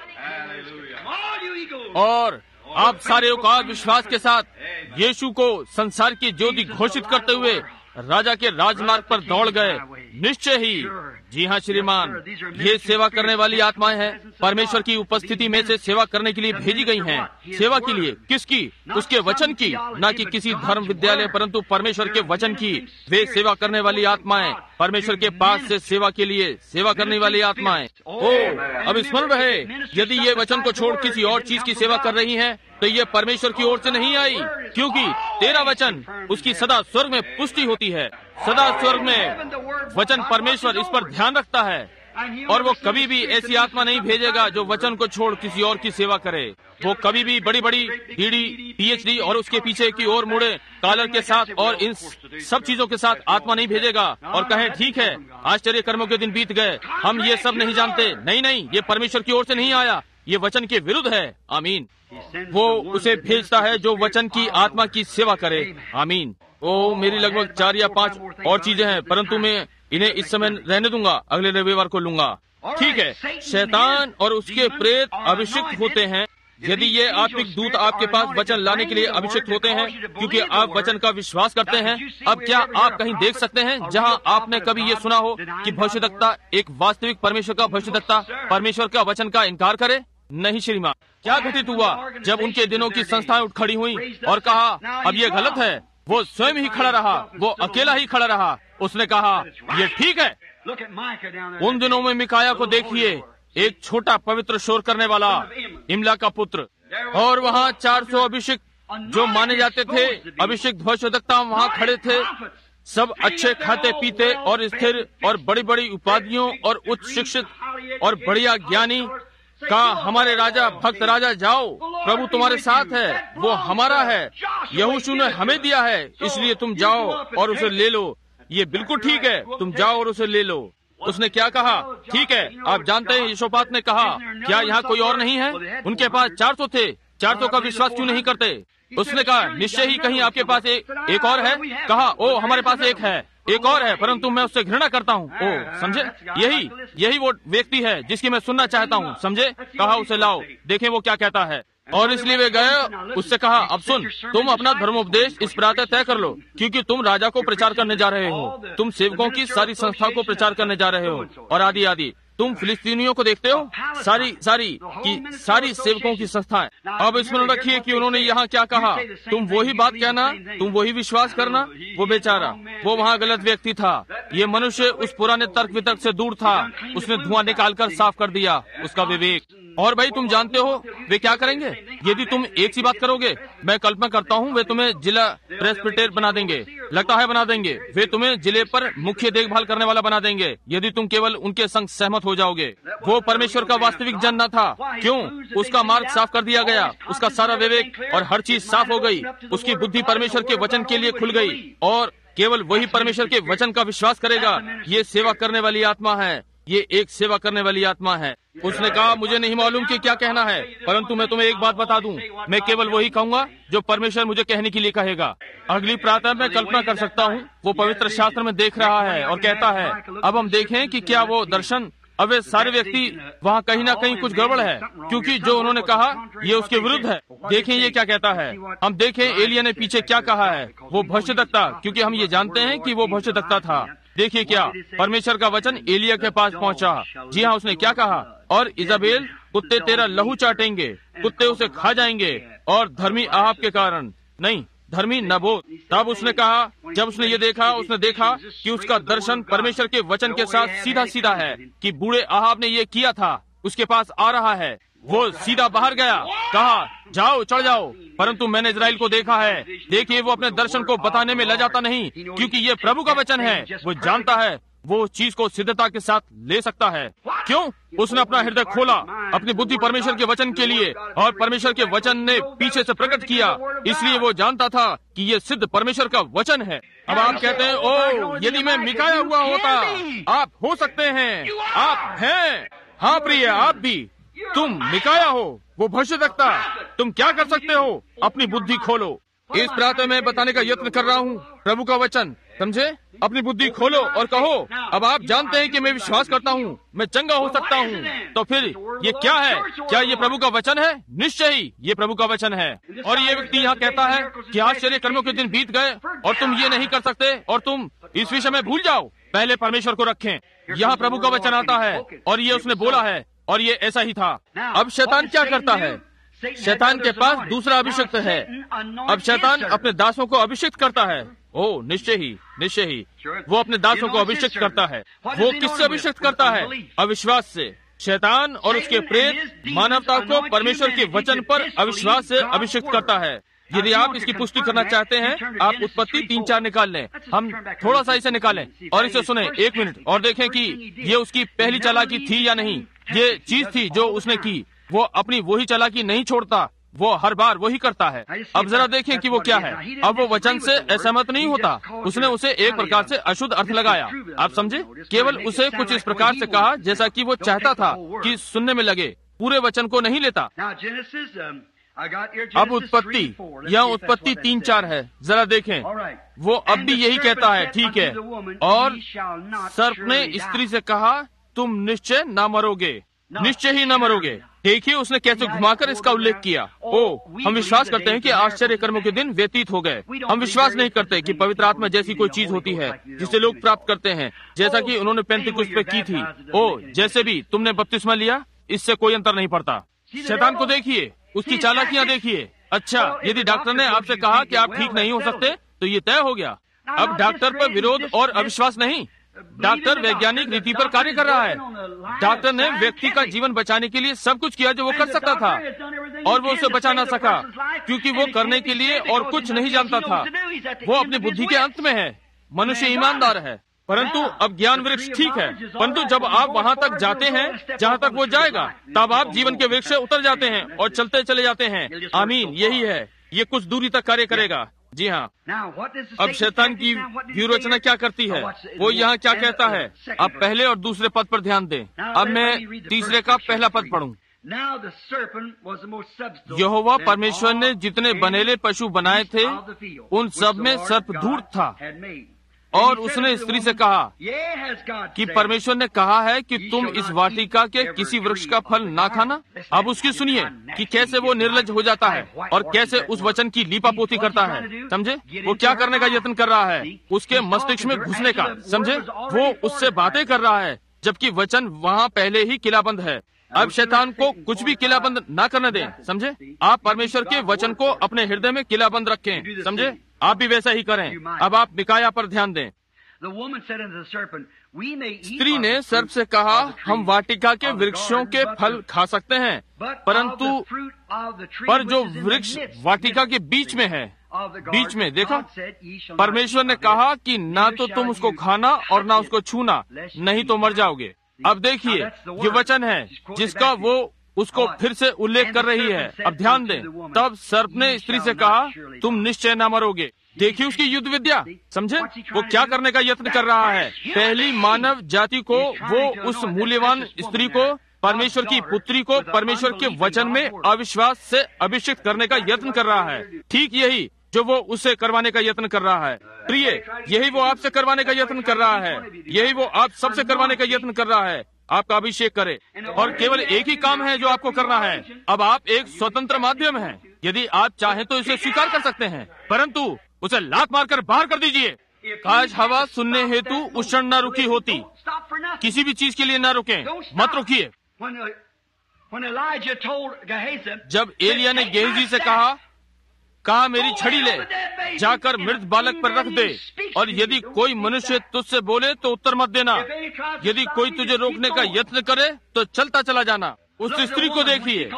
और आप सारे औकात विश्वास के साथ यीशु को संसार की ज्योति घोषित करते हुए राजा के राजमार्ग पर दौड़ गए। निश्चय ही। जी हाँ श्रीमान, ये सेवा करने वाली आत्माएं हैं, परमेश्वर की उपस्थिति में से सेवा करने के लिए भेजी गई हैं। सेवा के लिए किसकी? उसके वचन की, न कि किसी धर्म विद्यालय, परंतु परमेश्वर के वचन की। वे सेवा करने वाली आत्माएं, परमेश्वर के पास से सेवा के लिए सेवा करने वाली आत्माएं। ओ, अब स्मरण रहे, यदि ये वचन को छोड़ किसी और चीज की सेवा कर रही हैं, तो ये परमेश्वर की ओर से नहीं आई, क्योंकि तेरा वचन उसकी सदा स्वर्ग में पुष्टि होती है। सदा स्वर्ग में वचन परमेश्वर इस पर ध्यान रखता है और वो कभी भी ऐसी आत्मा नहीं भेजेगा जो वचन को छोड़ किसी और की सेवा करे। वो कभी भी बड़ी बड़ी डीडी, पीएचडी और उसके पीछे की ओर मुड़े कॉलर के साथ और इन सब चीजों के साथ आत्मा नहीं भेजेगा और कहे, ठीक है, आश्चर्य कर्मों के दिन बीत गए, हम ये सब नहीं जानते। नहीं नहीं, ये परमेश्वर की ओर से नहीं आया, ये वचन के विरुद्ध है। आमीन। वो उसे भेजता है जो वचन की आत्मा की सेवा करे। आमीन। ओ, मेरी लगभग 4 या 5 और चीजें हैं, परंतु मैं इन्हें इस समय रहने दूंगा, अगले रविवार को लूंगा। ठीक है। शैतान और उसके प्रेत अभिषिक्त होते हैं। यदि ये आत्मिक दूत आपके पास वचन लाने के लिए अभिषिक्त होते हैं क्योंकि आप वचन का विश्वास करते हैं, अब क्या आप कहीं देख सकते हैं जहां आपने कभी ये सुना हो कि भविष्यद्वक्ता, एक वास्तविक परमेश्वर का भविष्यद्वक्ता, परमेश्वर का वचन का इनकार करे? नहीं श्रीमान। क्या घटित हुआ जब उनके दिनों की संस्थाएं उठ खड़ी हुई और कहा अब ये गलत है? वो स्वयं ही खड़ा रहा, वो अकेला ही खड़ा रहा। उसने कहा ये ठीक है। उन दिनों में मिकाया को देखिए, एक छोटा पवित्र शोर करने वाला, इमला का पुत्र, और वहाँ 400 अभिषेक जो माने जाते थे, अभिषेक भविष्यद्वक्ता वहाँ खड़े थे, सब अच्छे खाते पीते और स्थिर और बड़ी बड़ी उपाधियों और उच्च शिक्षित और बढ़िया ज्ञानी। कहा, हमारे राजा, भक्त राजा, जाओ, प्रभु तुम्हारे साथ है, वो हमारा है, यहोशू ने हमें दिया है, इसलिए तुम जाओ और उसे ले लो। ये बिल्कुल ठीक है, तुम जाओ और उसे ले लो। उसने क्या कहा? ठीक है। आप जानते हैं यहोशापात ने कहा, क्या यहाँ कोई और नहीं है? उनके पास 400 थे, 400 का विश्वास क्यों नहीं करते? उसने कहा, निश्चय ही कहीं आपके पास एक और है। कहा, ओ हमारे पास एक है, एक और है, परंतु मैं उससे घृणा करता हूँ। ओ समझे, यही वो व्यक्ति है जिसकी मैं सुनना चाहता हूँ। समझे? कहा, उसे लाओ, देखें वो क्या कहता है। और इसलिए वे गए, उससे कहा, अब सुन, तुम अपना धर्मोपदेश इस प्रातः तय कर लो, क्योंकि तुम राजा को प्रचार करने जा रहे हो, तुम सेवकों की सारी संस्था को प्रचार करने जा रहे हो, और आदि आदि। तुम फिलिस्तीनियों को देखते हो, सारी सेवकों की संस्थाएं। अब स्मरण रखिए कि उन्होंने यहाँ क्या कहा, तुम वही बात कहना, तुम वही विश्वास करना। वो बेचारा, वो वहाँ गलत व्यक्ति था। ये मनुष्य उस पुराने तर्क वितर्क से दूर था। उसने धुआं निकालकर साफ कर दिया उसका विवेक। और भाई तुम जानते हो वे क्या करेंगे यदि तुम एक सी बात करोगे। मैं कल्पना करता हूँ वे तुम्हें जिला प्रेस्बिटेर बना देंगे, लगता है बना देंगे। वे तुम्हें जिले पर मुख्य देखभाल करने वाला बना देंगे यदि तुम केवल उनके संग सहमत हो जाओगे। वो परमेश्वर का वास्तविक जन न था। क्यों? उसका मार्ग साफ कर दिया गया, उसका सारा विवेक और हर चीज साफ हो गई। उसकी बुद्धि परमेश्वर के वचन के लिए खुल गई और केवल वही परमेश्वर के वचन का विश्वास करेगा। ये सेवा करने वाली आत्मा है, ये एक सेवा करने वाली आत्मा है। उसने कहा मुझे नहीं मालूम कि क्या कहना है, परंतु मैं तुम्हें एक बात बता दूं, मैं केवल वही कहूंगा जो परमेश्वर मुझे कहने के लिए कहेगा। अगली प्रातः मैं कल्पना कर सकता हूं वो पवित्र शास्त्र में देख रहा है और कहता है अब हम देखें कि क्या वो दर्शन। अब वे सारे व्यक्ति वहाँ कहीं ना कहीं कुछ गड़बड़ है, क्योंकि जो उन्होंने कहा ये उसके विरुद्ध है। देखें ये क्या कहता है। हम देखें एलिया ने पीछे क्या कहा है। वो भविष्यद्वक्ता, क्योंकि हम ये जानते हैं कि वो भविष्यद्वक्ता था। देखिए क्या परमेश्वर का वचन एलिया के पास पहुंचा। जी हाँ, उसने क्या कहा, और इजाबेल कुत्ते तेरा लहू चाटेंगे, कुत्ते उसे खा जाएंगे, और धर्मी आहाब के कारण नहीं, धर्मी नबोत। तब उसने कहा, जब उसने ये देखा, उसने देखा कि उसका दर्शन परमेश्वर के वचन के साथ सीधा सीधा है कि बूढ़े आहाब ने ये किया था, उसके पास आ रहा है। वो सीधा बाहर गया, कहा जाओ चढ़ जाओ। परंतु मैंने इजराइल को देखा है, देखिए वो अपने दर्शन को बताने में लजाता नहीं, क्योंकि ये प्रभु का वचन है। वो जानता है वो चीज को सिद्धता के साथ ले सकता है। क्यों? उसने अपना हृदय खोला, अपनी बुद्धि परमेश्वर के वचन के लिए, और परमेश्वर के वचन ने पीछे से प्रकट किया। इसलिए वो जानता था कि ये सिद्ध परमेश्वर का वचन है। अब आप कहते हैं ओ यदि मैं मिकाया हुआ होता। आप हो सकते हैं, आप हैं। हाँ प्रिय, आप भी, तुम मिकाया हो, वो भविष्यद्वक्ता। तुम क्या कर सकते हो? अपनी बुद्धि खोलो। इस प्रातः मैं बताने का यत्न कर रहा हूँ प्रभु का वचन, समझे? अपनी बुद्धि खोलो और कहो अब आप जानते हैं कि मैं विश्वास करता हूँ, मैं चंगा हो सकता हूँ। तो फिर ये क्या है? क्या ये प्रभु का वचन है? निश्चय ही ये प्रभु का वचन है। और ये व्यक्ति यहाँ कहता है कि आश्चर्य कर्मों के दिन बीत गए और तुम ये नहीं कर सकते और तुम इस विषय में भूल जाओ, पहले परमेश्वर को रखें। यहाँ प्रभु का वचन आता है और ये उसने बोला है और ये ऐसा ही था। अब शैतान क्या करता है? शैतान के पास दूसरा अभिषिक्त है। अब शैतान अपने दासों को अभिषिक्त करता है। ओ निश्चय ही वो अपने दासों को अभिषिक्त करता है। वो किससे अभिषिक्त करता है? अविश्वास से। शैतान और उसके प्रेत मानवता को परमेश्वर के वचन पर अविश्वास से अभिषिक्त करता है। यदि आप इसकी पुष्टि करना चाहते हैं, आप उत्पत्ति 3-4 निकाल लें। हम थोड़ा सा इसे निकालें और इसे सुने 1 मिनट और देखें कि ये उसकी पहली चालाकी थी या नहीं। ये चीज थी जो उसने की। वो अपनी वही चालाकी नहीं छोड़ता, वो हर बार वही करता है। अब जरा देखें कि वो क्या है। अब वो वचन से असहमत नहीं होता, उसने उसे एक प्रकार से अशुद्ध अर्थ लगाया। आप समझे? केवल उसे कुछ इस प्रकार से कहा जैसा कि वो चाहता था कि सुनने में लगे, पूरे वचन को नहीं लेता। अब उत्पत्ति या उत्पत्ति 3-4 है, जरा देखें। वो अब भी यही कहता है, ठीक है। और सर्प ने स्त्री से कहा तुम निश्चय न मरोगे, निश्चय ही न मरोगे। देखिए उसने कैसे घुमाकर इसका उल्लेख किया। हम विश्वास करते हैं कि आश्चर्य कर्मों के दिन व्यतीत हो गए। हम विश्वास नहीं करते कि पवित्र आत्मा जैसी कोई चीज होती है जिसे लोग प्राप्त करते हैं, जैसा कि उन्होंने पेंतीकुस्त पे की थी। जैसे भी तुमने बपतिस्मा लिया, इससे कोई अंतर नहीं पड़ता। शैतान को देखिए, उसकी चालाकियां देखिए। अच्छा, यदि डॉक्टर ने आपसे कहा कि आप ठीक नहीं हो सकते, तो ये तय हो गया। अब डॉक्टर पर विरोध और अविश्वास नहीं, डॉक्टर वैज्ञानिक रीति पर कार्य कर रहा है। डॉक्टर ने व्यक्ति का जीवन बचाने के लिए सब कुछ किया जो वो कर सकता था, और वो उसे बचा ना सका क्योंकि वो करने के लिए और कुछ नहीं जानता था। वो अपनी बुद्धि के अंत में है। मनुष्य ईमानदार है, परंतु अब ज्ञान वृक्ष ठीक है, परंतु जब आप वहाँ तक जाते हैं जहाँ तक वो जाएगा, तब आप जीवन के वृक्ष से उतर जाते हैं और चलते चले जाते हैं। आमीन, यही है। ये कुछ दूरी तक कार्य करेगा। जी हाँ। अब शैतान की व्यूहरचना क्या करती है? वो यहाँ क्या कहता है? अब पहले और दूसरे पद पर ध्यान दें। अब मैं तीसरे का पहला पद पढ़ूं। यहोवा परमेश्वर ने जितने बनेले पशु बनाए थे, उन सब में सर्प धूर्त था, और उसने स्त्री से कहा कि परमेश्वर ने कहा है कि तुम इस वाटिका के किसी वृक्ष का फल ना खाना। अब उसकी सुनिए कि कैसे वो निर्लज्ज हो जाता है और कैसे उस वचन की लीपापोती करता है। समझे? वो क्या करने का यत्न कर रहा है? उसके मस्तिष्क में घुसने का। समझे? वो उससे बातें कर रहा है जबकि वचन वहाँ पहले ही किलाबंद है। अब शैतान को कुछ भी किलाबंद ना करने दें, समझे? आप परमेश्वर के वचन को अपने हृदय में किलाबंद रखें, समझे? आप भी वैसा ही करें। अब आप मिकाया पर ध्यान दें। स्त्री ने सर्प से कहा, हम वाटिका के वृक्षों के फल खा सकते हैं, परंतु पर जो वृक्ष वाटिका के बीच में है, बीच में, देखा, परमेश्वर ने कहा कि ना तो तुम उसको खाना और ना उसको छूना, नहीं तो मर जाओगे। अब देखिए, ये वचन है जिसका वो उसको फिर से उल्लेख कर रही है। अब ध्यान दें, तब सर्प ने स्त्री से कहा, तुम निश्चय न मरोगे। देखिए उसकी युद्ध विद्या, समझे? वो क्या करने का यत्न कर रहा है? पहली मानव जाति को, वो उस मूल्यवान स्त्री को, परमेश्वर की पुत्री को परमेश्वर के वचन में अविश्वास से अभिषिक्त करने का यत्न कर रहा है। ठीक यही जो वो उससे करवाने का यत्न कर रहा है। प्रिय, यही वो आपसे करवाने का यत्न कर रहा है। यही वो आप सबसे करवाने का यत्न कर रहा है। आपका अभिषेक करे, और केवल एक ही काम है जो आपको करना है। अब आप एक स्वतंत्र माध्यम हैं। यदि आप चाहें तो इसे स्वीकार कर सकते हैं, परंतु उसे लात मारकर बाहर कर दीजिए। काश हवा सुनने हेतु उष्ण न रुकी होती। किसी भी चीज के लिए न रुकें, मत रुकिए। जब एलिया ने गेहजी से कहा मेरी छड़ी ले, जाकर मृत बालक पर रख दे, और यदि कोई मनुष्य तुझसे बोले तो उत्तर मत देना। यदि कोई तुझे रोकने का यत्न करे तो चलता चला जाना। उस स्त्री को देखिए,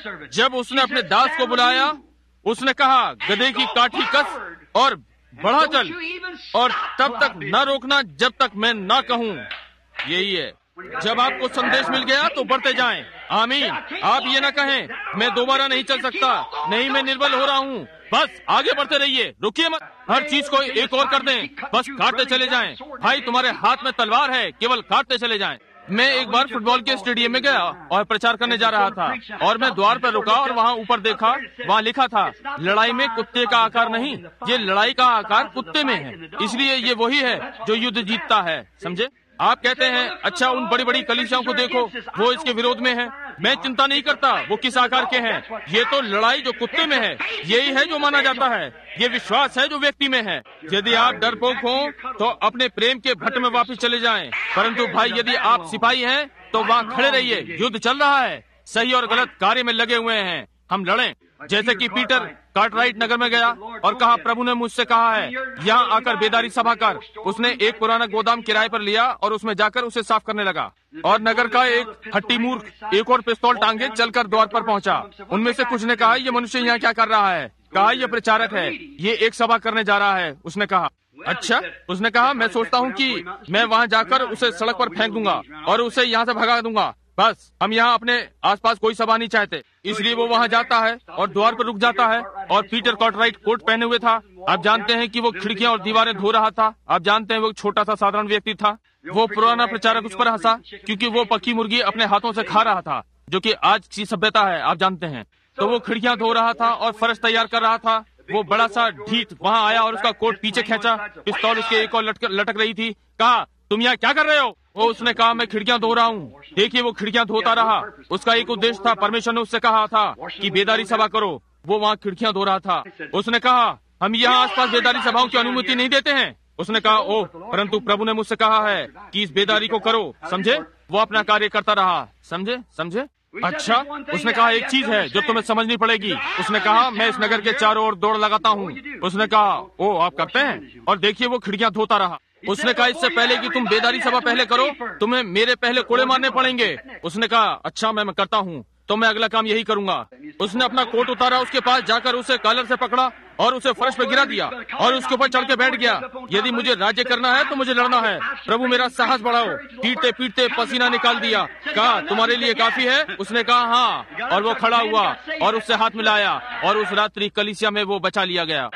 जब उसने अपने दास को बुलाया, उसने कहा, गधे की काठी कस और बढ़ा चल, और तब तक न रोकना जब तक मैं न कहूँ। यही है। जब आपको संदेश मिल गया तो बढ़ते जाएं। आमीन। आप ये न कहें, मैं दोबारा नहीं चल सकता, नहीं मैं निर्बल हो रहा हूँ। बस आगे बढ़ते रहिए, रुकिए मत। हर चीज को एक और कर दें, बस काटते चले जाएं। भाई तुम्हारे हाथ में तलवार है, केवल काटते चले जाएं। मैं एक बार फुटबॉल के स्टेडियम में गया और प्रचार करने जा रहा था, और मैं द्वार पर रुका और वहाँ ऊपर देखा, वहाँ लिखा था, लड़ाई में कुत्ते का आकार नहीं, ये लड़ाई का आकार कुत्ते में है। इसलिए ये वही है जो युद्ध जीतता है, समझे? आप कहते हैं, अच्छा उन बड़ी बड़ी कलीसियाओं को देखो, वो इसके विरोध में है। मैं चिंता नहीं करता वो किस आकार के हैं। ये तो लड़ाई जो कुत्ते में है, यही है जो माना जाता है। ये विश्वास है जो व्यक्ति में है। यदि आप डरपोक हो तो अपने प्रेम के भट्ट में वापस चले जाएं। परंतु भाई, यदि आप सिपाही हैं तो वहाँ खड़े रहिए। युद्ध चल रहा है, सही और गलत कार्य में लगे हुए हैं। हम लड़ें। जैसे कि पीटर कार्टराइट नगर में गया और कहा, प्रभु ने मुझसे कहा है यहाँ आकर बेदारी सभा कर। उसने एक पुराना गोदाम किराए पर लिया और उसमें जाकर उसे साफ करने लगा। और नगर का एक हट्टी मूर्ख एक और पिस्तौल टांगे चलकर द्वार पर पहुंचा। उनमें से कुछ ने कहा, ये मनुष्य यहाँ क्या कर रहा है? कहा, यह प्रचारक है, ये एक सभा करने जा रहा है। उसने कहा, अच्छा। उसने कहा, मैं सोचता हूँ कि मैं वहाँ जाकर उसे सड़क पर फेंक दूंगा और उसे यहाँ से भगा दूंगा। बस हम यहाँ अपने आसपास कोई सभा नहीं चाहते। इसलिए वो वहाँ जाता है और द्वार पर रुक जाता है। और पीटर कार्टराइट कोट पहने हुए था। आप जानते हैं कि वो खिड़कियाँ और दीवारें धो रहा था। आप जानते हैं वो छोटा सा साधारण व्यक्ति था। वो पुराना प्रचारक उस पर हंसा क्योंकि वो पक्की मुर्गी अपने हाथों से खा रहा था, जो कि आज की सभ्यता है, आप जानते हैं। तो वो खिड़कियाँ धो रहा था और फर्श तैयार कर रहा था। वो बड़ा सा ढीठ वहाँ आया और उसका कोट पीछे खींचा, पिस्तौल उसके एक और लटक रही थी। कहा, तुम यहाँ क्या कर रहे हो? वो उसने कहा, मैं खिड़कियाँ धो रहा हूँ। देखिए वो खिड़कियाँ धोता रहा। उसका एक उद्देश्य था, परमेश्वर ने उससे कहा था कि बेदारी सभा करो। वो वहाँ खिड़कियाँ धो रहा था। उसने कहा, हम यहाँ आसपास बेदारी सभाओं की अनुमति नहीं देते हैं। उसने कहा, ओह, परंतु प्रभु ने मुझसे कहा है कि इस बेदारी को करो। समझे? वो अपना कार्य करता रहा। समझे? समझे? अच्छा। उसने कहा, एक चीज है जो तुम्हें समझनी पड़ेगी। उसने कहा, मैं इस नगर के चारों ओर दौड़ लगाता हूँ। उसने कहा, ओ आप करते हैं? और देखिए वो खिड़कियाँ धोता रहा। उसने कहा, इससे पहले कि तुम बेदारी सभा पहले करो, तुम्हें मेरे पहले कोड़े मारने पड़ेंगे। उसने कहा, अच्छा मैं करता हूँ, तो मैं अगला काम यही करूंगा। उसने अपना कोट उतारा, उसके पास जाकर उसे कॉलर से पकड़ा और उसे फर्श पर गिरा दिया और उसके ऊपर चढ़ के बैठ गया। यदि मुझे राज्य करना है तो मुझे लड़ना है। प्रभु मेरा साहस बढ़ाओ। पीटते पीटते पसीना निकाल दिया। कहा, तुम्हारे लिए काफी है? उसने कहा, हाँ। और वो खड़ा हुआ और उससे हाथ मिलाया और उस रात्रि कलीसिया में वो बचा लिया गया।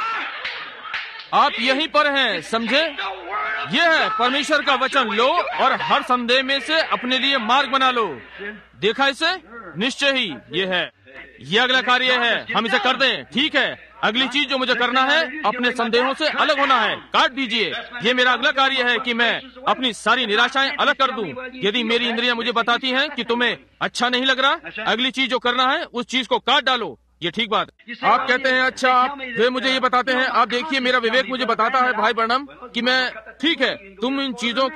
आप यहीं पर हैं, समझे? यह है परमेश्वर का वचन। लो और हर संदेह में से अपने लिए मार्ग बना लो। देखा इसे? निश्चय ही ये है। ये अगला कार्य है, हम इसे कर दें। ठीक है, अगली चीज जो मुझे करना है, अपने संदेहों से अलग होना है। काट दीजिए। ये मेरा अगला कार्य है कि मैं अपनी सारी निराशाएं अलग कर दूं। यदि मेरी इंद्रियां मुझे बताती हैं कि तुम्हें अच्छा नहीं लग रहा, अगली चीज जो करना है उस चीज को काट डालो। ये ठीक बात। आप कहते हैं, अच्छा आप वे मुझे ये बताते हैं। आप देखिए, मेरा विवेक मुझे बताता है भाई ब्रनम कि मैं, ठीक है, तुम इन चीजों को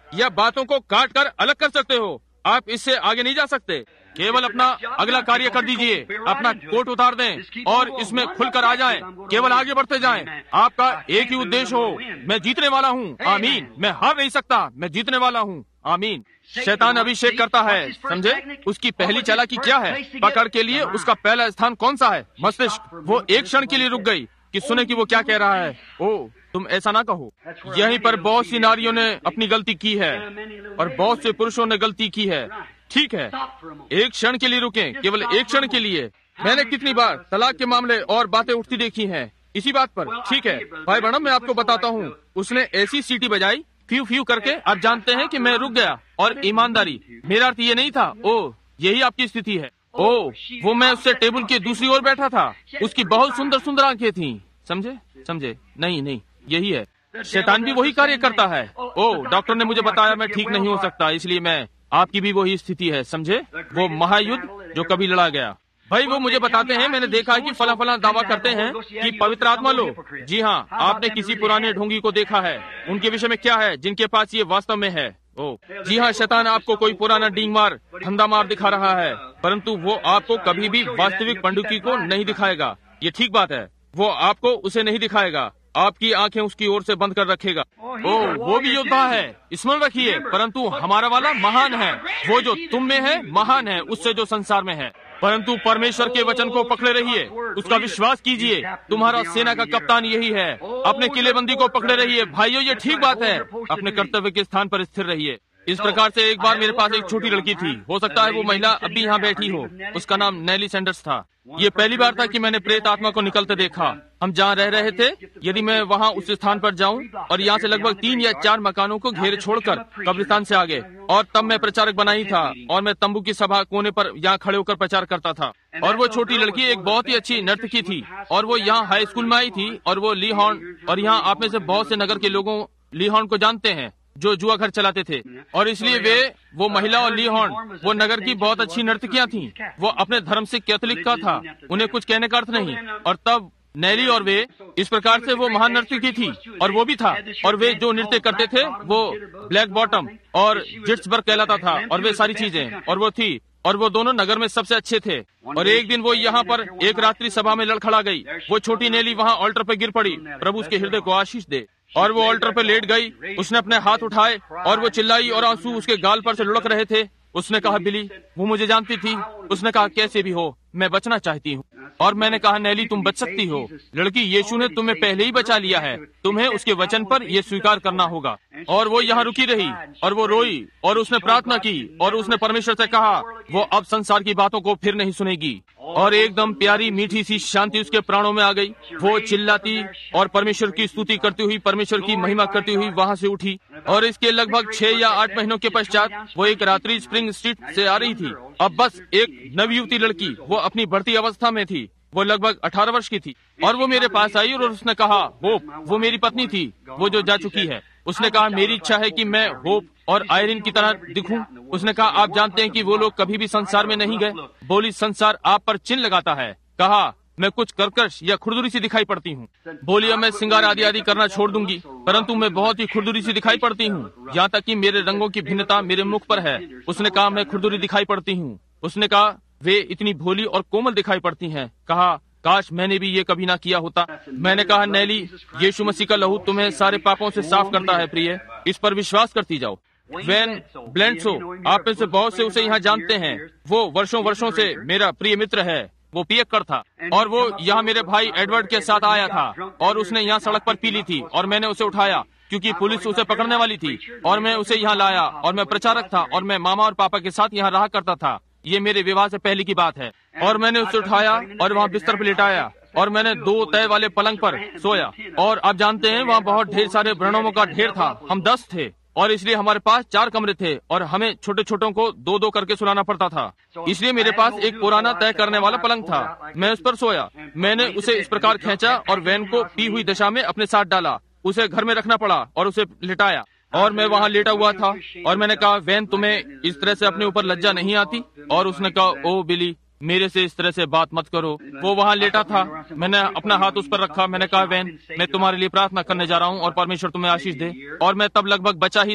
या बातों को काट कर अलग कर सकते हो। आप इससे आगे नहीं जा सकते। केवल अपना अगला कार्य कर दीजिए, अपना कोट उतार दें और इसमें खुलकर आ जाएं। केवल आगे बढ़ते जाएं। आपका एक ही उद्देश्य हो, मैं जीतने वाला हूँ, आमीन। मैं हार नहीं सकता, मैं जीतने वाला हूँ, आमीन। शैतान अभिषेक करता है, समझे? उसकी पहली चालाकी क्या है? पकड़ के लिए उसका पहला स्थान कौन सा है? मस्तिष्क। वो एक क्षण के लिए रुक गई कि सुने कि वो क्या कह रहा है। ओ, तुम ऐसा ना कहो। यहीं पर बहुत सी नारियों ने अपनी गलती की है और बहुत से पुरुषों ने गलती की है। ठीक है, एक क्षण के लिए रुकें, केवल एक क्षण के लिए। मैंने कितनी बार तलाक के मामले और बातें उठती देखी हैं इसी बात पर। ठीक है भाई ब्रैनम, मैं आपको बताता हूँ, उसने ऐसी सीटी बजाई फ्यू फ्यू करके, आप जानते हैं कि मैं रुक गया। और ईमानदारी, मेरा अर्थ ये नहीं था। ओ, यही आपकी स्थिति है। ओ, वो मैं उससे टेबल के दूसरी ओर बैठा था। उसकी बहुत सुंदर सुंदर आंखें थीं, समझे? समझे? नहीं, यही है। शैतान भी वही कार्य करता है। ओ, डॉक्टर ने मुझे बताया मैं ठीक नहीं हो सकता, इसलिए मैं, आपकी भी वही स्थिति है, समझे? वो महायुद्ध जो कभी लड़ा गया। भाई वो मुझे बताते हैं, मैंने देखा है कि फला फला दावा करते हैं कि पवित्र आत्मा लो। जी हाँ, आपने किसी पुराने ढोंगी को देखा है? उनके विषय में क्या है जिनके पास ये वास्तव में है? ओ, जी हाँ, शैतान आपको कोई पुराना डींग मार, धंधा मार दिखा रहा है, परंतु वो आपको कभी भी वास्तविक पंडुकी को नहीं दिखाएगा। ये ठीक बात है, वो आपको उसे नहीं दिखाएगा। आपकी आंखें उसकी ओर से बंद कर रखेगा। ओ, वो भी योद्धा है, स्मरण रखिए, परंतु हमारा वाला महान है। वो जो तुम में है महान है उससे जो संसार में है। परंतु परमेश्वर के वचन को पकड़े रहिए, उसका विश्वास कीजिए। तुम्हारा सेना का कप्तान यही है। अपने किलेबंदी को पकड़े रहिए भाइयों, ये ठीक बात है। अपने कर्तव्य के स्थान पर स्थिर रहिए। इस प्रकार से एक बार मेरे पास एक छोटी लड़की थी, हो सकता है वो महिला अभी यहाँ बैठी हो। उसका नाम नेली सैंडर्स था। ये पहली बार था कि मैंने प्रेत आत्मा को निकलते देखा। हम जहाँ रह रहे थे, यदि मैं वहाँ उस स्थान पर जाऊँ और यहाँ से लगभग 3 या 4 मकानों को घेरे छोड़कर कब्रिस्तान से आगे, और तब मैं प्रचारक बनाई था और मैं तंबू की सभा कोने पर यहाँ खड़े होकर प्रचार करता था। और वो छोटी लड़की एक बहुत ही अच्छी नर्तकी थी और वो यहाँ हाई स्कूल में आई थी। और वो ली हॉर्न, और यहाँ आप में से बहुत से नगर के लोगों ली हॉर्न को जानते हैं जो जुआ घर चलाते थे, और इसलिए वो महिला और ली हॉर्न वो नगर की बहुत अच्छी नर्तकियां थीं। वो अपने धर्म से कैथोलिक का था, उन्हें कुछ कहने का अर्थ नहीं। और तब नेली और वे, इस प्रकार से वो महान नर्तकी थी और वो भी था। और वे जो नृत्य करते थे वो ब्लैक बॉटम और जिट्सबर्ग कहलाता था और वे सारी चीजें, और वो थी, और वो दोनों नगर में सबसे अच्छे थे। और एक दिन वो यहाँ पर एक रात्रि सभा में लड़खड़ा गई। वो छोटी नेली वहाँ ऑल्टर पे गिर पड़ी। प्रभु उसके हृदय को आशीष दे। और वो ऑल्टर पे लेट गई। उसने अपने हाथ उठाए और वो चिल्लाई और आंसू उसके गाल पर से लुढ़क रहे थे। उसने कहा, बिली, वो मुझे जानती थी। उसने कहा, कैसे भी हो, मैं बचना चाहती हूँ। और मैंने कहा, नेली, तुम बच सकती हो। लड़की, यीशु ने तुम्हें पहले ही बचा लिया है, तुम्हें उसके वचन पर यह स्वीकार करना होगा। और वो यहाँ रुकी रही और वो रोई और उसने प्रार्थना की और उसने परमेश्वर से कहा वो अब संसार की बातों को फिर नहीं सुनेगी। और एकदम प्यारी मीठी सी शांति उसके प्राणों में आ गई। वो चिल्लाती और परमेश्वर की स्तुति करती हुई, परमेश्वर की महिमा करती हुई वहाँ से उठी। और इसके लगभग 6 या 8 महीनों के पश्चात वो एक रात्रि स्प्रिंग स्ट्रीट से आ रही थी। अब बस एक नवयुवती लड़की, वो अपनी बढ़ती अवस्था में थी। वो लगभग 18 वर्ष की थी और वो मेरे पास आई और उसने कहा, होप, वो मेरी पत्नी थी, वो जो जा चुकी है। उसने कहा, मेरी इच्छा है कि मैं होप और आयरिन की तरह दिखूं। उसने कहा, आप जानते हैं कि वो लोग कभी भी संसार में नहीं गए। बोली, संसार आप पर चिन्ह लगाता है। कहा, मैं कुछ कर्कश या खुरदुरी सी दिखाई पड़ती हूँ। बोली, अब मैं सिंगार आदि आदि करना छोड़ दूंगी, परंतु मैं बहुत ही खुरदुरी सी दिखाई पड़ती हूँ, यहाँ तक कि मेरे रंगों की भिन्नता मेरे मुख पर है। उसने कहा, मैं खुरदुरी दिखाई पड़ती हूँ। उसने कहा, वे इतनी भोली और कोमल दिखाई पड़ती हैं। कहा, काश मैंने भी ये कभी ना किया होता। मैंने कहा, नेली, यीशु मसीह का लहू तुम्हें सारे पापों से साफ करता है प्रिय, इस पर विश्वास करती जाओ। वेन ब्लेंट्सो, आप में से बहुत से उसे यहाँ जानते हैं। वो वर्षों से मेरा प्रिय मित्र है। वो पियक्कर था और वो यहाँ मेरे भाई एडवर्ड के साथ आया था और उसने यहाँ सड़क पर पी ली थी और मैंने उसे उठाया क्योंकि पुलिस उसे पकड़ने वाली थी और मैं उसे यहाँ लाया और मैं प्रचारक था और मैं मामा और पापा के साथ यहाँ रहा करता था। ये मेरे विवाह से पहले की बात है। और मैंने उसे उठाया और वहाँ बिस्तर पर लिटाया और मैंने 2 तय वाले पलंग पर सोया। और आप जानते हैं वहाँ बहुत ढेर सारे व्रणों का ढेर था। हम 10 थे और इसलिए हमारे पास 4 कमरे थे और हमें छोटे छोटों को 2-2 करके सुलाना पड़ता था। इसलिए मेरे पास एक पुराना तय करने वाला पलंग था। मैं उस पर सोया। मैंने उसे इस प्रकार खींचा और वैन को पी हुई दशा में अपने साथ डाला। उसे घर में रखना पड़ा और उसे लिटाया और मैं वहाँ लेटा हुआ था और मैंने कहा, वैन, तुम्हें इस तरह से अपने ऊपर लज्जा नहीं आती? और उसने कहा, ओ बिली, मेरे से इस तरह से बात मत करो। वो वहाँ लेटा था। मैंने अपना हाथ उस पर रखा। मैंने कहा, वैन, मैं तुम्हारे लिए प्रार्थना करने जा रहा हूँ और परमेश्वर तुम्हें आशीष दे। और मैं तब लगभग बचा ही था।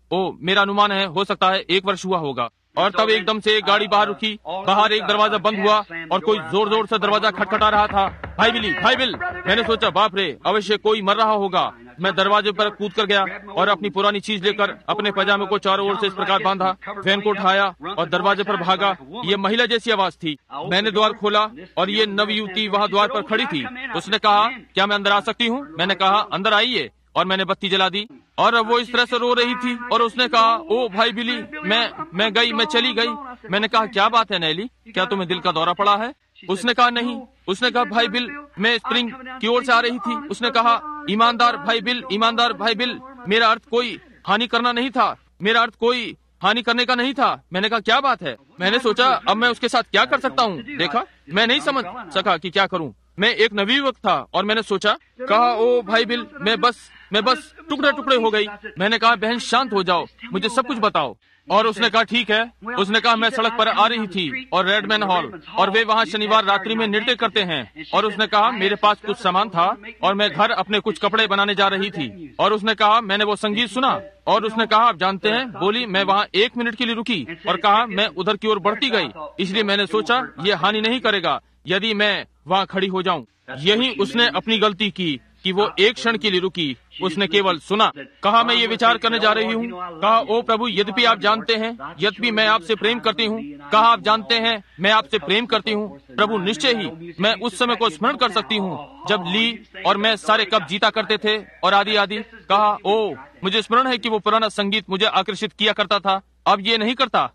ओ मेरा अनुमान है, हो सकता है 1 वर्ष हुआ होगा। और तब एकदम से एक गाड़ी बाहर रुकी, बाहर एक दरवाजा बंद हुआ और कोई जोर जोर से दरवाजा खटखटा रहा था। भाई बिल। मैंने सोचा बाप रे, अवश्य कोई मर रहा होगा। मैं दरवाजे पर कूद कर गया और अपनी पुरानी चीज लेकर अपने पजामे को चारों ओर से इस प्रकार बांधा, वैन को उठाया और दरवाजे पर भागा। ये महिला जैसी आवाज थी। मैंने द्वार खोला और ये नवयुवती वहाँ द्वार पर खड़ी थी। उसने कहा, क्या मैं अंदर आ सकती हूँ? मैंने कहा, अंदर आइए। और मैंने बत्ती जला दी और अब वो इस तरह से रो रही थी और उसने कहा, ओ भाई बिली, मैं चली गई। मैंने कहा, क्या बात है नैली, क्या तुम्हें दिल का दौरा पड़ा है? उसने कहा, नहीं। उसने कहा, भाई बिल, मैं स्प्रिंग की ओर से आ रही थी। उसने कहा, ईमानदार भाई बिल, मेरा अर्थ कोई हानि करना नहीं था, मेरा अर्थ कोई हानि करने का नहीं था। मैंने कहा, क्या बात है? मैंने सोचा अब मैं उसके साथ क्या कर सकता हूँ। देखा, मैं नहीं समझ सका कि क्या करूँ। मैं एक नवयुवक था और मैंने सोचा, कहा, ओ भाई बिल, मैं बस टुकड़े टुकड़े हो गई। मैंने कहा, बहन शांत हो जाओ, मुझे सब कुछ बताओ। और उसने कहा, ठीक है। उसने कहा, मैं सड़क पर आ रही थी और रेडमैन हॉल, और वे वहाँ शनिवार रात्रि में नृत्य करते हैं। और उसने कहा, मेरे पास कुछ सामान था और मैं घर अपने कुछ कपड़े बनाने जा रही थी। और उसने कहा, मैंने वो संगीत सुना। और उसने कहा, आप जानते हैं, बोली, मैं वहाँ 1 मिनट के लिए रुकी और कहा, मैं उधर की ओर बढ़ती गई, इसलिए मैंने सोचा ये हानि नहीं करेगा यदि मैं वहाँ खड़ी हो जाऊँ। यही उसने अपनी गलती की कि वो 1 क्षण के लिए रुकी। उसने केवल सुना। कहा, मैं ये विचार करने जा रही हूँ। कहा, ओ प्रभु, यद्यपि आप जानते हैं, यद्यपि मैं आपसे प्रेम करती हूँ। कहा, आप जानते हैं, मैं आपसे प्रेम करती हूँ प्रभु। निश्चय ही मैं उस समय को स्मरण कर सकती हूँ जब ली और मैं सारे कप जीता करते थे और आदि आदि। कहा, ओ मुझे स्मरण है कि वो पुराना संगीत मुझे आकर्षित किया करता था, अब ये नहीं करता।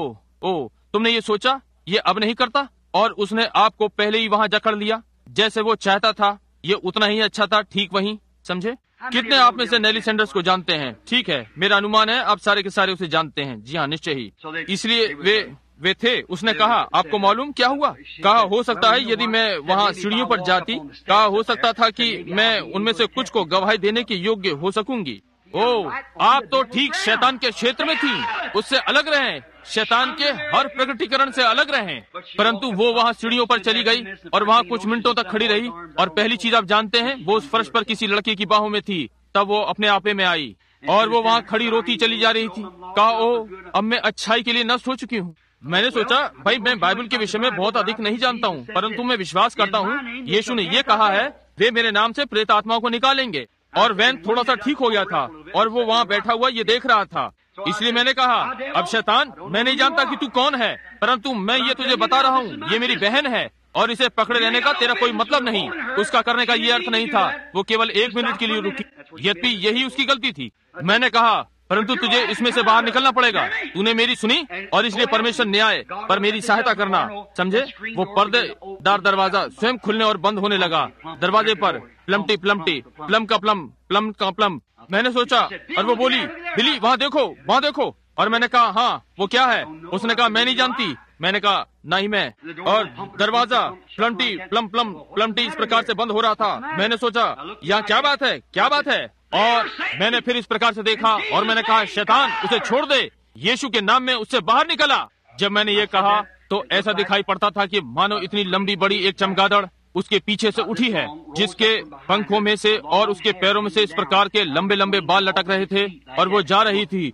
ओ तुमने ये सोचा, ये अब नहीं करता। और उसने आपको पहले ही वहाँ जकड़ लिया जैसे वो चाहता था। ये उतना ही अच्छा था, ठीक वही, समझे? कितने आप में से नेली सैंडर्स को जानते हैं? ठीक है, मेरा अनुमान है आप सारे के सारे उसे जानते हैं। जी हाँ, निश्चय ही। इसलिए वे थे। उसने कहा, आपको मालूम क्या हुआ? कहा, हो सकता है यदि मैं वहाँ सीढ़ियों पर जाती, कहा, हो सकता था कि मैं उनमें से कुछ को गवाही देने के योग्य हो सकूंगी। ओ, आप तो ठीक शैतान के क्षेत्र में थी। उससे अलग रहें, शैतान के हर प्रकटीकरण से अलग रहें। परंतु वो वहाँ सीढ़ियों पर चली गई और वहाँ कुछ मिनटों तक खड़ी रही। और पहली चीज आप जानते हैं, वो उस फर्श पर किसी लड़के की बाहों में थी। तब वो अपने आपे में आई और वो वहाँ खड़ी रोती चली जा रही थी। कहा, ओ अब मैं अच्छाई के लिए नष्ट हो चुकी हूँ। मैंने सोचा, भाई मैं बाइबल के विषय में बहुत अधिक नहीं जानता हूँ, परंतु मैं विश्वास करता हूँ यीशु ने ये कहा है, वे मेरे नाम से प्रेत आत्माओं को निकालेंगे। और वैन थोड़ा सा ठीक हो गया था और वो वहाँ बैठा हुआ ये देख रहा था। इसलिए मैंने कहा, अब शैतान, मैं नहीं जानता कि तू कौन है, परंतु मैं ये तुझे बता रहा हूँ, ये मेरी बहन है और इसे पकड़े रहने का तेरा कोई मतलब नहीं। उसका करने का ये अर्थ नहीं था। वो केवल 1 मिनट के लिए रुकी, यद्यपि यही उसकी गलती थी। मैंने कहा, परंतु तुझे इसमें से बाहर निकलना पड़ेगा। तूने मेरी सुनी और इसलिए परमेश्वर न्याय पर मेरी सहायता करना, समझे? वो पर्देदार दरवाजा स्वयं खुलने और बंद होने लगा। दरवाजे पर प्लमटी प्लमटी, प्लम का प्लम। मैंने सोचा और वो बोली, बिली वहाँ देखो। और मैंने कहा, हाँ वो क्या है? उसने कहा, मैं नहीं जानती। मैंने कहा, नहीं मैं। और दरवाजा प्लमटी इस प्रकार से बंद हो रहा था। मैंने सोचा, यहाँ क्या बात है? और मैंने फिर इस प्रकार से देखा और मैंने कहा, शैतान उसे छोड़ दे, यीशु के नाम में उससे बाहर निकला। जब मैंने ये कहा तो ऐसा दिखाई पड़ता था कि मानो इतनी लंबी बड़ी एक चमगादड़ उसके पीछे से उठी है, जिसके पंखों में से और उसके पैरों में से इस प्रकार के लंबे लंबे बाल लटक रहे थे और वो जा रही थी।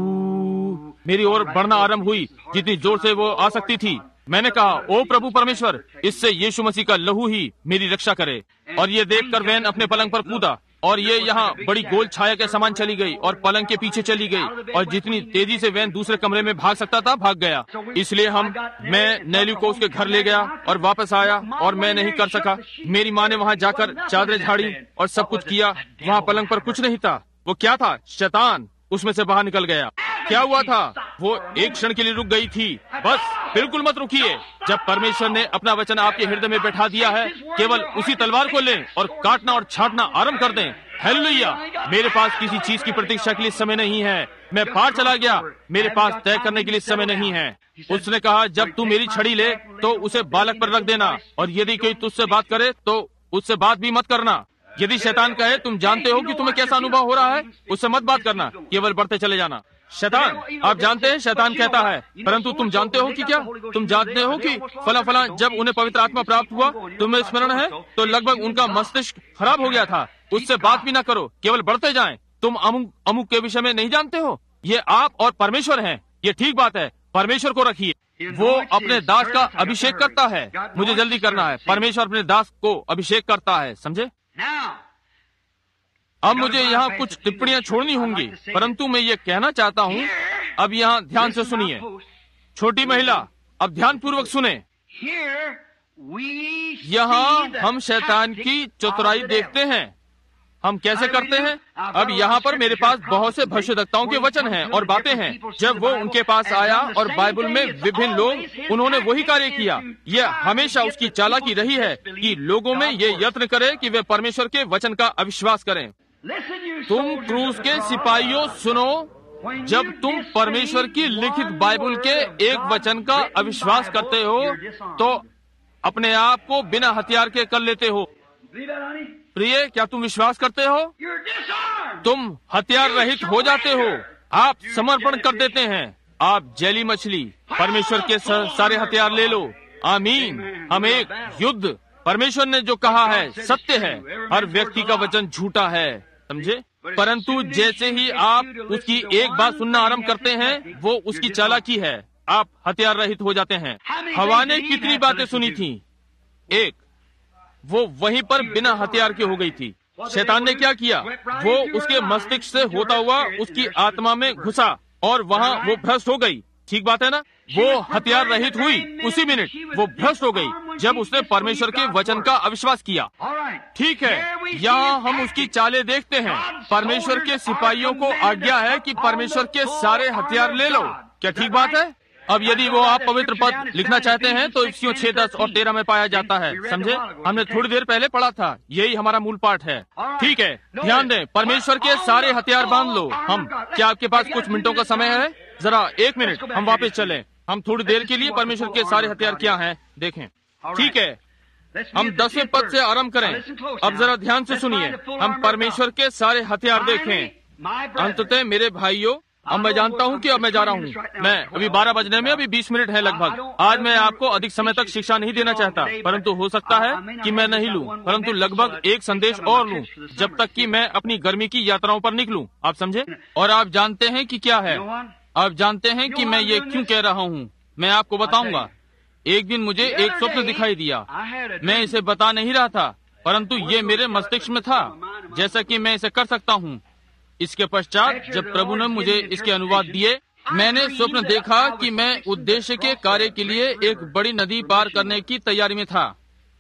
मेरी ओर बढ़ना आरंभ हुई, जितनी जोर से वो आ सकती थी। मैंने कहा, ओ प्रभु परमेश्वर, इससे यीशु मसीह का लहू ही मेरी रक्षा करे। और ये देखकर वैन अपने पलंग पर कूदा और ये यहाँ बड़ी गोल छाया के समान चली गई और पलंग के पीछे चली गई और जितनी तेजी से वैन दूसरे कमरे में भाग सकता था भाग गया। इसलिए मैं नेली को उसके घर ले गया और वापस आया और मैं नहीं कर सका। मेरी माँ ने वहाँ जाकर चादरें झाड़ी और सब कुछ किया। वहाँ पलंग पर कुछ नहीं था। वो क्या था? शैतान उसमें से बाहर निकल गया। क्या हुआ था? वो 1 क्षण के लिए रुक गई थी। बस बिल्कुल मत रुकिए। जब परमेश्वर ने अपना वचन आपके हृदय में बैठा दिया है, केवल उसी तलवार को लें और काटना और छाटना आरंभ कर दें। हालेलुया! मेरे पास किसी चीज की प्रतीक्षा के लिए समय नहीं है। मैं पार चला गया, मेरे पास तय करने के लिए समय नहीं है। उसने कहा, जब तू मेरी छड़ी ले तो उसे बालक पर रख देना, और यदि कोई तुझसे बात करे तो उससे बात भी मत करना। यदि शैतान कहे, तुम जानते हो कि तुम्हें कैसा अनुभव हो रहा है, उससे मत बात करना, केवल बढ़ते चले जाना। शैतान, आप जानते हैं शैतान कहता है, परंतु तुम जानते हो कि क्या? तुम जानते हो कि फला जब उन्हें पवित्र आत्मा प्राप्त हुआ, तुम्हें स्मरण है, तो लगभग उनका मस्तिष्क खराब हो गया था। उससे बात भी ना करो, केवल बढ़ते जाएं। तुम अमुक के विषय में नहीं जानते हो, ये आप और परमेश्वर हैं। ये ठीक बात है, परमेश्वर को रखिए। वो अपने दास का अभिषेक करता है। मुझे जल्दी करना है। परमेश्वर अपने दास को अभिषेक करता है, समझे। अब मुझे यहाँ कुछ टिप्पणियां छोड़नी होंगी, परंतु मैं ये कहना चाहता हूँ, अब यहाँ ध्यान से सुनिए। छोटी महिला, अब ध्यानपूर्वक सुने। यहाँ हम शैतान की चतुराई देखते हैं। हम कैसे करते हैं? अब यहाँ पर मेरे पास बहुत से भविष्यद्वक्ताओं के वचन हैं और बातें हैं। जब वो उनके पास आया और बाइबल में विभिन्न लोग, उन्होंने वही कार्य किया। यह हमेशा उसकी चालाकी रही है कि लोगों में ये यत्न करे कि वे परमेश्वर के वचन का अविश्वास करें। तुम क्रूस के सिपाहियों सुनो, जब तुम परमेश्वर की लिखित बाइबल के एक वचन का अविश्वास करते हो तो अपने आप को बिना हथियार के कर लेते हो। प्रिय, क्या तुम विश्वास करते हो? तुम हथियार रहित हो जाते हो। आप समर्पण कर देते हैं। आप जैली मछली, परमेश्वर के सारे हथियार ले लो। आमीन। हम एक युद्ध, परमेश्वर ने जो कहा है सत्य है। हर व्यक्ति का वचन झूठा है, समझे। परंतु जैसे ही आप उसकी एक बात सुनना आरंभ करते हैं, वो उसकी चालाकी है। आप हथियार रहित हो जाते हैं। हवा ने कितनी बातें सुनी थी? एक, वो वहीं पर बिना हथियार के हो गई थी। शैतान ने क्या किया? वो उसके मस्तिष्क से होता हुआ उसकी आत्मा में घुसा और वहाँ वो भ्रष्ट हो गई। ठीक बात है ना? वो हथियार रहित हुई। उसी मिनट वो भ्रष्ट हो गई जब उसने परमेश्वर के वचन का अविश्वास किया। ठीक है, यहाँ हम उसकी चालें देखते हैं। परमेश्वर के सिपाहियों को आज्ञा है कि परमेश्वर के सारे हथियार ले लो। क्या ठीक बात है? अब यदि वो आप पवित्र पद लिखना चाहते हैं तो इफ्सियों 6, 10 और 13 में पाया जाता है, समझे। हमने थोड़ी देर पहले पढ़ा था। यही हमारा मूल पाठ है। ठीक है, ध्यान दें। परमेश्वर के सारे हथियार बांध लो। क्या आपके पास कुछ मिनटों का समय है? जरा 1 मिनट हम वापस चलें। हम थोड़ी देर के लिए परमेश्वर के सारे हथियार क्या हैं देखें। ठीक है, हम 10वें पद से आरंभ करें। अब जरा ध्यान से सुनिए। हम परमेश्वर के सारे हथियार देखें। अंततः मेरे भाइयों, अब मैं जानता हूँ कि अब मैं जा रहा हूँ। मैं अभी 12 बजने में अभी 20 मिनट है लगभग। आज मैं आपको अधिक समय तक शिक्षा नहीं देना चाहता, परंतु हो सकता है कि मैं नहीं लूँ, परंतु लगभग एक संदेश और लूँ जब तक कि मैं अपनी गर्मी की यात्राओं पर निकलूँ। आप समझे? और आप जानते हैं कि क्या है? आप जानते हैं कि मैं ये क्यों कह रहा हूँ? मैं आपको बताऊंगा। एक दिन मुझे एक स्वप्न दिखाई दिया। मैं इसे बता नहीं रहा था, परंतु ये मेरे मस्तिष्क में था, जैसा कि मैं इसे कर सकता हूँ। इसके पश्चात जब प्रभु ने मुझे इसके अनुवाद दिए, मैंने स्वप्न देखा कि मैं उद्देश्य के कार्य के लिए एक बड़ी नदी पार करने की तैयारी में था।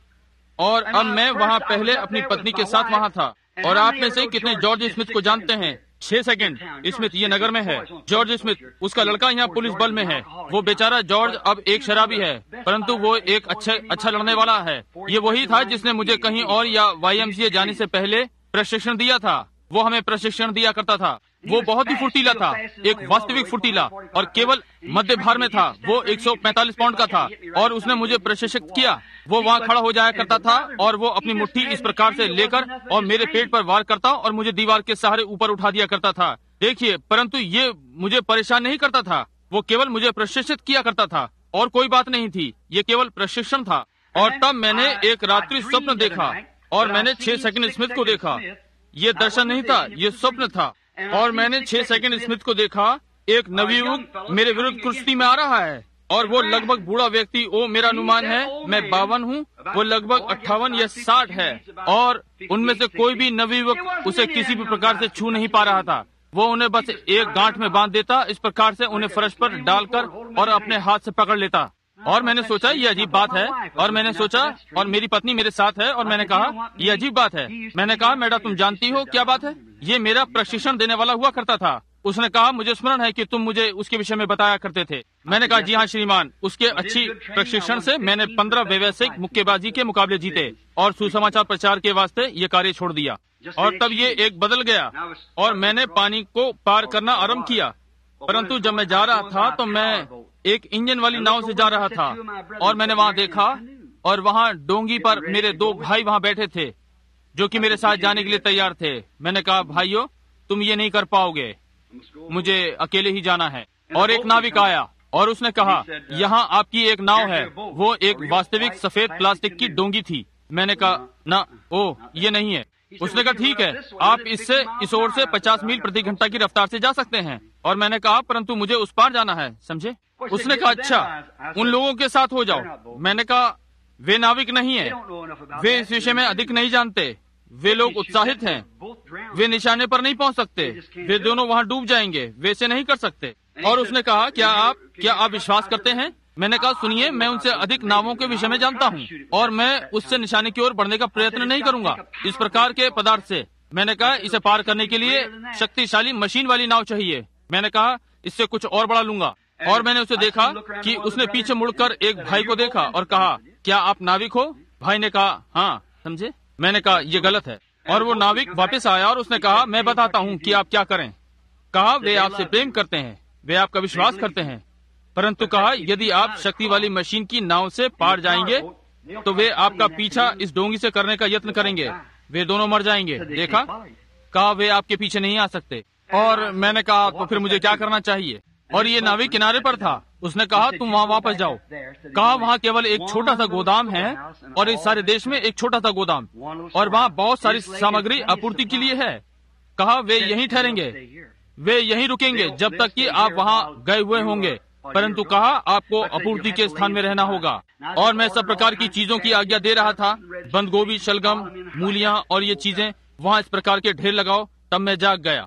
और अब मैं वहाँ पहले अपनी पत्नी के साथ वहाँ था। और आप में से कितने जॉर्ज स्मिथ को जानते हैं? 6 सेकंड। स्मिथ ये नगर में है। जॉर्ज स्मिथ, उसका लड़का यहाँ पुलिस बल में है। वो बेचारा जॉर्ज अब एक शराबी है, परंतु वो एक अच्छा लड़ने वाला है। ये वही था जिसने मुझे कहीं और या YMCA जाने से पहले प्रशिक्षण दिया था। वो हमें प्रशिक्षण दिया करता था। वो बहुत ही फुर्तीला था, एक वास्तविक फुर्तीला, और केवल मध्य भार में था। वो 145 पाउंड का था और उसने मुझे प्रशिक्षित किया। वो वहाँ खड़ा हो जाया करता था और वो अपनी मुट्ठी इस प्रकार से लेकर और मेरे पेट पर वार करता और मुझे दीवार के सहारे ऊपर उठा दिया करता था। देखिए, परंतु ये मुझे परेशान नहीं करता था। वो केवल मुझे प्रशिक्षित किया करता था और कोई बात नहीं थी। ये केवल प्रशिक्षण था। और तब मैंने एक रात्रि स्वप्न देखा और मैंने 6 सेकंड स्मिथ को देखा। ये दर्शन नहीं था, ये स्वप्न था। और मैंने 6 सेकंड स्मिथ को देखा। एक नवयुवक मेरे विरुद्ध कुश्ती में आ रहा है और वो लगभग बूढ़ा व्यक्ति। वो मेरा अनुमान है, मैं 52 हूँ, वो लगभग 58 या 60 है। और उनमें से कोई भी नवयुवक उसे किसी भी प्रकार से छू नहीं पा रहा था। वो उन्हें बस एक गांठ में बांध देता, इस प्रकार से उन्हें फर्श पर डालकर और अपने हाथ से पकड़ लेता। और मैंने सोचा ये अजीब बात है। और मैंने सोचा, और मेरी पत्नी मेरे साथ है, और मैंने कहा ये अजीब बात है। मैंने कहा मैडम, तुम जानती हो क्या बात है? ये मेरा प्रशिक्षण देने वाला हुआ करता था। उसने कहा मुझे स्मरण है कि तुम मुझे उसके विषय में बताया करते थे। मैंने कहा जी हाँ श्रीमान। उसके अच्छी प्रशिक्षण से मैंने 15 व्यावसायिक मुक्केबाजी के मुकाबले जीते और सुसमाचार प्रचार के वास्ते ये कार्य छोड़ दिया। और तब ये एक बदल गया और मैंने पानी को पार करना आरम्भ किया। परंतु जब मैं जा रहा था तो मैं एक इंजन वाली नाव से जा रहा था और मैंने वहाँ देखा, और वहाँ डोंगी पर मेरे 2 भाई वहाँ बैठे थे जो कि मेरे साथ जाने के लिए तैयार थे। मैंने कहा भाइयों, तुम ये नहीं कर पाओगे, मुझे अकेले ही जाना है। और एक नाविक आया और उसने कहा यहाँ आपकी एक नाव है। वो एक वास्तविक सफेद प्लास्टिक की डोंगी थी। मैंने कहा ना, ओ ये नहीं है। उसने कहा ठीक है, आप इससे इस ओर से 50 मील प्रति घंटा की रफ्तार से जा सकते हैं। और मैंने कहा परंतु मुझे उस पार जाना है, समझे। उसने कहा अच्छा उन लोगों के साथ हो जाओ। मैंने कहा वे नाविक नहीं है, वे इस विषय में अधिक नहीं जानते, वे लोग उत्साहित हैं, वे निशाने पर नहीं पहुंच सकते, वे दोनों वहां डूब जाएंगे, वे ऐसे नहीं कर सकते। और उसने कहा क्या आप विश्वास करते हैं? मैंने कहा सुनिए, मैं उनसे अधिक नावों के विषय में जानता हूँ और मैं उससे निशाने की ओर बढ़ने का प्रयत्न नहीं करूंगा इस प्रकार के पदार्थ से। मैंने कहा इसे पार करने के लिए शक्तिशाली मशीन वाली नाव चाहिए। मैंने कहा इससे कुछ और बड़ा लूंगा। और मैंने उसे देखा कि उसने पीछे मुड़कर एक भाई को देखा और कहा क्या आप नाविक हो? भाई ने कहा हाँ, समझे। मैंने कहा ये गलत है। और वो नाविक वापस आया और उसने कहा मैं बताता हूँ कि आप क्या करें। कहा वे आपसे प्रेम करते हैं, वे आपका विश्वास करते हैं, परंतु कहा यदि आप शक्ति वाली मशीन की नाव से पार जाएंगे तो वे आपका पीछा इस डोंगी से करने का यत्न करेंगे, वे दोनों मर जाएंगे। देखा, कहा वे आपके पीछे नहीं आ सकते। और मैंने कहा तो फिर मुझे क्या करना चाहिए? और ये नाविक किनारे पर था। उसने कहा तुम वहाँ वापस जाओ। कहा वहाँ केवल एक छोटा सा गोदाम है और इस सारे देश में एक छोटा सा गोदाम, और वहाँ बहुत सारी सामग्री आपूर्ति के लिए है। कहा वे यहीं ठहरेंगे, वे यहीं रुकेंगे जब तक कि आप वहाँ गए हुए होंगे, परंतु कहा आपको आपूर्ति के स्थान में रहना होगा। और मैं सब प्रकार की चीजों की आज्ञा दे रहा था, बंद गोभी, शलगम, मूलियाँ और ये चीजें वहाँ इस प्रकार के ढेर लगाओ। तब मैं जाग गया।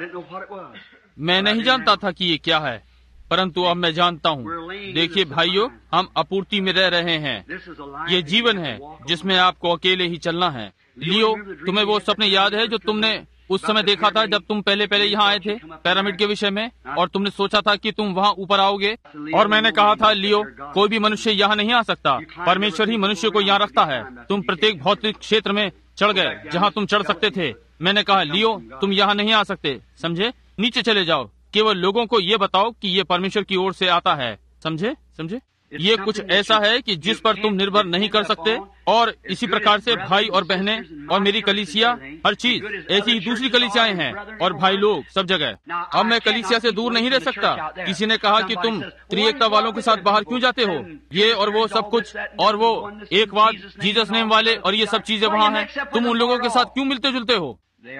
मैं नहीं जानता था कि ये क्या है, परंतु अब मैं जानता हूँ। देखिए भाइयों, हम आपूर्ति में रह रहे हैं। ये जीवन है जिसमें आपको अकेले ही चलना है। लियो, तुम्हें वो सपने याद है जो तुमने उस समय देखा था जब तुम पहले यहाँ आए थे पिरामिड के विषय में, और तुमने सोचा था कि तुम वहाँ ऊपर आओगे। और मैंने कहा था लियो, कोई भी मनुष्य यहाँ नहीं आ सकता, परमेश्वर ही मनुष्य को यहाँ रखता है। तुम प्रत्येक भौतिक क्षेत्र में चढ़ गए जहाँ तुम चढ़ सकते थे। मैंने कहा लियो, तुम यहाँ नहीं आ सकते, समझे। नीचे चले जाओ, केवल लोगों को ये बताओ कि ये परमेश्वर की ओर से आता है, समझे। ये कुछ ऐसा है कि जिस पर तुम निर्भर नहीं कर सकते। और इसी प्रकार से भाई और बहनें और मेरी कलीसिया, हर चीज ऐसी ही दूसरी कलीसियाएं हैं और भाई लोग सब जगह। अब मैं कलीसिया से दूर नहीं रह सकता। किसी ने कहा कि तुम त्रिएकता वालों के साथ बाहर क्यों जाते हो, ये और वो सब कुछ, और वो एकवाद, जीसस नेम वाले और ये सब चीजें वहाँ हैं, तुम उन लोगों के साथ क्यों मिलते जुलते हो?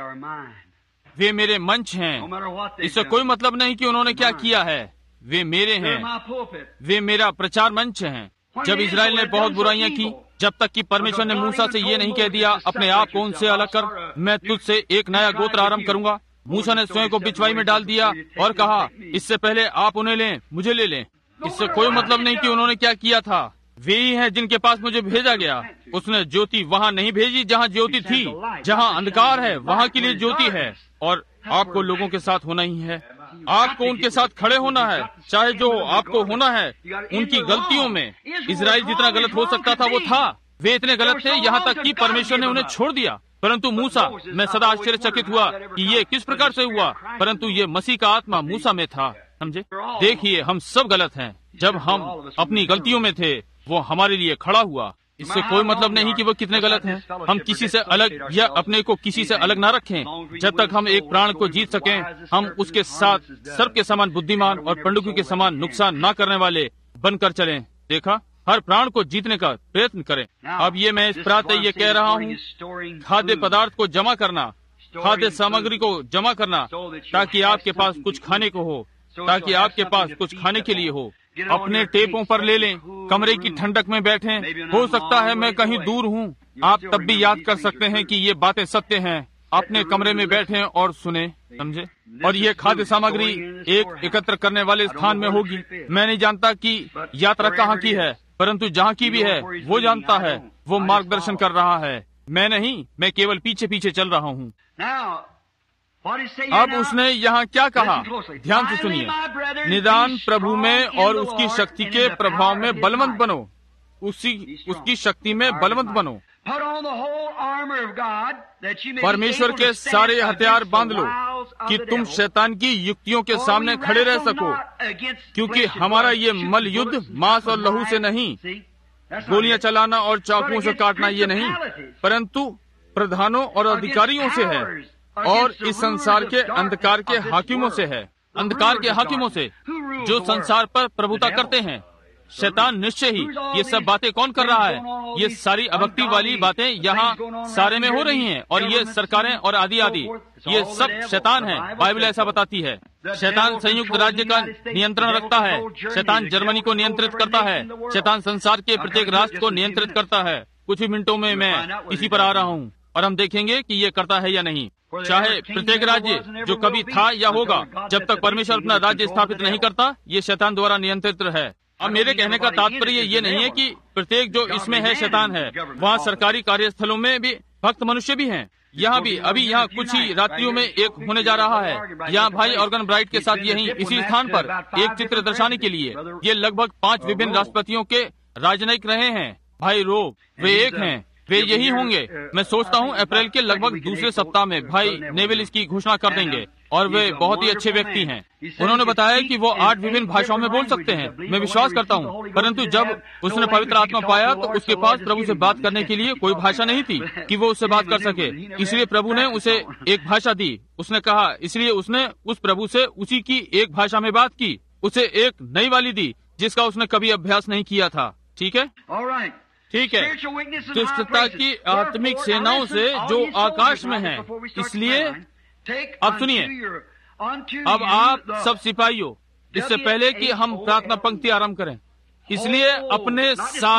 वे मेरे मंच हैं। इससे कोई मतलब नहीं कि उन्होंने क्या किया है, वे मेरे हैं, वे मेरा प्रचार मंच हैं। जब इजराइल ने बहुत बुराइयां की, जब तक कि परमेश्वर ने मूसा से ये नहीं कह दिया अपने आप को उनसे अलग कर, मैं तुझसे एक नया गोत्र आरंभ करूंगा। मूसा ने स्वयं को बिचवाई में डाल दिया और कहा इससे पहले आप उन्हें लें, मुझे ले लें। इससे कोई मतलब नहीं कि उन्होंने क्या किया था, वे ही हैं जिनके पास मुझे भेजा गया। उसने ज्योति वहाँ नहीं भेजी जहाँ ज्योति थी। जहाँ अंधकार है वहाँ के लिए ज्योति है। और आपको लोगों के साथ होना ही है, आपको उनके साथ खड़े होना है, चाहे जो आपको होना है उनकी गलतियों में। इजराइल जितना गलत हो सकता था वो था। वे इतने गलत थे यहाँ तक कि परमेश्वर ने उन्हें छोड़ दिया। परंतु मूसा, मैं सदा आश्चर्यचकित हुआ कि ये किस प्रकार से हुआ, परंतु ये मसीह का आत्मा मूसा में था, समझे। देखिए, हम सब गलत हैं। जब हम अपनी गलतियों में थे वो हमारे लिए खड़ा हुआ। इससे कोई मतलब नहीं कि वो कितने गलत हैं। हम किसी से अलग या अपने को किसी से अलग ना रखें। जब तक हम एक प्राण को जीत सकें, हम उसके साथ सर्प के समान बुद्धिमान और पंडुकी के समान नुकसान ना करने वाले बनकर चलें। देखा, हर प्राण को जीतने का प्रयत्न करें। अब ये मैं इस प्रातः ये कह रहा हूँ, खाद्य पदार्थ को जमा करना, खाद्य सामग्री को जमा करना, ताकि आपके पास कुछ खाने को हो, ताकि आपके पास कुछ खाने के लिए हो। अपने टेपों पर ले लें, कमरे की ठंडक में बैठें। हो सकता है मैं कहीं दूर हूँ, आप तब भी याद कर सकते हैं कि ये बातें सत्य हैं। अपने कमरे में बैठें और सुने, समझे। और ये खाद्य सामग्री एक एकत्र करने वाले स्थान में होगी। मैं नहीं जानता कि यात्रा कहाँ की है, परंतु जहाँ की भी है वो जानता है, वो मार्गदर्शन कर रहा है। मैं नहीं, मैं केवल पीछे पीछे चल रहा हूँ। अब उसने यहाँ क्या कहा, ध्यान से सुनिए। निदान प्रभु में और उसकी शक्ति के प्रभाव में बलवंत बनो, उसकी शक्ति में बलवंत बनो। परमेश्वर के सारे हथियार बांध लो कि तुम शैतान की युक्तियों के सामने खड़े रह सको, क्योंकि हमारा ये मल युद्ध मांस और लहू से नहीं, गोलियां चलाना और चाकुओं से काटना ये नहीं, परंतु प्रधानों और अधिकारियों से है और इस संसार के अंधकार के हाकिमों से है। अंधकार के हाकिमों से जो संसार पर प्रभुता करते हैं। शैतान निश्चय ही। ये सब बातें कौन कर रहा है? ये सारी अभक्ति वाली बातें यहाँ सारे में हो रही हैं, और ये सरकारें और आदि आदि, ये सब शैतान है। बाइबल ऐसा बताती है। शैतान संयुक्त राज्य का नियंत्रण रखता है, शैतान जर्मनी को नियंत्रित करता है, शैतान संसार के प्रत्येक राष्ट्र को नियंत्रित करता है। कुछ ही मिनटों में मैं इसी पर आ रहा हूँ और हम देखेंगे कि ये करता है या नहीं। चाहे प्रत्येक राज्य जो कभी था या होगा, जब तक परमेश्वर अपना राज्य स्थापित नहीं करता, ये शैतान द्वारा नियंत्रित है। अब मेरे कहने का तात्पर्य ये नहीं है कि प्रत्येक जो इसमें है शैतान है। वहाँ सरकारी कार्यस्थलों में भी भक्त मनुष्य भी हैं। यहाँ भी अभी यहाँ कुछ ही रात्रियों में एक होने जा रहा है। यहाँ भाई ऑर्गन ब्राइट के साथ यही इसी स्थान पर एक चित्र दर्शाने के लिए ये लगभग 5 विभिन्न राष्ट्रपतियों के राजनयिक रहे हैं। भाई रोब वे एक हैं, वे यही होंगे। मैं सोचता हूँ अप्रैल के लगभग दूसरे सप्ताह में भाई नेविल इसकी घोषणा कर देंगे और वे बहुत ही अच्छे व्यक्ति हैं। उन्होंने बताया कि वो 8 विभिन्न भाषाओं में बोल सकते हैं। मैं विश्वास करता हूँ, परंतु जब उसने पवित्र आत्मा पाया तो उसके पास प्रभु से बात करने के लिए कोई भाषा नहीं थी कि वो उससे बात कर सके। इसलिए प्रभु ने उसे एक भाषा दी। उसने कहा, इसलिए उसने उस प्रभु से उसी की एक भाषा में बात की, उसे एक नई वाली दी जिसका उसने कभी अभ्यास नहीं किया था। ठीक है, ठीक है। दुष्टता की आत्मिक सेनाओं से जो आकाश में है। इसलिए अब सुनिए, अब आप सब सिपाहियों, इससे पहले कि हम प्रार्थना पंक्ति आरंभ करें, इसलिए अपने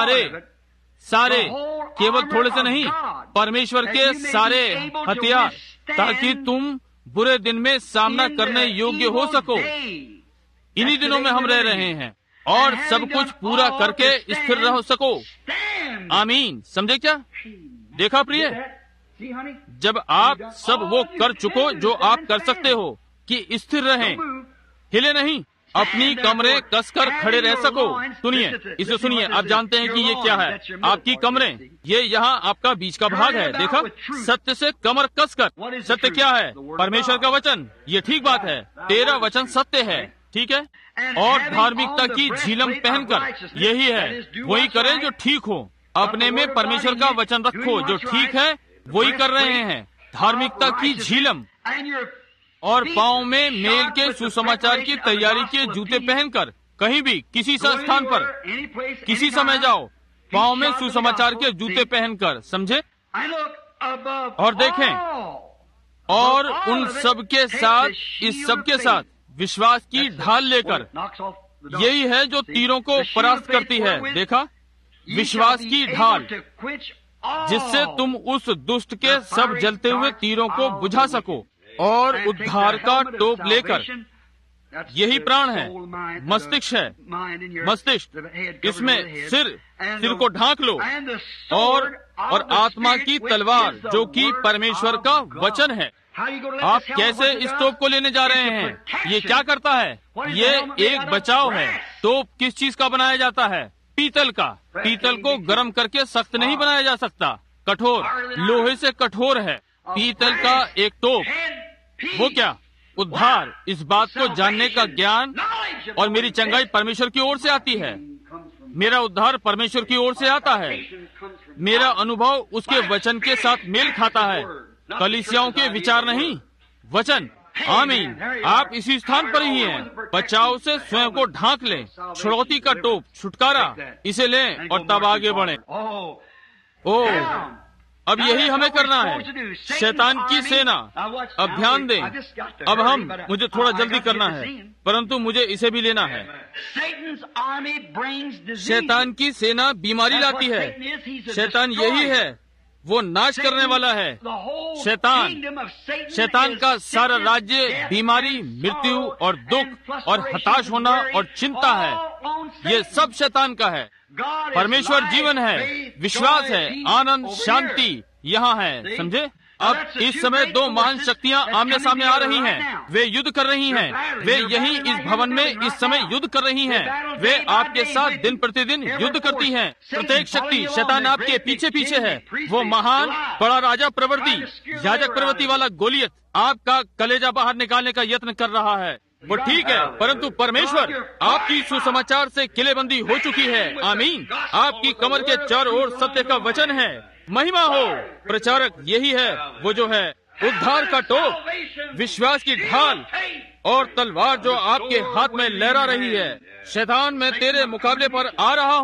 सारे केवल थोड़े से नहीं, परमेश्वर के सारे हथियार, ताकि तुम बुरे दिन में सामना करने योग्य हो सको। इन्हीं दिनों में हम रह रहे हैं और सब कुछ पूरा करके स्थिर रह सको। आमीन। समझे क्या? देखा प्रिय, जब आप सब वो कर चुको जो आप कर सकते हो कि स्थिर रहें, हिले नहीं, अपनी कमरे कसकर खड़े रह सको। सुनिए, इसे सुनिए। आप जानते हैं कि ये क्या है? आपकी कमरें, ये यहाँ आपका बीच का भाग है। देखा, सत्य से कमर कसकर। सत्य क्या है? परमेश्वर का वचन। ये ठीक बात है, तेरा वचन सत्य है। ठीक है, और धार्मिकता की झिलम पहनकर, यही है, वही करें जो ठीक हो। अपने में परमेश्वर का वचन रखो, जो ठीक है वही कर रहे हैं। धार्मिकता की झिलम, और पाँव में मेल के सुसमाचार की तैयारी के जूते पहनकर कहीं भी किसी स्थान पर किसी समय जाओ, पाँव में सुसमाचार के जूते पहनकर। समझे? और देखें, और उन सब के साथ, इस सब के साथ विश्वास की ढाल लेकर, यही है जो तीरों को परास्त करती है। देखा, विश्वास की ढाल, जिससे तुम उस दुष्ट के सब जलते हुए तीरों को बुझा सको, और उद्धार का टोप लेकर, यही प्राण है, मस्तिष्क है, मस्तिष्क, इसमें सिर को ढांक लो, और आत्मा की तलवार जो कि परमेश्वर का वचन है। आप कैसे इस तोप को लेने जा रहे हैं? ये क्या करता है? ये एक बचाव है। तोप किस चीज का बनाया जाता है? पीतल का। पीतल को गर्म करके सख्त नहीं बनाया जा सकता, कठोर, लोहे से कठोर है। पीतल का एक तोप, वो क्या? उद्धार। इस बात को जानने का ज्ञान और मेरी चंगाई परमेश्वर की ओर से आती है। मेरा उद्धार परमेश्वर की ओर से आता है। मेरा अनुभव उसके वचन के साथ मेल खाता है, कलीसियाओं के विचार नहीं, वचन। आमीन। आप इसी स्थान पर ही हैं। बचाव से स्वयं को ढांक लें, छुड़ौती का टोप, छुटकारा, इसे लें और तब आगे बढ़ें। ओह, अब यही हमें करना है। शैतान की सेना। अब ध्यान दें, अब मुझे थोड़ा जल्दी करना है, परंतु मुझे इसे भी लेना है। शैतान की सेना बीमारी लाती है। शैतान यही है, वो नाश करने वाला है। शैतान का सारा राज्य बीमारी, मृत्यु और दुख और हताश होना और चिंता है। ये सब शैतान का है। परमेश्वर जीवन है, विश्वास है, आनंद, शांति यहाँ है। समझे? अब इस समय 2 महान शक्तियाँ आमने सामने आ रही हैं। वे युद्ध कर रही हैं। वे यही इस भवन में इस समय युद्ध कर रही हैं। वे आपके साथ दिन प्रतिदिन युद्ध करती हैं। प्रत्येक शक्ति, शैतान आपके पीछे पीछे है। वो महान बड़ा राजा प्रवृत्ति, याजक प्रवृत्ति वाला गोलियत आपका कलेजा बाहर निकालने का यत्न कर रहा है। वो ठीक है, परंतु परमेश्वर आपकी सुसमाचार से किलेबंदी हो चुकी है। आमीन। आपकी कमर के चारों ओर सत्य का वचन है। महिमा हो। प्रचारक यही है, वो जो है उद्धार का टोप, विश्वास की ढाल और तलवार जो आपके हाथ में लहरा रही है। शैतान, मैं तेरे मुकाबले पर आ रहा हूँ।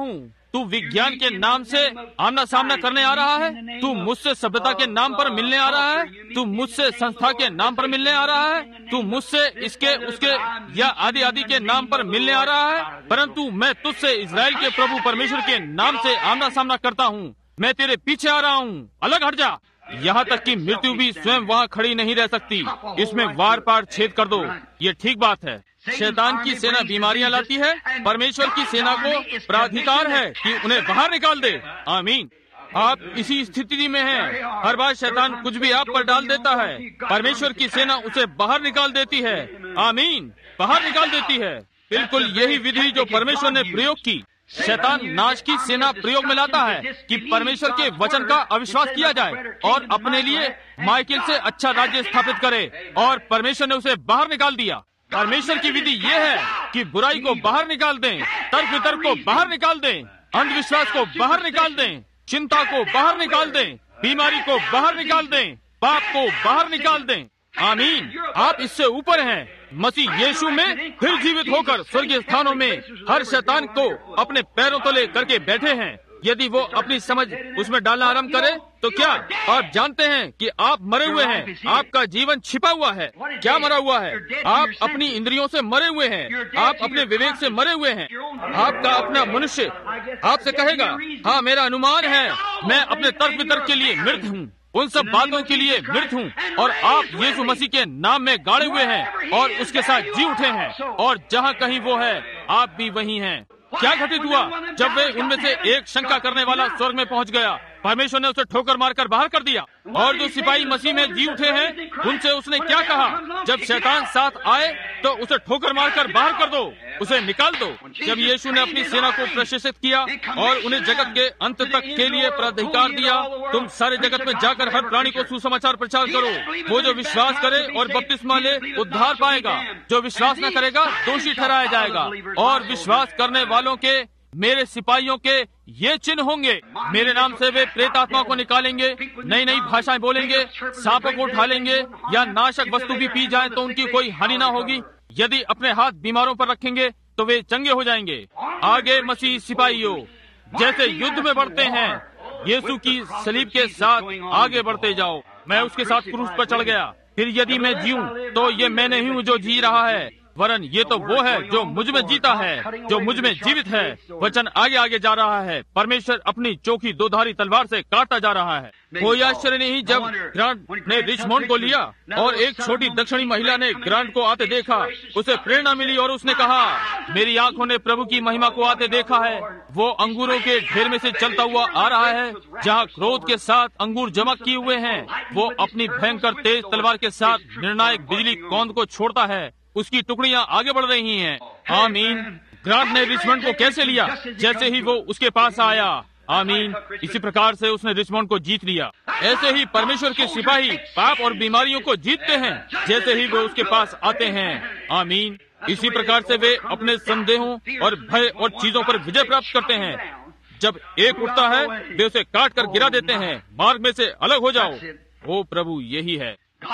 तू विज्ञान के नाम से आमना सामना करने आ रहा है? तू मुझसे सभ्यता के नाम पर मिलने आ रहा है? तू मुझसे संस्था के नाम पर मिलने आ रहा है? तू मुझसे इसके उसके या आदि आदि के नाम पर मिलने आ रहा है? परंतु मैं तुझसे इजराइल के प्रभु परमेश्वर के नाम से आमना सामना करता हूँ। मैं तेरे पीछे आ रहा हूँ, अलग हट जा। यहाँ तक कि मृत्यु भी स्वयं वहाँ खड़ी नहीं रह सकती। इसमें वार पार छेद कर दो। ये ठीक बात है। शैतान की सेना बीमारियां लाती है, परमेश्वर की सेना को प्राधिकार है कि उन्हें बाहर निकाल दे। आमीन। आप इसी स्थिति में हैं। हर बार शैतान कुछ भी आप पर डाल देता है, परमेश्वर की सेना उसे बाहर निकाल देती है। आमीन, बाहर निकाल देती है। बिल्कुल यही विधि जो परमेश्वर ने प्रयोग की। शैतान नाश की सेना प्रयोग में लाता है कि परमेश्वर के वचन का अविश्वास किया जाए और अपने लिए माइकल से अच्छा राज्य स्थापित करे, और परमेश्वर ने उसे बाहर निकाल दिया। परमेश्वर की विधि ये है कि बुराई को बाहर निकाल दें, तर्क वितर्क को बाहर निकाल दें, अंधविश्वास को बाहर निकाल दें, चिंता को बाहर निकाल दें, बीमारी को बाहर निकाल दें, पाप को बाहर निकाल दें। आमीन। आप इससे ऊपर हैं। मसीह यीशु में फिर जीवित होकर स्वर्गीय स्थानों में हर शैतान को अपने पैरों तले करके बैठे हैं। यदि वो अपनी समझ उसमें डालना आरंभ करे तो क्या आप जानते हैं कि आप मरे हुए हैं? आपका जीवन छिपा हुआ है। क्या मरा हुआ है? आप अपनी इंद्रियों से मरे हुए हैं। आप अपने विवेक से मरे हुए हैं। आपका अपना मनुष्य आपसे कहेगा, हाँ मेरा अनुमान है, मैं अपने तर्क वितर्क के लिए मृत हूँ, उन सब बातों के लिए मृत हूँ, और आप यीशु मसीह के नाम में गाड़े हुए हैं और उसके साथ जी उठे हैं, और जहाँ कहीं वो है आप भी वहीं हैं। क्या घटित हुआ जब वे उनमें से एक शंका करने वाला स्वर्ग में पहुंच गया? परमेश्वर ने उसे ठोकर मारकर बाहर कर दिया। और जो सिपाही मसीह में जी उठे हैं उनसे उसने क्या कहा? जब शैतान साथ आए तो उसे ठोकर मारकर बाहर कर दो, उसे निकाल दो। जब यीशु ने अपनी सेना को प्रशिक्षित किया और उन्हें जगत के अंत तक के लिए प्राधिकार दिया, तुम सारे जगत में जाकर हर प्राणी को सुसमाचार प्रचार करो। वो जो विश्वास करे और बपतिस्मा ले उद्धार पाएगा, जो विश्वास न करेगा दोषी ठहराया जाएगा। और विश्वास करने वालों के मेरे सिपाहियों के ये चिन्ह होंगे, मेरे नाम से वे प्रेत आत्मा को निकालेंगे, नई नई भाषाएं बोलेंगे, सांपों को उठा लेंगे, या नाशक वस्तु भी पी जाए तो उनकी कोई हानि ना होगी। यदि अपने हाथ बीमारों पर रखेंगे तो वे चंगे हो जाएंगे। आगे मसीह सिपाहियों जैसे युद्ध में बढ़ते हैं, यीशु की सलीब के साथ आगे बढ़ते जाओ। मैं उसके साथ क्रूस पर चढ़ गया। फिर यदि मैं जीऊं तो ये मैं नहीं हूँ जो जी रहा है, वरन ये तो वो है जो मुझ में जीता है, जो मुझ में जीवित है। वचन आगे आगे जा रहा है। परमेश्वर अपनी चोखी दोधारी तलवार से काटता जा रहा है। कोई आश्चर्य नहीं जब ग्रांट ने रिचमोंड को लिया और एक छोटी दक्षिणी महिला ने ग्रांट को आते देखा, उसे प्रेरणा मिली और उसने कहा, मेरी आंखों ने प्रभु की महिमा को आते देखा है। वो अंगूरों के ढेर में से चलता हुआ आ रहा है, जहाँ क्रोध के साथ अंगूर जमा किए हुए हैं। वो अपनी भयंकर तेज तलवार के साथ निर्णायक बिजली कौंद को छोड़ता है। उसकी टुकड़ियां आगे बढ़ रही हैं। आमीन। ग्रांट ने रिचमंड को कैसे लिया? जैसे ही वो उसके पास आया। आमीन। इसी प्रकार से उसने रिचमंड को जीत लिया। ऐसे ही परमेश्वर के सिपाही पाप और बीमारियों को जीतते हैं जैसे ही वे उसके पास आते हैं। आमीन। इसी प्रकार से वे अपने संदेहों और भय और चीजों पर विजय प्राप्त करते हैं। जब एक उठता है वे उसे काट कर गिरा देते हैं। मार्ग में से अलग हो जाओ। ओ प्रभु, यही है।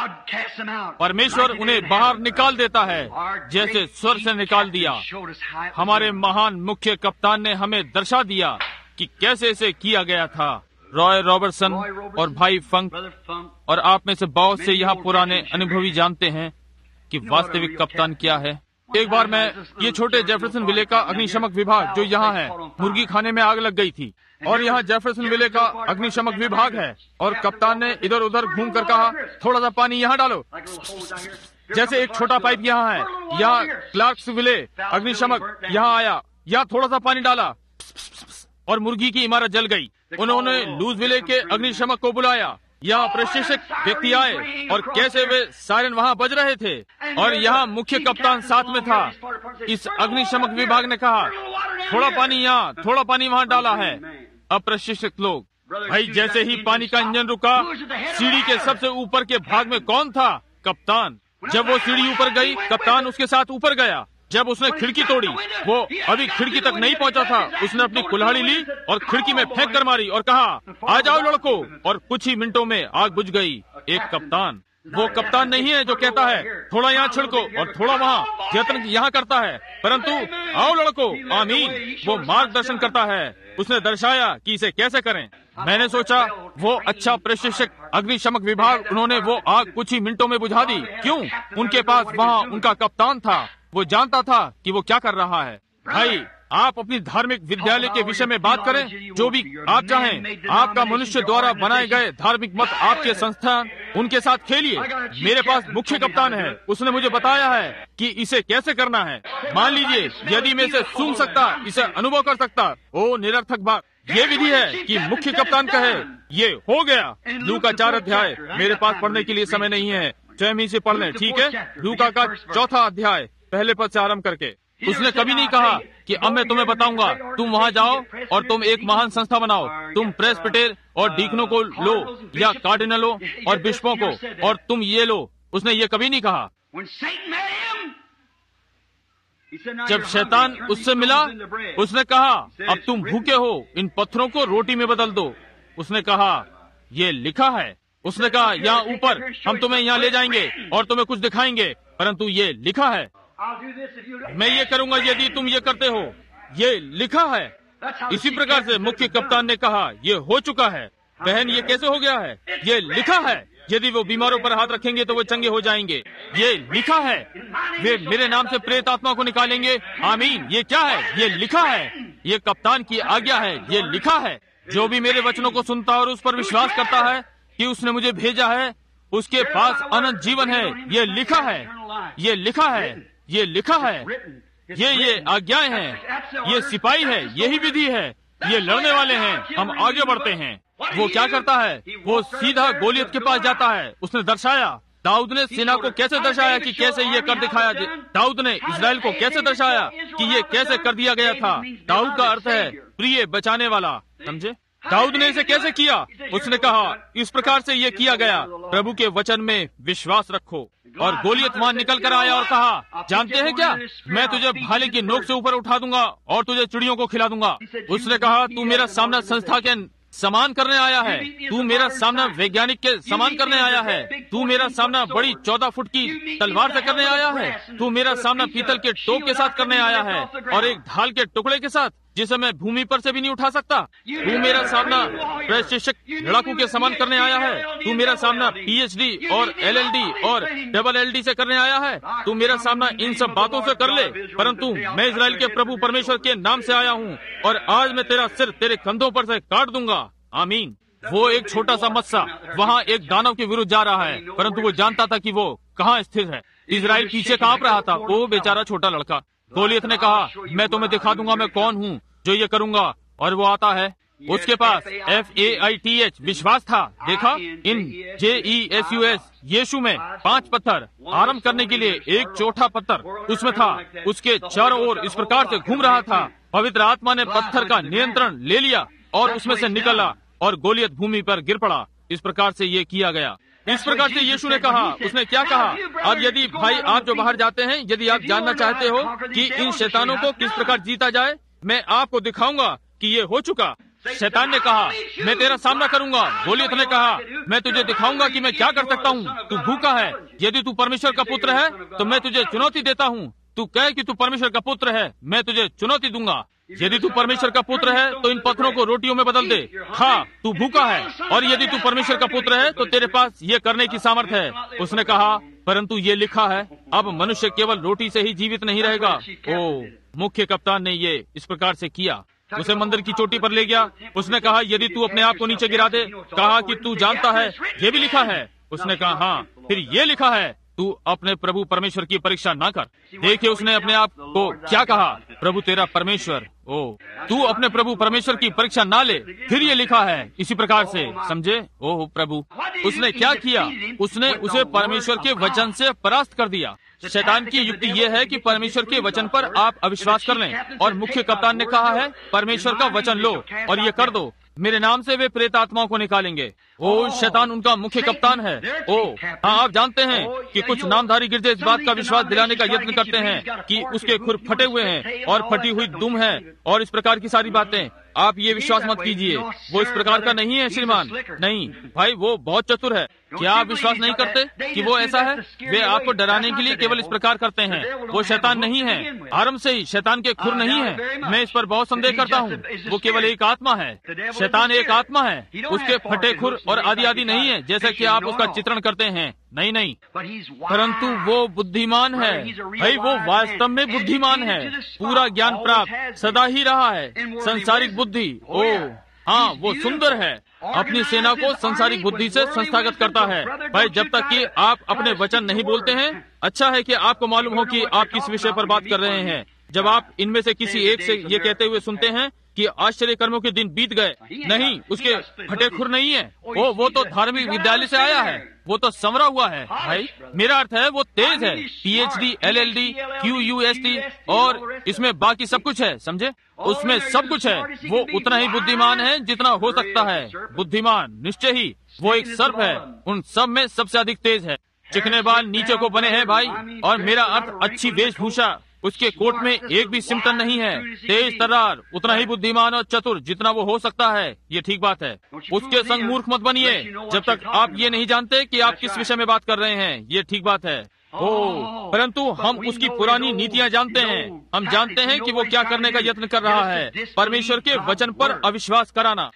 परमेश्वर उन्हें बाहर निकाल देता है जैसे स्वर से निकाल दिया। हमारे महान मुख्य कप्तान ने हमें दर्शा दिया कि कैसे इसे किया गया था। रॉय रॉबर्टसन और भाई फंक और आप में से बहुत से यहाँ पुराने अनुभवी जानते हैं कि वास्तविक कप्तान क्या है। एक बार मैं ये छोटे जेफरसन विले का अग्निशमक विभाग जो यहाँ है, मुर्गी खाने में आग लग गई थी और यहाँ जेफरसन विले का अग्निशमक विभाग है, और कप्तान ने इधर उधर घूम कर कहा, थोड़ा सा पानी यहाँ डालो। जैसे एक छोटा पाइप यहाँ है, यहाँ क्लार्क्स विले अग्निशमक यहाँ आया, यहाँ थोड़ा सा पानी डाला और मुर्गी की इमारत जल गई। उन्होंने लूज विले के अग्निशमक को बुलाया। यहाँ प्रशिक्षक व्यक्ति आए और कैसे वे सायरन वहाँ बज रहे थे, और यहाँ मुख्य कप्तान साथ में था। इस अग्निशमक विभाग ने कहा, थोड़ा पानी यहाँ, थोड़ा पानी वहाँ डाला है। अब प्रशिक्षक लोग, भाई जैसे ही पानी का इंजन रुका, सीढ़ी के सबसे ऊपर के भाग में कौन था? कप्तान। जब वो सीढ़ी ऊपर गई, कप्तान उसके साथ ऊपर गया। जब उसने खिड़की तोड़ी, वो अभी खिड़की तक नहीं पहुंचा था, उसने अपनी कुल्हाड़ी ली और खिड़की में फेंक कर मारी और कहा, आ जाओ लड़को, और कुछ ही मिनटों में आग बुझ गई। एक कप्तान। वो कप्तान नहीं है जो कहता है थोड़ा यहाँ छिड़को और थोड़ा वहाँ, यत्न यहाँ करता है, परंतु आओ लड़को, आमीन, वो मार्गदर्शन करता है। उसने दर्शाया कि इसे कैसे करें। मैंने सोचा वो अच्छा प्रशिक्षक अग्निशमक विभाग, उन्होंने वो आग कुछ ही मिनटों में बुझा दी। क्यों? उनके पास वहाँ उनका कप्तान था, वो जानता था कि वो क्या कर रहा है। भाई, आप अपनी धार्मिक विद्यालय के विषय में बात करें, जो भी आप चाहें, आपका मनुष्य द्वारा बनाए गए धार्मिक मत आपके संस्थान, उनके साथ खेलिए। मेरे पास मुख्य कप्तान है, उसने मुझे बताया है कि इसे कैसे करना है। मान लीजिए यदि मैं इसे सूंघ सकता, इसे अनुभव कर सकता, ओ निरर्थक बात। ये विधि है कि मुख्य कप्तान कहे ये हो गया। लूका 4 अध्याय, मेरे पास पढ़ने के लिए समय नहीं है, स्वयं ही से पढ़ लें, ठीक है। लूका का 4 अध्याय पहले पद से आरंभ करके। उसने कभी नहीं कहा कि अब मैं तुम्हें बताऊंगा, तुम वहाँ जाओ और तुम एक महान संस्था बनाओ, तुम प्रेसबिटेर और डीकनों को लो या कार्डिनलों और बिशपों को और तुम ये लो। उसने ये कभी नहीं कहा। जब शैतान उससे मिला, उसने कहा अब तुम भूखे हो, इन पत्थरों को रोटी में बदल दो। उसने कहा ये लिखा है। उसने कहा यहाँ ऊपर हम तुम्हें यहाँ ले जाएंगे और तुम्हें कुछ दिखाएंगे, परंतु ये लिखा है। मैं ये करूंगा यदि तुम ये करते हो, ये लिखा है। इसी प्रकार से मुख्य कप्तान ने कहा ये हो चुका है। बहन, ये कैसे हो गया है? ये लिखा है। यदि वो बीमारों पर हाथ रखेंगे तो वो चंगे हो जाएंगे। ये लिखा है। वे मेरे नाम से प्रेत आत्मा को निकालेंगे। आमीन। ये क्या है? ये लिखा है। ये कप्तान की आज्ञा है। ये लिखा है। जो भी मेरे वचनों को सुनता और उस पर विश्वास करता है कि उसने मुझे भेजा है, उसके पास अनंत जीवन है। ये लिखा है। ये लिखा है। ये लिखा है। ये आज्ञाएं हैं। ये सिपाही है। यही विधि है। ये लड़ने वाले हैं। हम आगे बढ़ते हैं। वो क्या करता है? वो सीधा गोलियत के पास जाता है। उसने दर्शाया, दाऊद ने सेना को कैसे दर्शाया कि कैसे ये कर दिखाया। दाऊद ने इस्राएल को कैसे दर्शाया कि ये कैसे कर दिया गया था। दाऊद का अर्थ है प्रिय, बचाने वाला। समझे? दाऊद ने इसे कैसे किया? उसने कहा इस प्रकार से ये किया गया, प्रभु के वचन में विश्वास रखो। और गोलियत वहां निकल कर आया और कहा जानते हैं क्या, मैं तुझे भाले की नोक से ऊपर उठा दूंगा और तुझे चिड़ियों को खिला दूंगा। उसने कहा तू मेरा सामना संस्था के समान करने आया है, तू मेरा सामना वैज्ञानिक के समान करने आया है, तू मेरा सामना बड़ी 14 फुट की तलवार से करने आया है, तू मेरा सामना पीतल के टोप के साथ करने आया है और एक ढाल के टुकड़े के साथ जिसे मैं भूमि पर से भी नहीं उठा सकता। तू मेरा सामना प्रशिक्षक लड़ाकू के समान करने आया है। तू मेरा सामना PhD और LLD और LLD से करने आया है। तू मेरा सामना इन सब बातों से कर ले, परंतु मैं इजराइल के प्रभु परमेश्वर के नाम से आया हूँ और आज मैं तेरा सिर तेरे कंधों पर से काट दूंगा। आमीन। वो एक छोटा सा मत्सा वहाँ एक दानव के विरुद्ध जा रहा है, परंतु वो जानता था कि वो कहाँ स्थित है। इजराइल पीछे कांप रहा था। वो बेचारा छोटा लड़का। गोलियत ने कहा मैं तुम्हें दिखा दूंगा मैं कौन हूँ जो ये करूंगा। और वो आता है। उसके पास FAITH विश्वास था। देखा, इन JESUS यीशु में 5 पत्थर आरंभ करने के लिए एक चौथा पत्थर उसमें था। उसके चारों ओर इस प्रकार से घूम रहा था। पवित्र आत्मा ने पत्थर का नियंत्रण ले लिया और उसमें से निकला और गोलियत भूमि पर गिर पड़ा। इस प्रकार से ये किया गया। इस प्रकार से यीशु ने कहा, उसने क्या कहा, अब यदि भाई आप जो बाहर जाते हैं, यदि आप जानना चाहते हो कि इन शैतानों को किस प्रकार जीता जाए, मैं आपको दिखाऊंगा कि ये हो चुका। शैतान ने कहा मैं तेरा सामना करूंगा। गोलियत ने कहा मैं तुझे दिखाऊंगा कि मैं क्या कर सकता हूँ। तू भूखा है, यदि तू परमेश्वर का पुत्र है तो मैं तुझे चुनौती देता हूँ। तू कहे कि तू परमेश्वर का पुत्र है, मैं तुझे चुनौती दूंगा। यदि तू परमेश्वर का पुत्र है तो इन पत्थरों को रोटियों में बदल दे। हाँ, तू भूखा है और यदि तू परमेश्वर का पुत्र है तो तेरे पास ये करने की सामर्थ्य है। उसने कहा परंतु ये लिखा है अब मनुष्य केवल रोटी से ही जीवित नहीं रहेगा। ओ, मुख्य कप्तान ने ये इस प्रकार से किया। उसे मंदिर की चोटी पर ले गया। उसने कहा यदि तू अपने आप को नीचे गिरा दे, कहा कि तू जानता है ये भी लिखा है। उसने कहा हाँ, फिर ये लिखा है तू अपने प्रभु परमेश्वर की परीक्षा ना कर। देखिए उसने अपने आप को क्या कहा, प्रभु तेरा परमेश्वर। ओ, तू अपने प्रभु परमेश्वर की परीक्षा ना ले। फिर ये लिखा है इसी प्रकार से, समझे। ओह प्रभु, उसने क्या किया, उसने उसे परमेश्वर के वचन से परास्त कर दिया। शैतान की युक्ति यह है कि परमेश्वर के वचन पर आप अविश्वास कर लें और मुख्य कप्तान ने कहा है परमेश्वर का वचन लो और ये कर दो, मेरे नाम से वे प्रेत आत्माओं को निकालेंगे। ओ, शैतान उनका मुख्य कप्तान है। ओ हाँ, आप जानते हैं कि कुछ नामधारी गिरजे इस बात का विश्वास दिलाने का यत्न करते हैं कि उसके खुर फटे हुए हैं और फटी हुई दुम है और इस प्रकार की सारी बातें। आप ये विश्वास मत कीजिए, वो इस प्रकार का नहीं है श्रीमान। नहीं भाई, वो बहुत चतुर है। क्या आप विश्वास नहीं करते कि वो ऐसा है? वे आपको डराने के लिए केवल इस प्रकार करते हैं। वो शैतान नहीं है, आरंभ से ही शैतान के खुर नहीं है। मैं इस पर बहुत संदेह करता हूँ। वो केवल एक आत्मा है। शैतान एक आत्मा है, उसके फटे खुर और आदि आदि नहीं है जैसा कि आप उसका चित्रण करते हैं। नहीं नहीं, परंतु वो बुद्धिमान है भाई, वो वास्तव में बुद्धिमान है, पूरा ज्ञान प्राप्त सदा ही रहा है। संसारिक बुद्धि, ओह हाँ, वो सुंदर है। अपनी सेना को संसारिक बुद्धि से संस्थागत करता है। भाई, जब तक कि आप अपने वचन नहीं बोलते हैं, अच्छा है कि आपको मालूम हो कि आप किस विषय पर बात कर रहे हैं। जब आप इनमें से किसी एक से ये कहते हुए सुनते हैं कि आश्चर्य कर्मों के दिन बीत गए, नहीं, उसके फटे खुर नहीं है। वो तो धार्मिक विद्यालय से आया है, वो तो संवरा हुआ है। भाई, मेरा अर्थ है वो तेज है, PhD, LLD, QUST और इसमें बाकी सब कुछ है, समझे? उसमें सब कुछ है। वो उतना ही बुद्धिमान है जितना हो सकता है। बुद्धिमान निश्चय ही, वो एक सर्प है, उन सब में सबसे अधिक तेज है। चिकने बाल नीचे को बने हैं भाई, और मेरा अर्थ अच्छी वेशभूषा, उसके कोट में एक भी सिम्टन नहीं है। तेज तर्रार, उतना ही बुद्धिमान और चतुर जितना वो हो सकता है। ये ठीक बात है। उसके संग मूर्ख मत बनिए जब तक आप ये नहीं जानते कि आप किस विषय में बात कर रहे हैं। ये ठीक बात है। परंतु हम उसकी पुरानी नीतियाँ जानते हैं। हम जानते हैं कि वो क्या करने का यत्न कर रहा है, परमेश्वर के वचन पर अविश्वास कराना।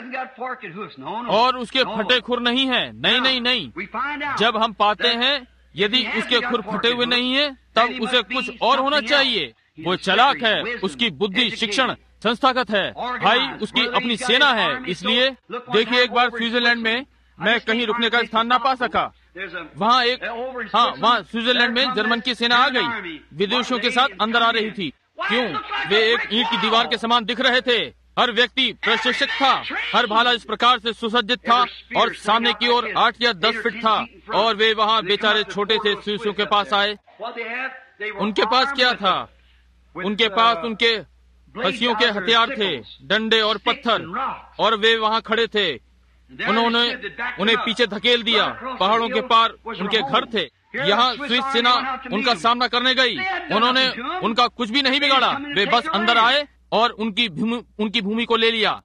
और उसके फटे खुर नहीं है। नहीं नहीं नहीं, जब हम पाते हैं यदि उसके खुर फटे हुए नहीं है, तब उसे कुछ और होना चाहिए। वो चालाक है, उसकी बुद्धि शिक्षण संस्थागत है भाई, उसकी अपनी सेना है। इसलिए देखिए, एक बार स्विट्जरलैंड में मैं कहीं रुकने का स्थान न पा सका। वहाँ वहाँ स्विट्जरलैंड में जर्मन की सेना आ गई, विदेशियों के साथ अंदर आ रही थी। क्यों? वे एक ईंट की दीवार के समान दिख रहे थे। हर व्यक्ति प्रशिक्षित था, हर भाला इस प्रकार से सुसज्जित था, और सामने की ओर 8 या 10 फीट था। और वे वहाँ बेचारे छोटे से शिशु के पास आए। उनके पास क्या था? उनके पास उनके हंसियों के हथियार थे, डंडे और पत्थर, और वे वहाँ खड़े थे। उन्होंने उन्हें पीछे धकेल दिया। पहाड़ों के पार उनके घर थे। यहाँ स्विस सेना उनका सामना करने गई। उन्होंने उनका कुछ भी नहीं बिगाड़ा। वे बस अंदर आए और उनकी भूमि को ले लिया।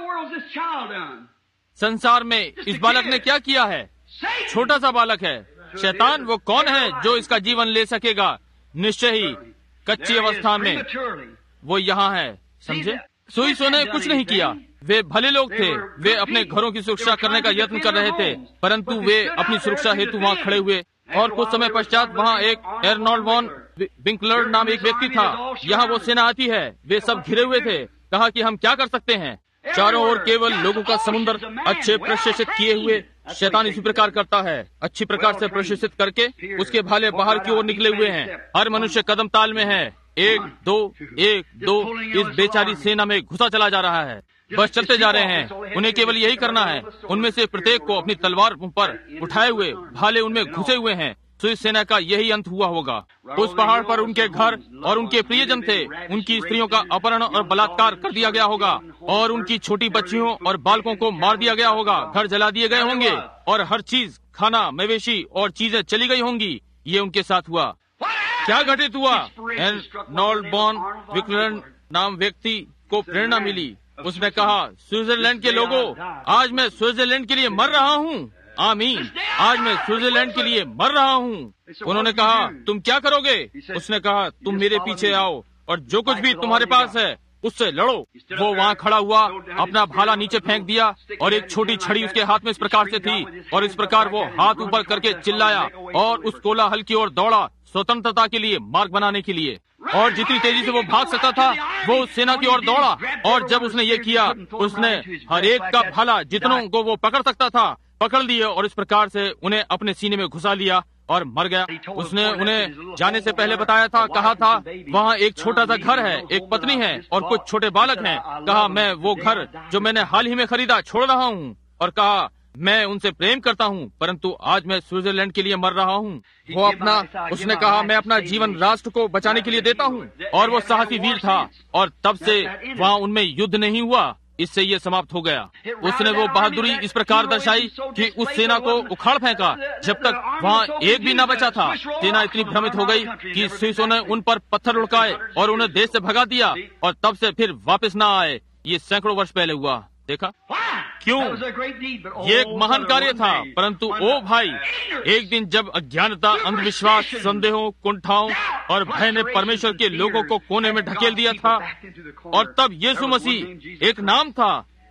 संसार में इस बालक ने क्या किया है? छोटा सा बालक है। शैतान वो कौन है जो इसका जीवन ले सकेगा? निश्चय ही कच्ची अवस्था में वो यहाँ है, समझे? सुइसों ने कुछ नहीं किया। वे भले लोग थे। वे अपने घरों की सुरक्षा करने का यत्न कर रहे थे, परंतु वे अपनी सुरक्षा हेतु वहाँ खड़े हुए। और कुछ समय पश्चात वहाँ एक एर्नोल्ड वॉन विंकलर नाम एक व्यक्ति था। यहाँ वो सेना आती है। वे सब घिरे हुए थे। कहा कि हम क्या कर सकते हैं? चारों ओर केवल लोगों का समुद्र, अच्छे प्रशिक्षित किए हुए। शैतान इसी प्रकार करता है, अच्छी प्रकार से प्रशिक्षित करके उसके भाले बाहर की ओर निकले हुए हैं। हर मनुष्य कदम ताल में है। 1 2 1 2 इस बेचारी सेना में घुसा चला जा रहा है। बस चलते जा रहे हैं। उन्हें केवल यही करना है। उनमें से प्रत्येक को अपनी तलवार पर उठाए हुए भाले उनमें घुसे हुए हैं। स्विस सेना का यही अंत हुआ होगा। उस पहाड़ पर उनके घर और उनके प्रियजन थे। उनकी स्त्रियों का अपहरण और बलात्कार कर दिया गया होगा, और उनकी छोटी बच्चियों और बालकों को मार दिया गया होगा। घर जला दिए गए होंगे, और हर चीज, खाना, मवेशी और चीजें चली गई होंगी। ये उनके साथ हुआ। क्या घटित हुआ? एर्नोल्ड वॉन विंकलर नाम व्यक्ति को प्रेरणा मिली। उसने कहा, स्विट्जरलैंड के लोगों, आज मैं स्विट्जरलैंड के लिए मर रहा हूँ। आमीन, आज मैं स्विट्जरलैंड के लिए मर रहा हूँ। उन्होंने कहा, तुम क्या करोगे? उसने कहा, तुम मेरे पीछे आओ और जो कुछ भी तुम्हारे पास है उससे लड़ो। वो वहाँ खड़ा हुआ, अपना भाला नीचे फेंक दिया, और एक छोटी छड़ी उसके हाथ में इस प्रकार से थी, और इस प्रकार वो हाथ ऊपर करके चिल्लाया और उस कोलाहल की ओर दौड़ा, स्वतंत्रता के लिए मार्ग बनाने के लिए। और जितनी तेजी से वो भाग सकता था, वो उस सेना की ओर दौड़ा। और जब उसने ये किया, उसने हर एक का भाला जितनों को वो पकड़ सकता था पकड़ लिए, और इस प्रकार से उन्हें अपने सीने में घुसा लिया और मर गया। उसने उन्हें जाने से पहले बताया था, कहा था, वहाँ एक छोटा सा घर है, एक पत्नी है और कुछ छोटे बालक हैं। कहा, मैं वो घर जो मैंने हाल ही में खरीदा छोड़ रहा हूँ, और कहा, मैं उनसे प्रेम करता हूँ, परंतु आज मैं स्विट्जरलैंड के लिए मर रहा हूँ। उसने कहा, मैं अपना जीवन राष्ट्र को बचाने के लिए देता हूँ। और वो साहसी वीर था, और तब से वहाँ उनमें युद्ध नहीं हुआ। इससे ये समाप्त हो गया। उसने वो बहादुरी इस प्रकार दर्शाई कि उस सेना को उखाड़ फेंका जब तक वहाँ एक भी न बचा था। सेना इतनी भ्रमित हो गई कि स्विसों ने उन पर पत्थर लुढ़काए और उन्हें देश से भगा दिया, और तब से फिर वापस न आए। ये सैकड़ों वर्ष पहले हुआ। देखा क्यों? ये एक महान कार्य था, परंतु ओ भाई, एक दिन जब अज्ञानता, अंधविश्वास, संदेहों, कुंठाओं और भय ने परमेश्वर के लोगों को कोने में ढकेल दिया था, और तब यीशु मसीह एक नाम था,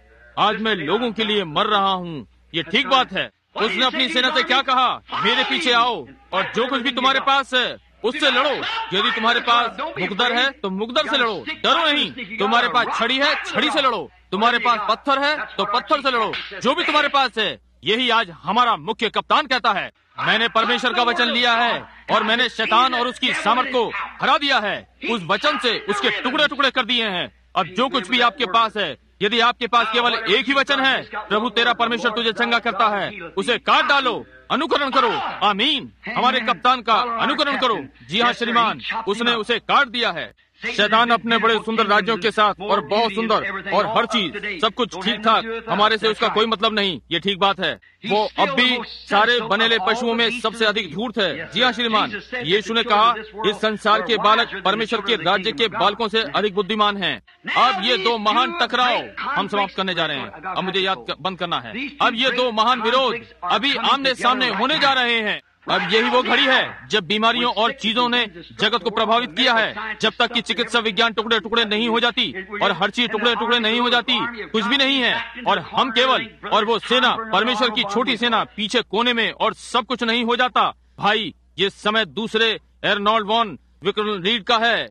आज मैं लोगों के लिए मर रहा हूँ। ये ठीक बात है। उसने अपनी सेना से क्या कहा? मेरे पीछे आओ और जो कुछ भी तुम्हारे पास है उससे लड़ो। यदि तुम्हारे पास मुकदर है तो मुकदर से लड़ो, डरो नहीं। तुम्हारे पास छड़ी है, छड़ी से लड़ो। तुम्हारे पास पत्थर है तो पत्थर से लड़ो। जो भी तुम्हारे पास है, यही आज हमारा मुख्य कप्तान कहता है। मैंने परमेश्वर का वचन लिया है और मैंने शैतान और उसकी सामर्थ को हरा दिया है। उस वचन से उसके टुकड़े टुकड़े कर दिए हैं। अब जो कुछ भी आपके पास है, यदि आपके पास केवल एक ही वचन है, प्रभु तेरा परमेश्वर तुझे चंगा करता है, उसे काट डालो, अनुकरण करो। आमीन। हमारे कप्तान का अनुकरण करो। जी हाँ श्रीमान, उसने उसे काट दिया है। शैतान अपने बड़े सुंदर राज्यों के साथ और बहुत सुंदर और हर चीज सब कुछ ठीक ठाक, हमारे से उसका कोई मतलब नहीं। ये ठीक बात है। वो अब भी सारे बनेले पशुओं में सबसे अधिक धूर्त है। जी हाँ श्रीमान, यीशु ने कहा इस संसार के बालक परमेश्वर के राज्य के बालकों से अधिक बुद्धिमान हैं। अब ये दो महान टकराव हम समाप्त करने जा रहे हैं। अब मुझे याद बंद करना है। अब ये दो महान विरोध अभी आमने सामने होने जा रहे हैं। अब यही वो घड़ी है जब बीमारियों और चीजों ने जगत को प्रभावित किया है। जब तक कि चिकित्सा विज्ञान टुकड़े टुकड़े नहीं हो जाती और हर चीज टुकड़े टुकड़े नहीं हो जाती, कुछ भी नहीं है। और हम केवल और वो सेना, परमेश्वर की छोटी सेना पीछे कोने में, और सब कुछ नहीं हो जाता। भाई, ये समय दूसरे एर्नोल्ड वॉन विक्रेनरीड का है।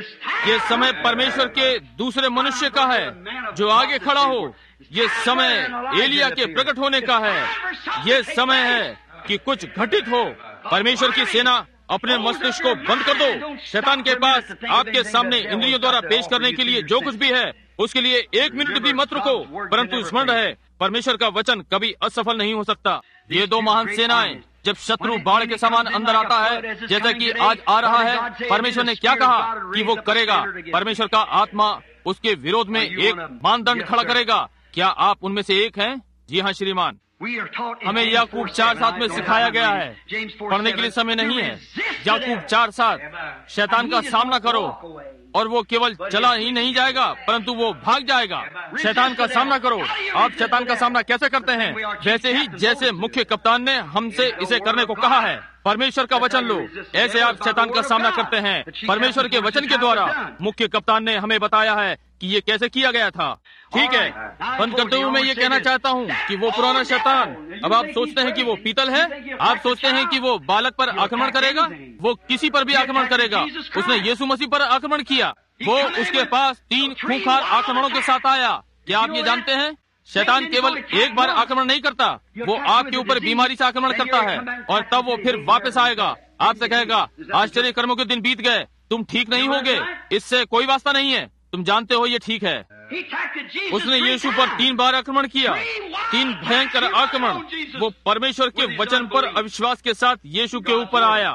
ये समय परमेश्वर के दूसरे मनुष्य का है जो आगे खड़ा हो। ये समय एलिया के प्रकट होने का है। ये समय है कि कुछ घटित हो। परमेश्वर की सेना, अपने मस्तिष्क को बंद कर दो। शैतान के पास आपके सामने इंद्रियों द्वारा पेश करने के लिए जो कुछ भी है, उसके लिए एक मिनट भी मत रुको। परंतु स्मरण रहे, परमेश्वर का वचन कभी असफल नहीं हो सकता। ये दो महान सेनाएं, जब शत्रु बाढ़ के समान अंदर आता है, जैसा कि आज आ रहा है, परमेश्वर ने क्या कहा कि वो करेगा? परमेश्वर का आत्मा उसके विरोध में एक मानदंड खड़ा करेगा। क्या आप उनमें से एक हैं? जी हाँ श्रीमान। हमें याकूब 4:7 में सिखाया गया है। पढ़ने के लिए समय नहीं है। याकूब 4:7, शैतान का सामना करो और वो केवल चला ही नहीं जाएगा, परंतु वो भाग जाएगा। शैतान का सामना करो। आप शैतान का सामना कैसे करते हैं? वैसे ही जैसे मुख्य कप्तान ने हमसे इसे करने को कहा है। परमेश्वर का वचन लो, ऐसे आप शैतान का सामना करते हैं। परमेश्वर के वचन के द्वारा मुख्य कप्तान ने हमें बताया है कि ये कैसे किया गया था। ठीक है, बंद करते हुए मैं ये कहना चाहता हूँ कि वो पुराना शैतान, अब आप सोचते हैं कि वो पीतल है, आप सोचते हैं कि वो बालक पर आक्रमण करेगा। वो किसी पर भी आक्रमण करेगा। उसने यीशु मसीह पर आक्रमण किया। वो उसके पास 3 खूंखार आक्रमणों के साथ आया। क्या आप ये जानते हैं? शैतान केवल एक बार आक्रमण नहीं करता, वो आपके ऊपर बीमारी से आक्रमण करता है, और तब वो फिर वापस आएगा, आपसे कहेगा आश्चर्य कर्मों के दिन बीत गए, तुम ठीक नहीं होगे, इससे कोई वास्ता नहीं है, तुम जानते हो ये ठीक है। उसने यीशु पर 3 बार आक्रमण किया, 3 भयंकर आक्रमण। वो परमेश्वर के वचन पर अविश्वास के साथ यीशु के ऊपर आया।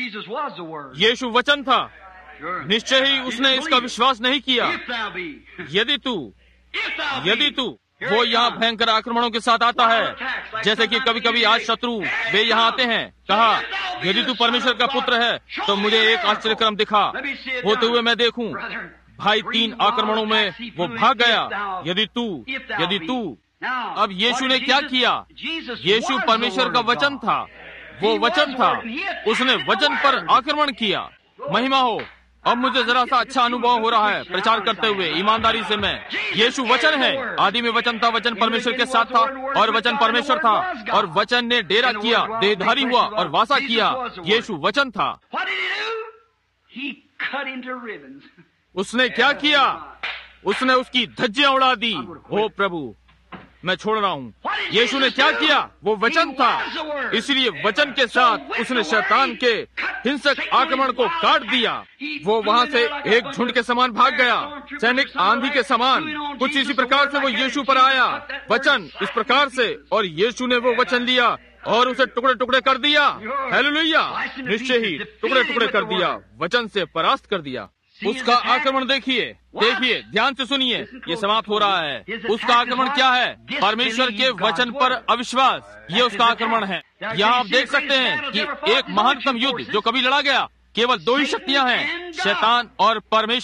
यीशु वचन था। निश्चय ही उसने इसका विश्वास नहीं किया। यदि तू वो यहाँ भयंकर आक्रमणों के साथ आता है, जैसे कि कभी कभी आज शत्रु वे यहाँ आते हैं। कहा यदि तू परमेश्वर का पुत्र है तो मुझे एक आश्चर्य कर्म दिखा, होते हुए मैं देखूं। भाई 3 आक्रमणों में वो भाग गया। यदि तू अब यीशु ने क्या किया? यीशु परमेश्वर का वचन था। वो वचन था, उसने वचन पर आक्रमण किया। महिमा हो। अब मुझे जरा सा अच्छा अनुभव हो रहा है प्रचार करते हुए, ईमानदारी से। मैं यीशु वचन है। आदि में वचन था, वचन परमेश्वर के साथ था और वचन परमेश्वर था, और वचन ने डेरा किया, देहधारी हुआ और वासा किया। यीशु वचन था। उसने क्या किया? उसने उसकी धज्जियां उड़ा दी। ओ प्रभु, मैं छोड़ रहा हूँ। यीशु ने क्या किया? वो वचन था। इसलिए वचन के साथ उसने शैतान के हिंसक आक्रमण को काट दिया। वो वहाँ से एक झुंड के समान भाग गया, सैनिक आंधी के समान। कुछ इसी प्रकार से वो यीशु पर आया, वचन इस प्रकार से, और यीशु ने वो वचन लिया और उसे टुकड़े टुकड़े कर दिया। हालेलुया! निश्चय ही टुकड़े टुकड़े कर दिया, वचन से परास्त कर दिया। उसका आक्रमण देखिए, ध्यान से सुनिए, ये समाप्त हो रहा है। उसका आक्रमण क्या है? परमेश्वर के वचन पर अविश्वास। ये उसका आक्रमण है। यहाँ आप देख सकते हैं कि एक महानतम युद्ध जो कभी लड़ा गया, केवल 2 ही शक्तियाँ हैं, शैतान और परमेश्वर।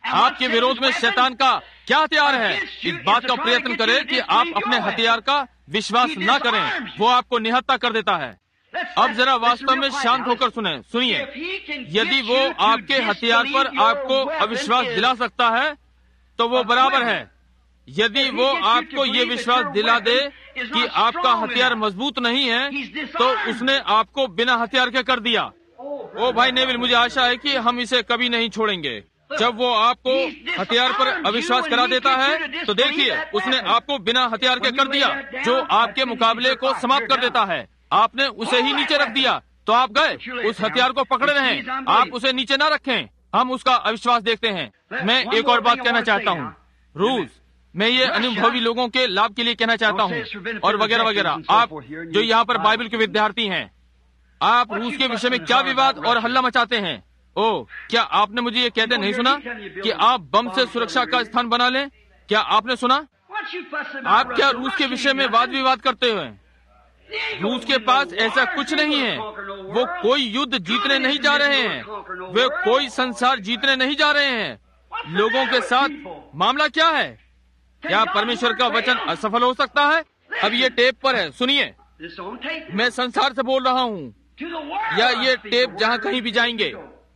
आपके विरोध में शैतान का क्या हथियार है? इस बात का प्रयत्न करें कि आप अपने हथियार का विश्वास न करें, वो आपको निहत्था कर देता है। अब जरा वास्तव में शांत होकर सुनिए। यदि वो आपके हथियार पर आपको अविश्वास दिला सकता है तो वो बराबर है। यदि वो आपको ये विश्वास दिला दे कि आपका हथियार मजबूत नहीं है तो उसने आपको बिना हथियार के कर दिया। ओ भाई नेविल, मुझे आशा है कि हम इसे कभी नहीं छोड़ेंगे। जब वो आपको हथियार पर अविश्वास करा देता है तो देखिए, उसने आपको बिना हथियार के कर दिया, जो आपके मुकाबले को समाप्त कर देता है। आपने उसे ही नीचे रख दिया तो आप गए, उस हथियार को पकड़े रहें, आप उसे नीचे न रखें। हम उसका अविश्वास देखते हैं। मैं एक और बात कहना चाहता हूँ, रूस, मैं ये अनुभवी लोगों के लाभ के लिए कहना चाहता हूँ और वगैरह वगैरह। आप जो यहाँ पर बाइबल के विद्यार्थी हैं, आप रूस के विषय में क्या विवाद और हल्ला मचाते हैं? ओह, क्या आपने मुझे ये कहते नहीं सुना कि आप बम से सुरक्षा का स्थान बना लें? क्या आपने सुना? आप क्या रूस के विषय में वाद विवाद करते हुए? रूस के पास ऐसा कुछ नहीं है। वो कोई युद्ध जीतने नहीं जा रहे हैं, वे कोई संसार जीतने नहीं जा रहे हैं। लोगों के साथ मामला क्या है? क्या परमेश्वर का वचन असफल हो सकता है? अब ये टेप पर है, सुनिए। मैं संसार से बोल रहा हूँ, या ये टेप जहाँ कहीं भी जाएंगे,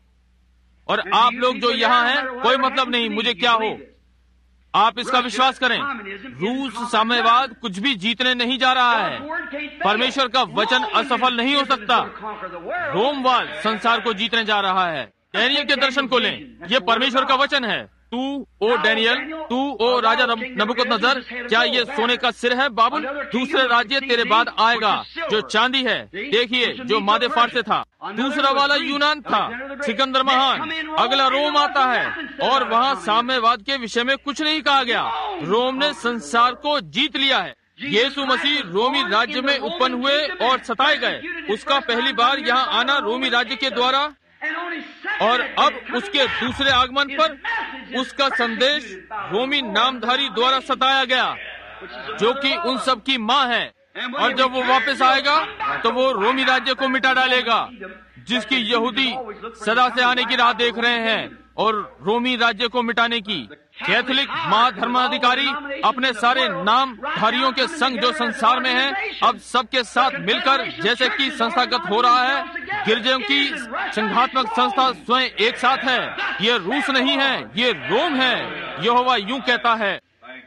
और आप लोग जो यहाँ हैं, कोई मतलब नहीं मुझे क्या हो, आप इसका विश्वास करें। रूस साम्यवाद कुछ भी जीतने नहीं जा रहा है। परमेश्वर का वचन असफल नहीं हो सकता। रोमवाद संसार को जीतने जा रहा है। डैनियल के दर्शन को लें, ये परमेश्वर का वचन है। तू ओ डैनियल, तू ओ राजा नबूकदनेस्सर, क्या ये सोने का सिर है बाबुल? दूसरे राज्य तेरे बाद आएगा जो चांदी है, देखिए, जो मादे फार से था। दूसरा वाला यूनान था, सिकंदर महान। अगला रोम आता है और वहाँ साम्यवाद के विषय में कुछ नहीं कहा गया। रोम ने संसार को जीत लिया है। यीशु मसीह रोमी राज्य में उत्पन्न हुए और सताए गए। उसका पहली बार यहाँ आना रोमी राज्य के द्वारा, और अब उसके दूसरे आगमन पर उसका संदेश रोमी नामधारी द्वारा सताया गया, जो कि उन सब की माँ है। और जब वो वापस आएगा तो वो रोमी राज्य को मिटा डालेगा, जिसकी यहूदी सदा से आने की राह देख रहे हैं, और रोमी राज्य को मिटाने की। कैथोलिक महाधर्माधिकारी अपने सारे नामधारियों के संग जो संसार में हैं, अब सबके साथ मिलकर, जैसे कि संस्थागत हो रहा है, गिरजाओं की संघात्मक संस्था स्वयं एक साथ है। ये रूस नहीं है, ये रोम है। यहोवा यूं कहता है,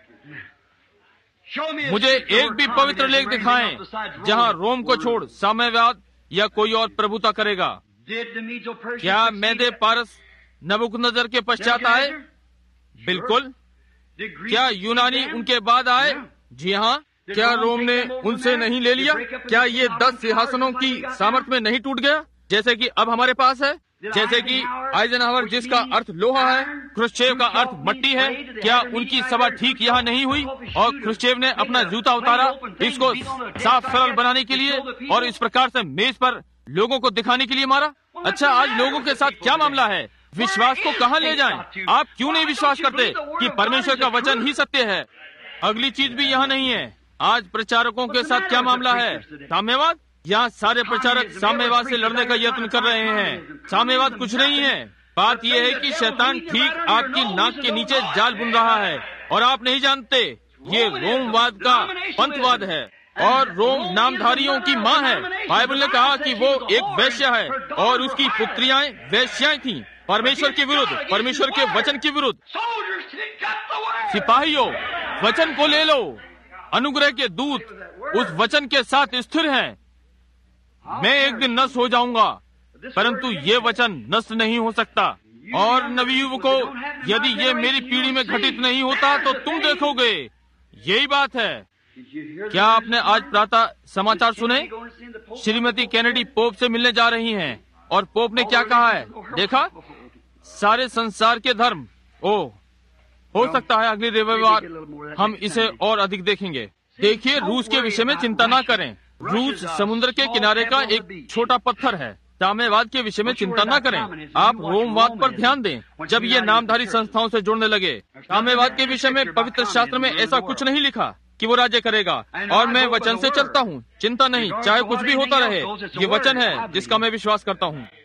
मुझे एक भी पवित्र लेख दिखाएं जहां रोम को छोड़ साम्यवाद या कोई और प्रभुता करेगा। क्या मेदे पारस नबूकदनेस्सर के पश्चात आए? बिल्कुल। क्या यूनानी उनके बाद आए? जी हाँ। क्या रोम ने उनसे नहीं ले लिया? क्या ये 10 सिंहासनों की सामर्थ्य में नहीं टूट गया, जैसे कि अब हमारे पास है? जैसे कि आइजनहावर, जिसका अर्थ लोहा है, क्रुश्चेव का अर्थ मट्टी है। क्या उनकी सभा ठीक यहाँ नहीं हुई और क्रुश्चेव ने अपना जूता उतारा इसको साफ सरल बनाने के लिए, और इस प्रकार से मेज पर लोगों को दिखाने के लिए मारा? अच्छा, आज लोगों के साथ क्या मामला है? विश्वास को कहाँ ले जाएं? आप क्यों नहीं विश्वास करते कि परमेश्वर का वचन ही सत्य है? अगली चीज भी यहाँ नहीं है। आज प्रचारकों के साथ क्या मामला है? साम्यवाद। यहाँ सारे प्रचारक साम्यवाद से लड़ने का यत्न कर रहे हैं। साम्यवाद कुछ नहीं है। बात यह है कि शैतान ठीक आपकी नाक के नीचे जाल बुन रहा है और आप नहीं जानते। ये रोमवाद का पंथवाद है और रोम नामधारियों की माँ है। बाइबल ने कहा कि वो एक वैश्या है और उसकी पुत्रियां वैश्याएं थीं, परमेश्वर के विरुद्ध, परमेश्वर के वचन के विरुद्ध। सिपाहियों, वचन को ले लो। अनुग्रह के दूत उस वचन के साथ स्थिर हैं। मैं एक दिन नष्ट हो जाऊंगा, परंतु ये वचन नष्ट नहीं हो सकता। और नवयुवकों, यदि ये मेरी पीढ़ी में घटित नहीं होता तो तुम देखोगे। यही बात है। क्या आपने आज प्रातः समाचार सुने? श्रीमती कैनेडी पोप से मिलने जा रही हैं और पोप ने क्या कहा है? देखा? सारे संसार के धर्म। हो सकता है अगले रविवार हम इसे और अधिक देखेंगे। देखिए, रूस के विषय में चिंता ना करें। रूस समुद्र के किनारे का एक छोटा पत्थर है। साम्यवाद के विषय में चिंता न करें। आप रोमवाद पर ध्यान दें। जब ये नामधारी संस्थाओं से जुड़ने लगे, साम्यवाद के विषय में पवित्र शास्त्र में ऐसा कुछ नहीं लिखा कि वो राज्य करेगा। और मैं वचन से चलता हूँ, चिंता नहीं, चाहे कुछ भी होता रहे। ये वचन है जिसका मैं विश्वास करता हूँ।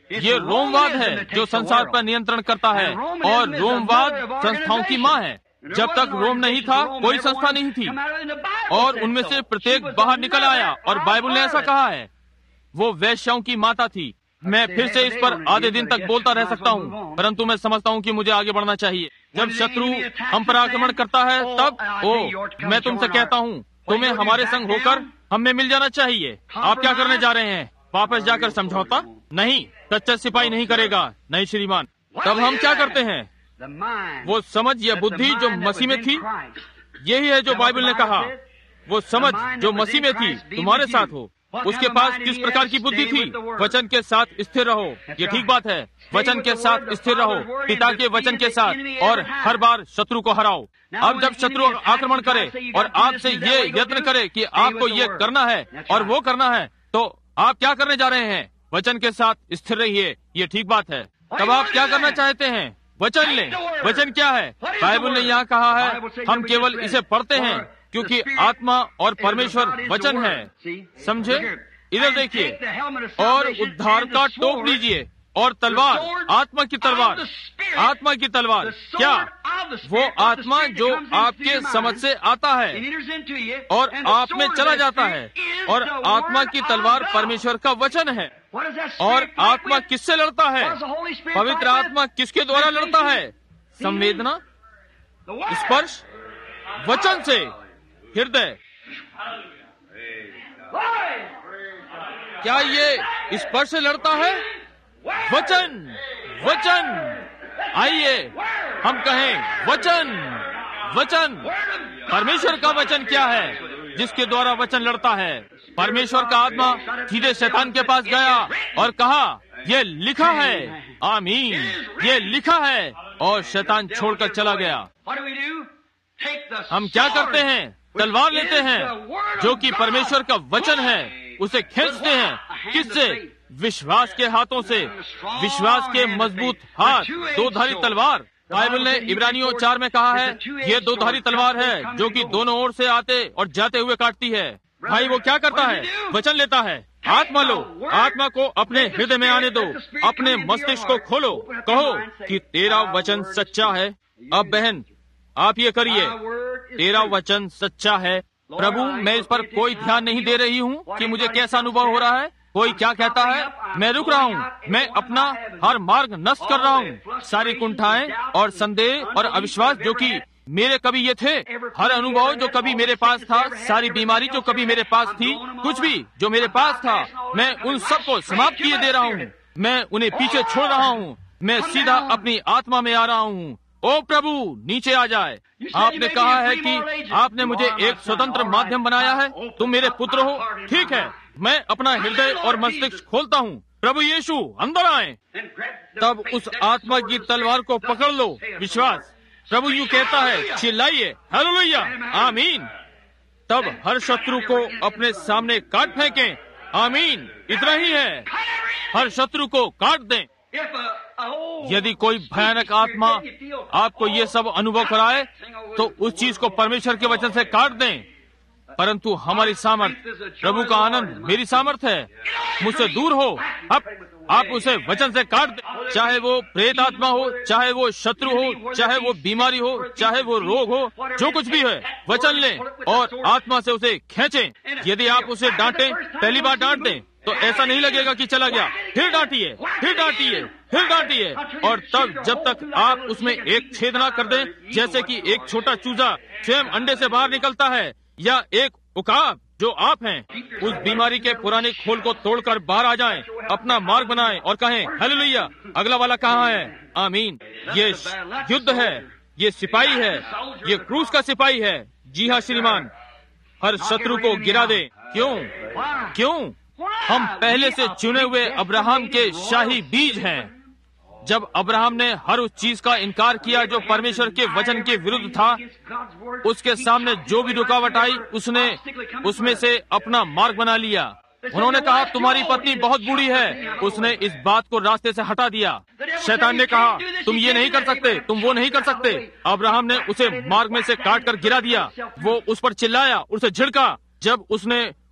ये रोमवाद है जो संसार पर नियंत्रण करता है, और रोमवाद संस्थाओं की माँ है। जब तक रोम नहीं था कोई संस्था नहीं थी, और उनमें से प्रत्येक बाहर निकल आया, और बाइबल ने ऐसा कहा है। वो वेश्याओं की माता थी। मैं फिर से इस पर आधे दिन तक बोलता रह सकता हूँ, परंतु मैं समझता हूँ कि मुझे आगे बढ़ना चाहिए। जब शत्रु हम पर आक्रमण करता है तब मैं तुमसे कहता हूँ, तुम्हें हमारे संग होकर हमें मिल जाना चाहिए। आप क्या करने जा रहे हैं? वापस जाकर समझौता? नहीं, सच्चा सिपाही नहीं करेगा। नहीं श्रीमान। तब हम क्या करते हैं? वो समझ या बुद्धि जो मसीह में थी, यही है जो बाइबल ने कहा। वो समझ जो मसीह में थी तुम्हारे साथ हो। उसके पास किस प्रकार की बुद्धि थी? वचन के साथ स्थिर रहो। ये ठीक बात है, वचन के साथ स्थिर रहो, पिता के वचन के साथ, और हर बार शत्रु को हराओ। अब जब शत्रु आक्रमण करे और आपसे ये यत्न करे कि आपको ये करना है और वो करना है, तो आप क्या करने जा रहे हैं? वचन के साथ स्थिर रहिए। ये ठीक बात है। तब आप क्या करना चाहते हैं? वचन लें। वचन क्या है? बाइबल ने यहाँ कहा है, हम केवल इसे पढ़ते हैं क्योंकि आत्मा और परमेश्वर वचन है। समझे? इधर देखिए, और उद्धार का टोप लीजिए, और तलवार, आत्मा की तलवार। आत्मा की तलवार क्या? वो आत्मा जो आपके समझ से आता है और आप में चला जाता है, और आत्मा की तलवार परमेश्वर का वचन है। और आत्मा किससे लड़ता है? पवित्र आत्मा किसके द्वारा लड़ता है? संवेदना, स्पर्श, वचन से, हृदय। क्या ये स्पर्श से लड़ता है? वचन, वचन। आइए हम कहें वचन, वचन। परमेश्वर का वचन क्या है जिसके द्वारा वचन लड़ता है? परमेश्वर का आत्मा सीधे शैतान के पास गया और कहा, ये लिखा है। आमीन, ये लिखा है। और शैतान छोड़कर चला गया। हम क्या करते हैं? तलवार लेते हैं जो कि परमेश्वर का वचन है, उसे खींचते हैं। किससे? विश्वास के हाथों से। विश्वास के मजबूत हाथ, दो धारी तलवार। बाइबल ने इब्रानियों 4 में कहा है, ये दो धारी तलवार है जो कि दोनों ओर से आते और जाते हुए काटती है। भाई वो क्या करता है? वचन लेता है। आत्मा लो, आत्मा को अपने हृदय में आने दो, अपने मस्तिष्क को खोलो, कहो कि तेरा वचन सच्चा है। अब बहन आप ये करिए, तेरा वचन सच्चा है। प्रभु, मैं इस पर कोई ध्यान नहीं दे रही हूँ कि मुझे कैसा अनुभव हो रहा है, कोई क्या कहता है। मैं रुक रहा हूँ, मैं अपना हर मार्ग नष्ट कर रहा हूँ। सारी कुंठाएं और संदेह और अविश्वास जो कि मेरे कभी ये थे, हर अनुभव जो कभी मेरे पास था, सारी बीमारी जो कभी मेरे पास थी, कुछ भी जो मेरे पास था, मैं उन सबको समाप्त किए दे रहा हूँ। मैं उन्हें पीछे छोड़ रहा हूँ। मैं सीधा अपनी आत्मा में आ रहा हूँ। ओ प्रभु, नीचे आ जाए। आपने कहा है कि आपने मुझे एक स्वतंत्र माध्यम बनाया है। तुम मेरे पुत्र हो। ठीक है, मैं अपना हृदय और मस्तिष्क खोलता हूँ। प्रभु यीशु अंदर आए। तब उस आत्मा की तलवार को पकड़ लो। विश्वास। प्रभु यूँ कहता है, चिल्लाइए हालेलुया, आमीन। तब हर शत्रु को अपने सामने काट फेंकें। आमीन। इतना ही है, हर शत्रु को काट दें। यदि कोई भयानक आत्मा आपको ये सब अनुभव कराए, तो उस चीज को परमेश्वर के वचन से काट दें। परंतु हमारी सामर्थ, प्रभु का आनंद मेरी सामर्थ है, मुझसे दूर हो। अब आप उसे वचन से काट दें। चाहे वो प्रेत आत्मा हो, चाहे वो शत्रु हो, चाहे वो बीमारी हो, चाहे वो रोग हो, जो कुछ भी है, वचन लें और आत्मा से उसे खींचें। यदि आप उसे डांटें, पहली बार डांट दें, तो ऐसा नहीं लगेगा कि चला गया। फिर डांटिए, फिर डांटिए, फिर डांटिए, और तब जब तक आप उसमें एक छेद ना कर दें, जैसे कि एक छोटा चूजा स्वयं अंडे से बाहर निकलता है, या एक उकाब जो आप हैं, उस बीमारी के पुराने खोल को तोड़कर बाहर आ जाएं, अपना मार्ग बनाएं और कहें हालेलुया। अगला वाला कहाँ है? आमीन। ये युद्ध है, ये सिपाही है, ये क्रूस का सिपाही है। जी हाँ श्रीमान, हर शत्रु को गिरा दे। क्यों? क्यों? हम पहले से चुने हुए अब्राहम के शाही बीज हैं। जब अब्राहम ने हर उस चीज का इनकार किया जो परमेश्वर के वचन के विरुद्ध था, उसके सामने जो भी रुकावट आई, उसने उसमें से अपना मार्ग बना लिया। उन्होंने कहा, तुम्हारी पत्नी बहुत बूढ़ी है। उसने इस बात को रास्ते से हटा दिया। शैतान ने कहा, तुम ये नहीं कर सकते, तुम वो नहीं कर सकते। अब्राहम ने उसे मार्ग में से काट कर गिरा दिया। वो उस पर चिल्लाया, उसे झिड़का। जब उसने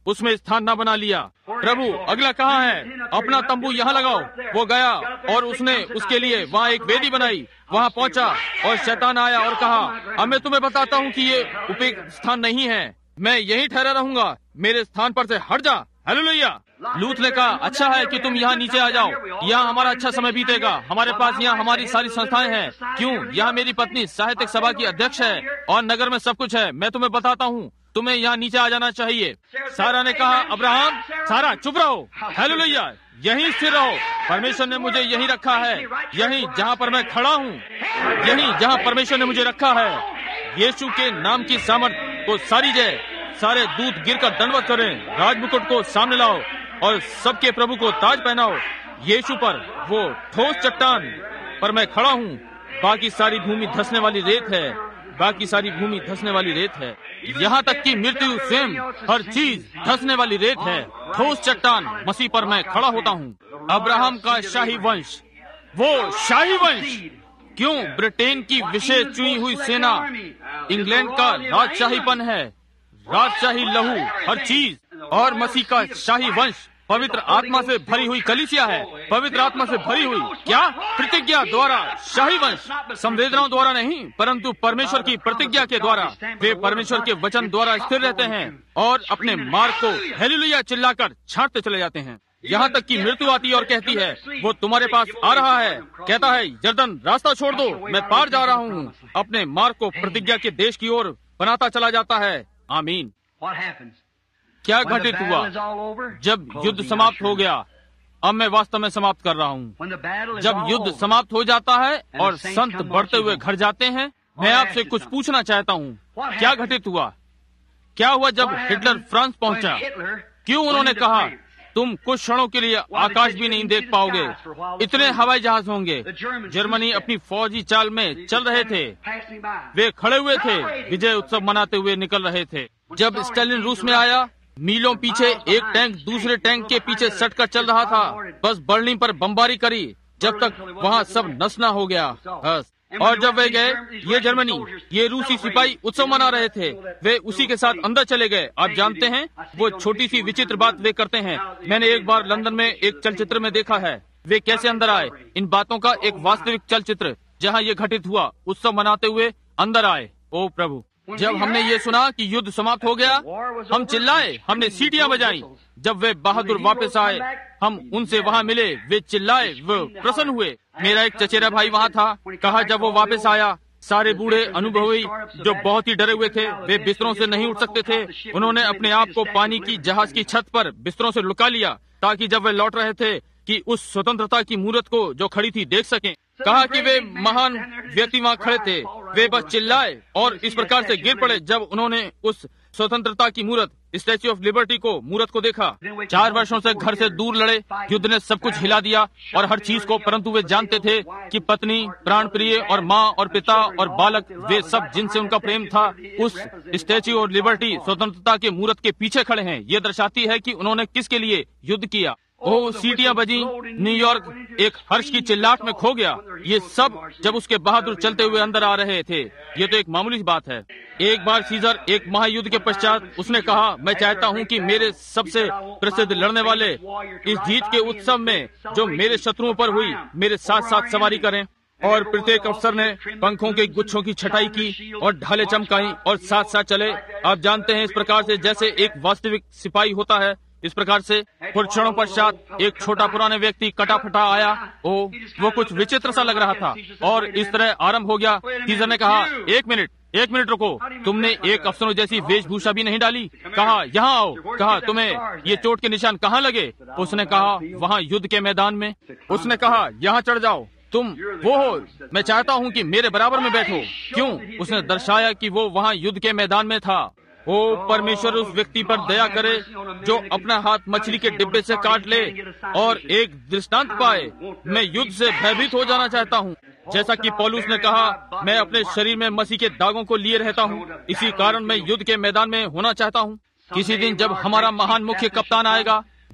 उसमें स्थान न बना लिया। प्रभु अगला कहाँ है? अपना तंबू यहाँ लगाओ। वो गया और उसने उसके लिए वहाँ एक वेदी बनाई। वहाँ पहुँचा और शैतान आया और कहा, अब मैं तुम्हें बताता हूँ कि ये उपयुक्त स्थान नहीं है, मैं यहीं ठहरा रहूंगा, मेरे स्थान पर से हट जा। हालेलुया। लूत ने कहा, अच्छा है कि तुम यहाँ नीचे आ जाओ, यहाँ हमारा अच्छा समय बीतेगा, हमारे पास यहाँ हमारी सारी संस्थाएं हैं। क्यों? यहाँ मेरी पत्नी साहित्यिक सभा की अध्यक्ष है और नगर में सब कुछ है। मैं तुम्हें बताता हूँ, तुम्हें यहाँ नीचे आ जाना चाहिए। सारा ने कहा, अब्राहम, सारा चुप रहो, हालेलुया, यहीं स्थिर रहो, परमेश्वर ने मुझे यहीं रखा है, यहीं जहाँ पर मैं खड़ा हूँ, यहीं जहाँ परमेश्वर ने मुझे रखा है। यीशु के नाम की सामर्थ को सारी जय, सारे दूत गिरकर दंडवत करें, राजमुकुट को सामने लाओ और सबके प्रभु को ताज पहनाओ। यीशु पर, वो ठोस चट्टान पर मैं खड़ा हूँ, बाकी सारी भूमि धंसने वाली रेत है, बाकी सारी भूमि धंसने वाली रेत है, यहाँ तक कि मृत्यु स्वयं, हर चीज धंसने वाली रेत है। ठोस चट्टान मसीह पर मैं खड़ा होता हूँ। अब्राहम का शाही वंश, वो शाही वंश। क्यों? ब्रिटेन की विशेष चुनी हुई सेना, इंग्लैंड का राजशाहीपन है, राजशाही लहू, हर चीज, और मसीह का शाही वंश पवित्र आत्मा से भरी हुई कलीसिया है, पवित्र आत्मा से भरी हुई। क्या? प्रतिज्ञा द्वारा शाही वंश, संवेदनाओं द्वारा नहीं, परंतु परमेश्वर की प्रतिज्ञा के द्वारा। वे परमेश्वर के वचन द्वारा स्थिर रहते हैं और अपने मार्ग को हालेलुया चिल्लाकर छांटते चले जाते हैं। यहाँ तक कि मृत्यु आती है और कहती है, वो तुम्हारे पास आ रहा है, कहता है, यरदन रास्ता छोड़ दो, मैं पार जा रहा हूँ। अपने मार्ग को प्रतिज्ञा के देश की ओर बनाता चला जाता है। आमीन। क्या घटित हुआ जब युद्ध समाप्त हो गया? अब मैं वास्तव में समाप्त कर रहा हूँ। जब युद्ध समाप्त हो जाता है और संत बढ़ते हुए घर जाते हैं, मैं आपसे कुछ पूछना चाहता हूँ, क्या घटित हुआ? क्या हुआ जब हिटलर फ्रांस पहुंचा? क्यों उन्होंने कहा, तुम कुछ क्षणों के लिए आकाश भी नहीं देख पाओगे, इतने हवाई जहाज होंगे। जर्मनी अपनी फौजी चाल में चल रहे थे, वे खड़े हुए थे, विजय उत्सव मनाते हुए निकल रहे थे। जब स्टालिन रूस में आया, मीलों पीछे एक टैंक दूसरे टैंक के पीछे सटकर चल रहा था, बस बर्लिन पर बमबारी करी जब तक वहाँ सब नष्ट न हो गया। बस। और जब वे गए, ये जर्मनी, ये रूसी सिपाही उत्सव मना रहे थे, वे उसी के साथ अंदर चले गए। आप जानते हैं, वो छोटी सी विचित्र बात वे करते हैं। मैंने एक बार लंदन में एक चलचित्र में देखा है, वे कैसे अंदर आए। इन बातों का एक वास्तविक चलचित्र जहाँ ये घटित हुआ, उत्सव मनाते हुए अंदर आए। ओ प्रभु, जब हमने ये सुना कि युद्ध समाप्त हो गया, हम चिल्लाए, हमने सीटियां बजाई। जब वे बहादुर वापस आए, हम उनसे वहाँ मिले, वे चिल्लाए, वो प्रसन्न हुए। मेरा एक चचेरा भाई वहाँ था, कहा जब वो वापस आया, सारे बूढ़े अनुभवी जो बहुत ही डरे हुए थे, वे बिस्तरों से नहीं उठ सकते थे। उन्होंने अपने आप को पानी की जहाज की छत पर बिस्तरों से लुका लिया, ताकि जब वे लौट रहे थे कि उस स्वतंत्रता की मूर्त को जो खड़ी थी देख सकें। कहा कि वे महान व्यक्ति वहाँ खड़े थे, वे बस चिल्लाए और इस प्रकार से गिर पड़े जब उन्होंने उस स्वतंत्रता की मूर्त, स्टैच्यू ऑफ लिबर्टी को, मूर्त को देखा। 4 वर्षों से घर से दूर लड़े, युद्ध ने सब कुछ हिला दिया और हर चीज को, परंतु वे जानते थे कि पत्नी, प्राण प्रिय और माँ और पिता और बालक, वे सब जिनसे उनका प्रेम था, उस स्टैच्यू ऑफ लिबर्टी, स्वतंत्रता के मूर्त के पीछे खड़े हैं। ये दर्शाती है कि उन्होंने किसके लिए युद्ध किया। ओ सीटियां बजी, न्यूयॉर्क एक हर्ष की चिल्लाहट में खो गया। ये सब जब उसके बहादुर चलते हुए अंदर आ रहे थे। ये तो एक मामूली बात है। एक बार सीजर एक महायुद्ध के पश्चात उसने कहा, मैं चाहता हूँ कि मेरे सबसे प्रसिद्ध लड़ने वाले इस जीत के उत्सव में जो मेरे शत्रुओं पर हुई, मेरे साथ साथ सवारी करें। और प्रत्येक अफसर ने पंखों के गुच्छों की छटाई की और ढाले चमकाई और साथ साथ चले। आप जानते हैं, इस प्रकार से जैसे एक वास्तविक सिपाही होता है, इस प्रकार से कुछ क्षणों पश्चात एक छोटा पुराने व्यक्ति कटा फटा आया। ओ, वो कुछ विचित्र सा लग रहा था और इस तरह आरंभ हो गया। सीजर ने कहा, एक मिनट रुको, तुमने एक अफसरों जैसी वेशभूषा भी नहीं डाली। कहा, यहाँ आओ। कहा, तुम्हें ये चोट के निशान कहाँ लगे? उसने कहा, वहाँ युद्ध के मैदान में। उसने कहा, यहाँ चढ़ जाओ, तुम वो हो, मैं चाहता हूँ कि मेरे बराबर में बैठो। क्यों? उसने दर्शाया कि वो वहाँ युद्ध के मैदान में था। ओ परमेश्वर उस व्यक्ति पर दया करे जो अपना हाथ मछली के डिब्बे से काट ले और एक दृष्टांत पाए। मैं युद्ध से भयभीत हो जाना चाहता हूँ। जैसा कि पौलुस ने कहा, मैं अपने शरीर में मसीह के दागों को लिए रहता हूँ, इसी कारण मैं युद्ध के मैदान में होना चाहता हूँ। किसी दिन जब हमारा महान मुख्य कप्तान आएगा,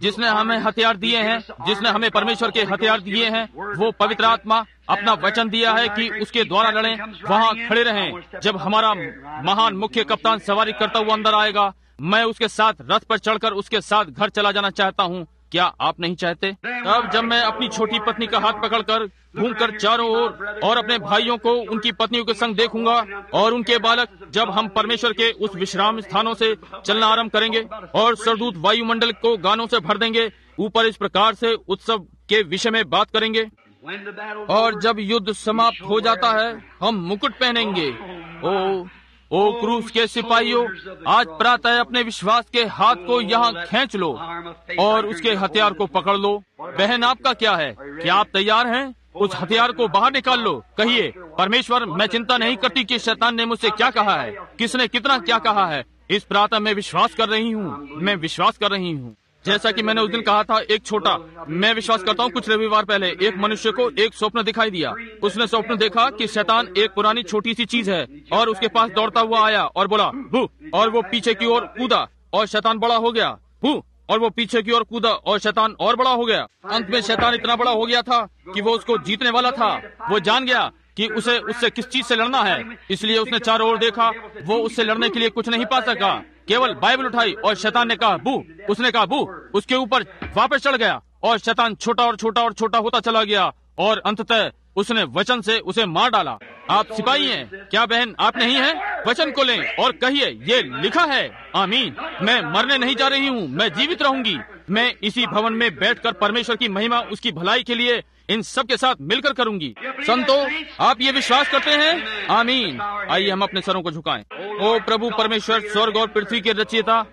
जिसने हमें हथियार दिए हैं, जिसने हमें परमेश्वर के हथियार दिए हैं, वो पवित्र आत्मा अपना वचन दिया है कि उसके द्वारा लड़ें, वहाँ खड़े रहें। जब हमारा महान मुख्य कप्तान सवारी करता हुआ अंदर आएगा, मैं उसके साथ रथ पर चढ़कर उसके साथ घर चला जाना चाहता हूँ। क्या आप नहीं चाहते? तब जब मैं अपनी छोटी पत्नी का हाथ पकड़कर घूमकर चारों ओर और अपने भाइयों को उनकी पत्नियों के संग देखूंगा और उनके बालक, जब हम परमेश्वर के उस विश्राम स्थानों से चलना आरंभ करेंगे और सरदूत वायुमंडल को गानों से भर देंगे, ऊपर इस प्रकार से उत्सव के विषय में बात करेंगे। और जब युद्ध समाप्त हो जाता है, हम मुकुट पहनेंगे। ओ क्रूस के सिपाहियों, आज प्रातः अपने विश्वास के हाथ को यहाँ खींच लो और उसके हथियार को पकड़ लो। बहन, आपका क्या है? क्या आप तैयार हैं? उस हथियार को बाहर निकाल लो। कहिए, परमेश्वर, मैं चिंता नहीं करती कि शैतान ने मुझसे क्या कहा है, किसने कितना क्या कहा है। इस प्रातः मैं विश्वास कर रही हूँ, मैं विश्वास कर रही हूँ। जैसा कि मैंने उस दिन कहा था, एक छोटा, मैं विश्वास करता हूँ कुछ रविवार पहले एक मनुष्य को एक स्वप्न दिखाई दिया। उसने स्वप्न देखा कि शैतान एक पुरानी छोटी सी चीज है और उसके पास दौड़ता हुआ आया और बोला भू, और वो पीछे की ओर कूदा और शैतान बड़ा हो गया। भू, और वो पीछे की ओर कूदा और शैतान और बड़ा हो गया। अंत में शैतान इतना बड़ा हो गया था कि वो उसको जीतने वाला था। वो जान गया कि उसे उससे किस चीज से लड़ना है, इसलिए उसने चारों ओर देखा। वो उससे लड़ने के लिए कुछ नहीं पा सका, केवल बाइबल उठाई और शैतान ने कहा बू। उसने कहा बू, उसके ऊपर वापस चढ़ गया और शैतान छोटा और छोटा और छोटा होता चला गया और अंततः उसने वचन से उसे मार डाला। आप सिपाही हैं क्या बहन? आप नहीं हैं? वचन को लें और कहिए, ये लिखा है। आमीन। मैं मरने नहीं जा रही हूँ, मैं जीवित रहूंगी। मैं इसी भवन में बैठकर परमेश्वर की महिमा, उसकी भलाई के लिए इन सब के साथ मिलकर करूंगी। संतो, आप ये विश्वास करते हैं? आमीन। आइए हम अपने सरों को झुकाएं। ओ प्रभु परमेश्वर, स्वर्ग और पृथ्वी के रचयिता,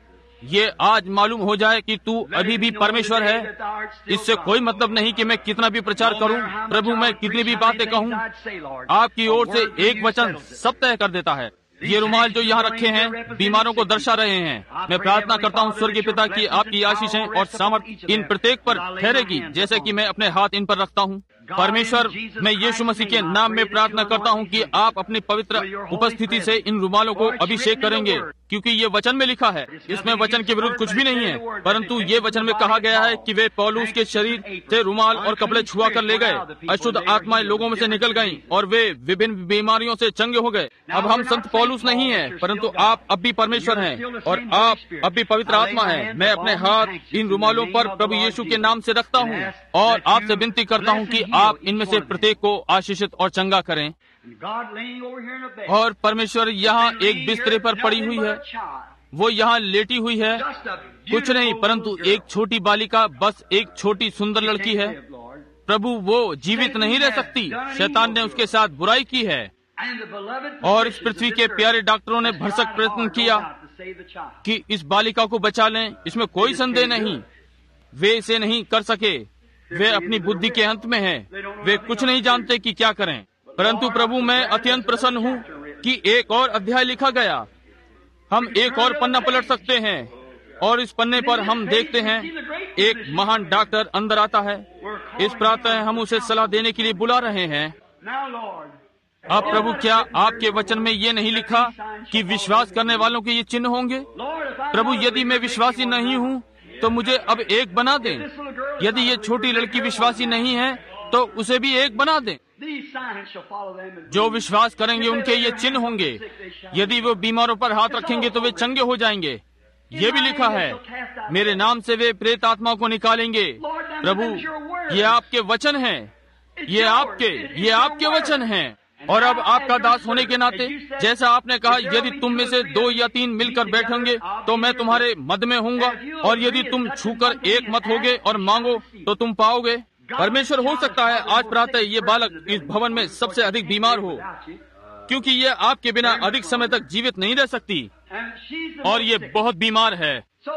ये आज मालूम हो जाए कि तू अभी भी परमेश्वर है। इससे कोई मतलब नहीं कि मैं कितना भी प्रचार करूं, प्रभु, मैं कितनी भी बातें कहूं, आपकी ओर से एक वचन सब तय कर देता है। ये रुमाल जो यहाँ रखे हैं बीमारों को दर्शा रहे हैं। मैं प्रार्थना करता हूँ स्वर्गीय पिता की आपकी आशीषें और सामर्थ इन प्रत्येक पर ठहरेगी, जैसे कि मैं अपने हाथ इन पर रखता हूँ। परमेश्वर, मैं यीशु मसीह के नाम में प्रार्थना करता हूँ कि आप अपनी पवित्र उपस्थिति से इन रुमालों को अभिषेक करेंगे, क्योंकि ये वचन में लिखा है। इसमें वचन के विरुद्ध कुछ भी नहीं है, परंतु ये वचन में कहा गया है कि वे पौलुस के शरीर से रुमाल और कपड़े छुआ कर ले गए, अशुद्ध आत्माएं लोगों में से निकल गईं और वे विभिन्न बीमारियों से चंगे हो गए। अब हम संत पौलुस नहीं है, परंतु आप अब भी परमेश्वर हैं और आप अब भी पवित्र आत्मा है। मैं अपने हाथ इन रुमालों पर प्रभु यीशु के नाम से रखता हूँ और आपसे विनती करता हूँ कि आप इनमें से प्रत्येक को आशीषित और चंगा करें। और परमेश्वर, यहाँ एक बिस्तरे पर पड़ी हुई है, वो यहाँ लेटी हुई है, कुछ नहीं परंतु एक छोटी बालिका, बस एक छोटी सुंदर लड़की है। प्रभु, वो जीवित नहीं रह सकती, शैतान ने उसके साथ बुराई की है। और इस पृथ्वी के प्यारे डॉक्टरों ने भरसक प्रयत्न किया कि इस बालिका को बचा लें, इसमें कोई संदेह नहीं। वे इसे नहीं कर सके, वे अपनी बुद्धि के अंत में हैं, वे कुछ नहीं जानते कि क्या करें। परंतु प्रभु, मैं अत्यंत प्रसन्न हूँ कि एक और अध्याय लिखा गया। हम एक और पन्ना पलट सकते हैं और इस पन्ने पर हम देखते हैं एक महान डॉक्टर अंदर आता है। इस प्रातः हम उसे सलाह देने के लिए बुला रहे हैं। अब प्रभु, क्या आपके वचन में ये नहीं लिखा कि विश्वास करने वालों के ये चिन्ह होंगे? प्रभु, यदि मैं विश्वासी नहीं हूँ तो मुझे अब एक बना दें। यदि ये छोटी लड़की विश्वासी नहीं है तो उसे भी एक बना दें। जो विश्वास करेंगे उनके ये चिन्ह होंगे। यदि वो बीमारों पर हाथ रखेंगे तो वे चंगे हो जाएंगे। ये भी लिखा है, मेरे नाम से वे प्रेत आत्मा को निकालेंगे। प्रभु, ये आपके वचन हैं, ये आपके वचन हैं। और अब आपका दास होने के नाते, जैसा आपने कहा, यदि तुम में से 2 या 3 मिलकर बैठेंगे तो मैं तुम्हारे मध्य में हूँगा, और यदि तुम छूकर एक मत होगे और मांगो तो तुम पाओगे। परमेश्वर, हो सकता है आज प्रातः ये बालक इस भवन में सबसे अधिक बीमार हो, क्योंकि ये आपके बिना अधिक समय तक जीवित नहीं रह सकती और ये बहुत बीमार है।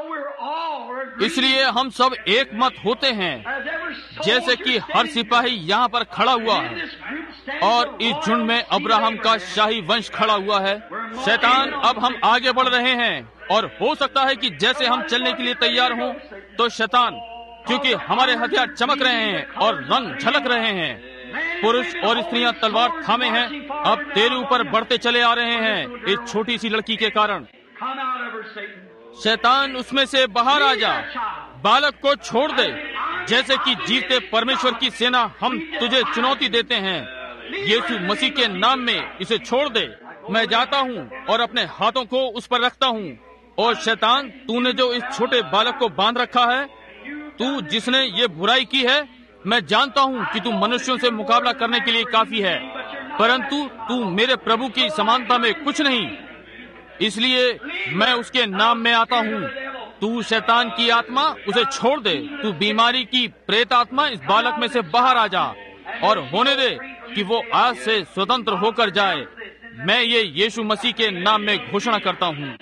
इसलिए हम सब एक मत होते हैं, जैसे कि हर सिपाही यहाँ पर खड़ा हुआ है और इस झुंड में अब्राहम का शाही वंश खड़ा हुआ है। शैतान, अब हम आगे बढ़ रहे हैं और हो सकता है कि जैसे हम चलने के लिए तैयार हों तो शैतान, क्योंकि हमारे हथियार चमक रहे हैं और रंग झलक रहे हैं, पुरुष और स्त्रियां तलवार थामे हैं, अब तेरे ऊपर बढ़ते चले आ रहे हैं इस छोटी सी लड़की के कारण। शैतान, उसमें से बाहर आ जा, बालक को छोड़ दे। जैसे कि जीते परमेश्वर की सेना हम तुझे चुनौती देते हैं, यीशु मसीह के नाम में इसे छोड़ दे। मैं जाता हूँ और अपने हाथों को उस पर रखता हूँ। और शैतान, तूने जो इस छोटे बालक को बांध रखा है, तू जिसने ये बुराई की है, मैं जानता हूँ कि तू मनुष्यों से मुकाबला करने के लिए काफी है, परंतु तू मेरे प्रभु की समानता में कुछ नहीं। इसलिए मैं उसके नाम में आता हूँ। तू शैतान की आत्मा, उसे छोड़ दे। तू बीमारी की प्रेत आत्मा, इस बालक में से बाहर आ जा और होने दे कि वो आज से स्वतंत्र होकर जाए। मैं ये यीशु मसीह के नाम में घोषणा करता हूँ।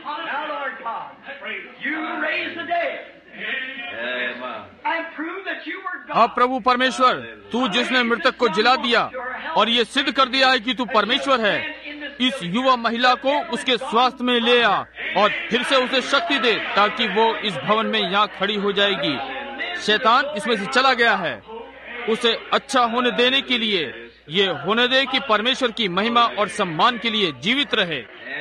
अब प्रभु परमेश्वर, तू जिसने मृतक को जिला दिया और ये सिद्ध कर दिया है कि तू परमेश्वर है, इस युवा महिला को उसके स्वास्थ्य में ले आ और फिर से उसे शक्ति दे ताकि वो इस भवन में यहाँ खड़ी हो जाएगी। शैतान इसमें से चला गया है। उसे अच्छा होने देने के लिए ये होने दे कि परमेश्वर की महिमा और सम्मान के लिए जीवित रहे।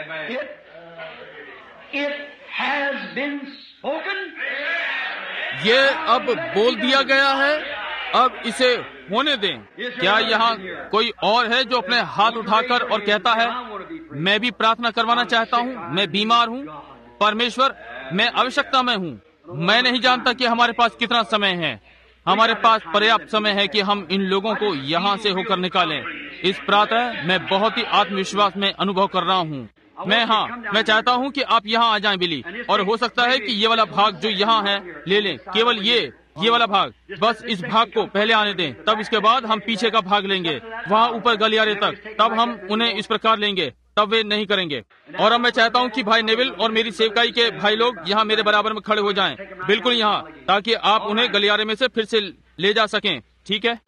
ये अब बोल दिया गया है, अब इसे होने दें। क्या यहाँ कोई और है जो अपने हाथ उठाकर और कहता है, मैं भी प्रार्थना करवाना चाहता हूँ, मैं बीमार हूँ, परमेश्वर मैं आवश्यकता में हूँ। मैं नहीं जानता कि हमारे पास कितना समय है। हमारे पास पर्याप्त समय है कि हम इन लोगों को यहाँ से होकर निकालें। इस प्रातः मैं बहुत ही आत्मविश्वास में अनुभव कर रहा हूँ। मैं चाहता हूँ कि आप यहाँ आ जाएं बिली, और हो सकता है कि ये वाला भाग जो यहाँ है ले लें, केवल ये वाला भाग, बस इस भाग को पहले आने दें, तब इसके बाद हम पीछे का भाग लेंगे, वहाँ ऊपर गलियारे तक, तब हम उन्हें इस प्रकार लेंगे, तब वे नहीं करेंगे। और अब मैं चाहता हूँ कि भाई नेविल और मेरी सेवकाई के भाई लोग यहाँ मेरे बराबर में खड़े हो जाएं, बिल्कुल यहाँ, ताकि आप उन्हें गलियारे में से फिर से ले जा सकें। ठीक है,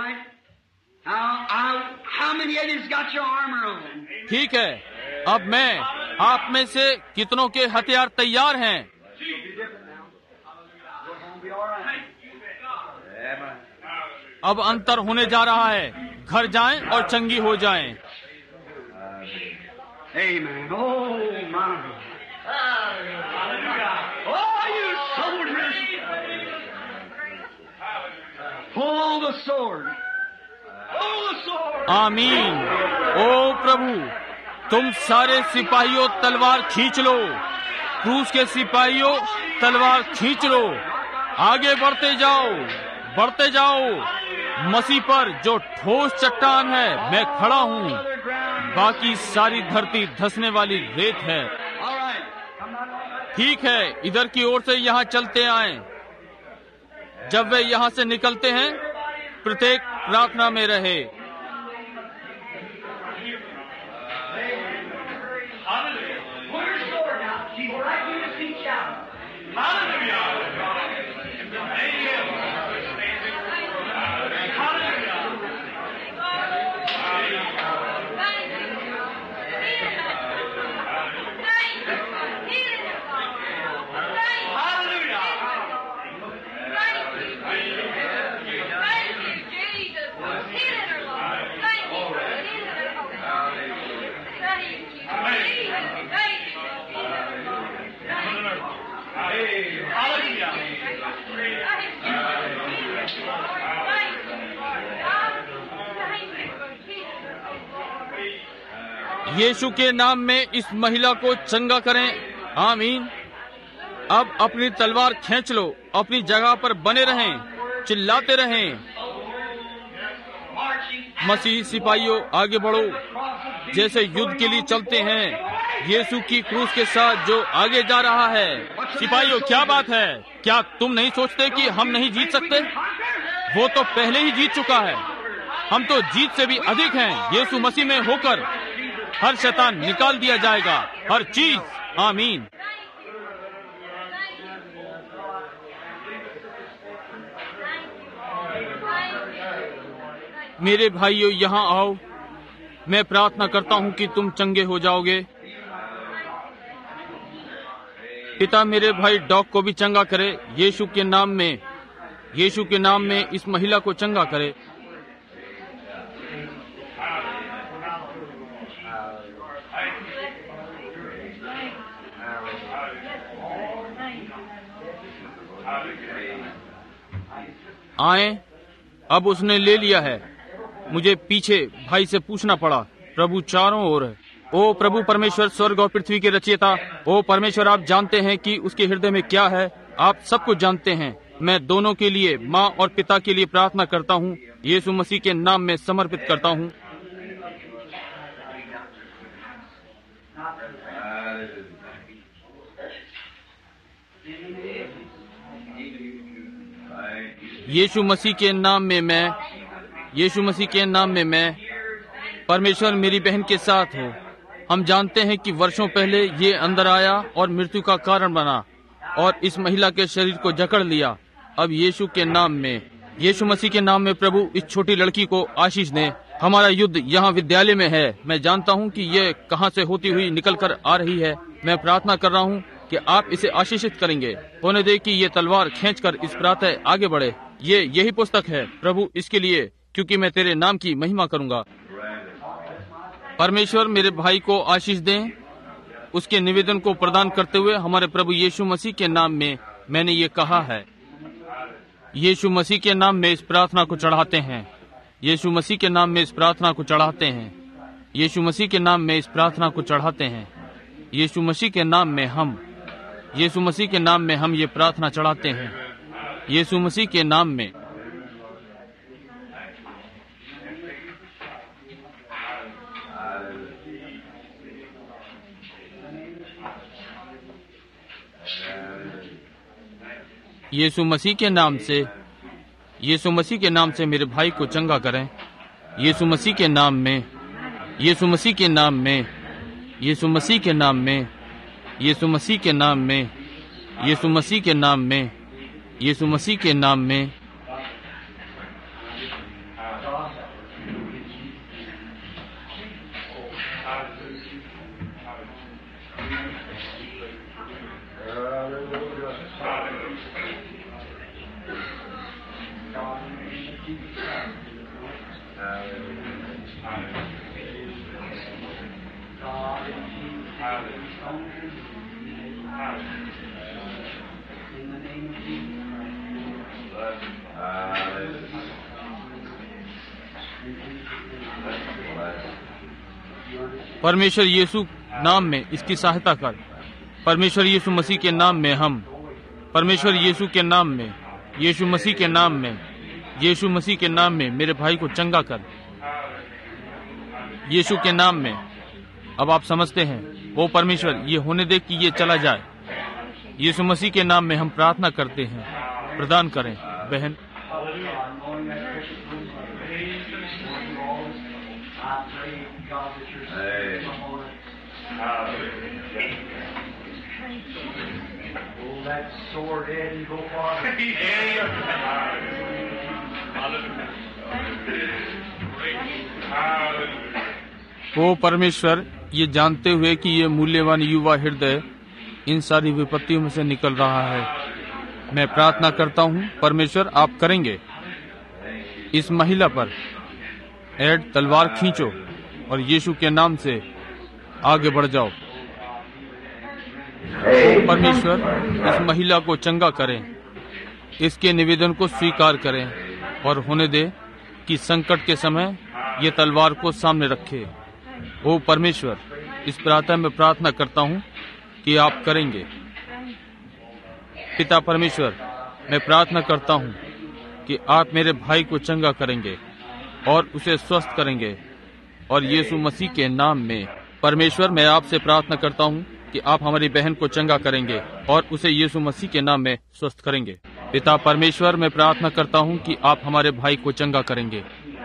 ठीक है। अब मैं आप में से कितनों के हथियार तैयार हैं? अब अंतर होने जा रहा है। घर जाएं और चंगी हो जाएं। Amen. Oh, my. Oh, you soldiers. Pull the sword. Pull the sword. आमीन। ओ प्रभु, तुम सारे सिपाहियों तलवार खींच लो। क्रूस के सिपाहियों तलवार खींच लो। आगे बढ़ते जाओ, बढ़ते जाओ। मसीह पर जो ठोस चट्टान है, मैं खड़ा हूँ। बाकी सारी धरती धंसने वाली रेत है। ठीक है, इधर की ओर से यहाँ चलते आएं। जब वे यहाँ से निकलते हैं, प्रत्येक प्रार्थना में रहे। यीशु के नाम में इस महिला को चंगा करें। आमीन। अब अपनी तलवार खींच लो, अपनी जगह पर बने रहें, चिल्लाते रहें। मसीह सिपाहियों आगे बढ़ो, जैसे युद्ध के लिए चलते हैं, यीशु की क्रूस के साथ जो आगे जा रहा है। सिपाहियों, क्या बात है? क्या तुम नहीं सोचते कि हम नहीं जीत सकते? वो तो पहले ही जीत चुका है। हम तो जीत से भी अधिक हैं। यीशु मसीह में होकर हर शैतान निकाल दिया जाएगा, हर चीज। आमीन। मेरे भाइयों, यहाँ आओ। मैं प्रार्थना करता हूँ कि तुम चंगे हो जाओगे। पिता मेरे भाई डॉग को भी चंगा करे, यीशु के नाम में। यीशु के नाम में इस महिला को चंगा करे। आए, अब उसने ले लिया है। मुझे पीछे भाई से पूछना पड़ा, प्रभु चारों ओर है। ओ प्रभु परमेश्वर, स्वर्ग और पृथ्वी के रचयिता, ओ परमेश्वर, आप जानते हैं कि उसके हृदय में क्या है। आप सब कुछ जानते हैं। मैं दोनों के लिए, माँ और पिता के लिए प्रार्थना करता हूँ। यीशु मसीह के नाम में समर्पित करता हूँ। यीशु मसीह के नाम में मैं, यीशु मसीह के नाम में मैं, परमेश्वर मेरी बहन के साथ हो। हम जानते हैं कि वर्षों पहले ये अंदर आया और मृत्यु का कारण बना और इस महिला के शरीर को जकड़ लिया। अब यीशु के नाम में, यीशु मसीह के नाम में प्रभु इस छोटी लड़की को आशीष दें। हमारा युद्ध यहाँ विद्यालय में है। मैं जानता हूँ कि ये कहाँ से होती हुई निकल कर आ रही है। मैं प्रार्थना कर रहा हूँ कि आप इसे आशीषित करेंगे। होने दे कि ये तलवार खींचकर इस प्रातः आगे बढ़े। ये यही पुस्तक है प्रभु, इसके लिए, क्योंकि मैं तेरे नाम की महिमा करूंगा। परमेश्वर मेरे भाई को आशीष दें। उसके निवेदन को प्रदान करते हुए हमारे प्रभु यीशु मसीह के नाम में मैंने ये कहा है। यीशु मसीह के नाम में इस प्रार्थना को चढ़ाते हैं। यीशु मसीह के नाम में इस प्रार्थना को चढ़ाते हैं। यीशु मसीह के नाम में इस प्रार्थना को चढ़ाते हैं। यीशु मसीह के नाम में हम, यीशु मसीह के नाम में हम ये प्रार्थना चढ़ाते हैं। यीशु मसीह के नाम में। यीशु मसीह के नाम से, यीशु मसीह के नाम से मेरे भाई को चंगा करें। यीशु मसीह के नाम में, यीशु मसीह के नाम में, यीशु मसीह के नाम में, यीशु मसीह के नाम में, यीशु मसीह के नाम में, यीशु मसीह के नाम में। परमेश्वर यीशु नाम में इसकी सहायता कर। परमेश्वर यीशु मसीह के नाम में हम, परमेश्वर यीशु के नाम में, यीशु मसीह के नाम में, यीशु मसीह के नाम में मेरे भाई को चंगा कर। यीशु के नाम में। अब आप समझते हैं, वो परमेश्वर ये होने दे कि ये चला जाए। यीशु मसीह के नाम में हम प्रार्थना करते हैं। प्रदान करें बहन। वो परमेश्वर ये जानते हुए कि ये मूल्यवान युवा हृदय इन सारी विपत्तियों में से निकल रहा है, मैं प्रार्थना करता हूँ परमेश्वर आप करेंगे। इस महिला पर एड तलवार खींचो और यीशु के नाम से आगे बढ़ जाओ। परमेश्वर इस महिला को चंगा करें, इसके निवेदन को स्वीकार करें और होने दे कि संकट के समय ये तलवार को सामने रखे। ओ परमेश्वर, इस प्रातः में प्रार्थना करता हूँ कि आप करेंगे। पिता परमेश्वर, मैं प्रार्थना करता हूँ कि आप मेरे भाई को चंगा करेंगे और उसे स्वस्थ करेंगे और यीशु मसीह के नाम में। परमेश्वर, मैं आपसे प्रार्थना करता हूँ कि आप हमारी बहन को चंगा करेंगे और उसे यीशु मसीह के नाम में स्वस्थ करेंगे। पिता परमेश्वर, मैं प्रार्थना करता हूँ कि आप हमारे भाई को चंगा करेंगे।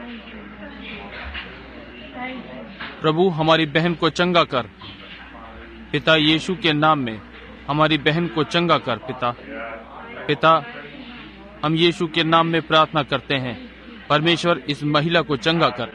प्रभु, हमारी बहन को चंगा कर। पिता यीशु के नाम में हमारी बहन को चंगा कर। पिता, हम यीशु के नाम में प्रार्थना करते हैं। परमेश्वर, इस महिला को चंगा कर।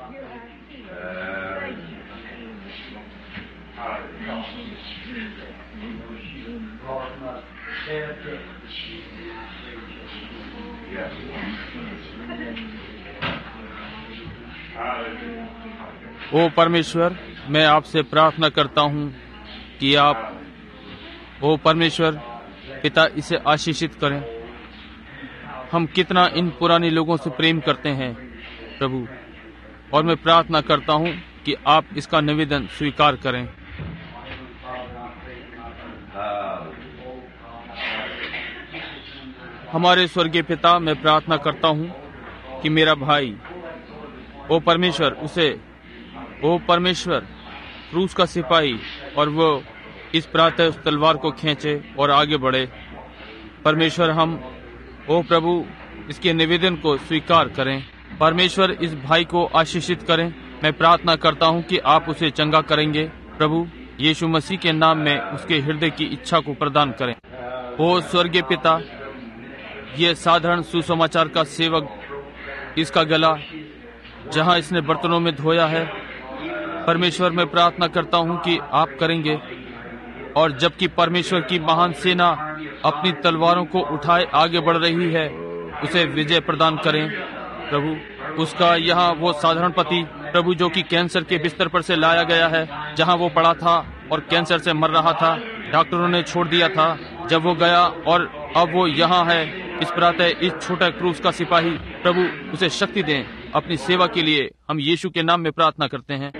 ओ परमेश्वर, मैं आपसे प्रार्थना करता हूँ कि आप, ओ परमेश्वर पिता, इसे आशीषित करें। हम कितना इन पुराने लोगों से प्रेम करते हैं प्रभु, और मैं प्रार्थना करता हूँ कि आप इसका निवेदन स्वीकार करें। हमारे स्वर्गीय पिता, मैं प्रार्थना करता हूँ कि मेरा भाई, ओ परमेश्वर, ओ परमेश्वर, क्रूस का सिपाही, और वो इस प्रातः उस तलवार को खींचे और आगे बढ़े। परमेश्वर, हम ओ प्रभु इसके निवेदन को स्वीकार करें। परमेश्वर, इस भाई को आशीषित करें। मैं प्रार्थना करता हूँ कि आप उसे चंगा करेंगे प्रभु, यीशु मसीह के नाम में उसके हृदय की इच्छा को प्रदान करें। ओ स्वर्गीय पिता, ये साधारण सुसमाचार का सेवक, इसका गला जहाँ इसने बर्तनों में धोया है, परमेश्वर मैं प्रार्थना करता हूँ कि आप करेंगे, और जबकि परमेश्वर की महान सेना अपनी तलवारों को उठाए आगे बढ़ रही है, उसे विजय प्रदान करें प्रभु। उसका यहाँ वो साधारण पति प्रभु, जो कि कैंसर के बिस्तर पर से लाया गया है, जहाँ वो पड़ा था और कैंसर से मर रहा था, डॉक्टरों ने छोड़ दिया था, जब वो गया और अब वो यहाँ है इस प्रातः, इस छोटा क्रूस का सिपाही प्रभु, उसे शक्ति दें अपनी सेवा के लिए। हम यीशु के नाम में प्रार्थना करते हैं।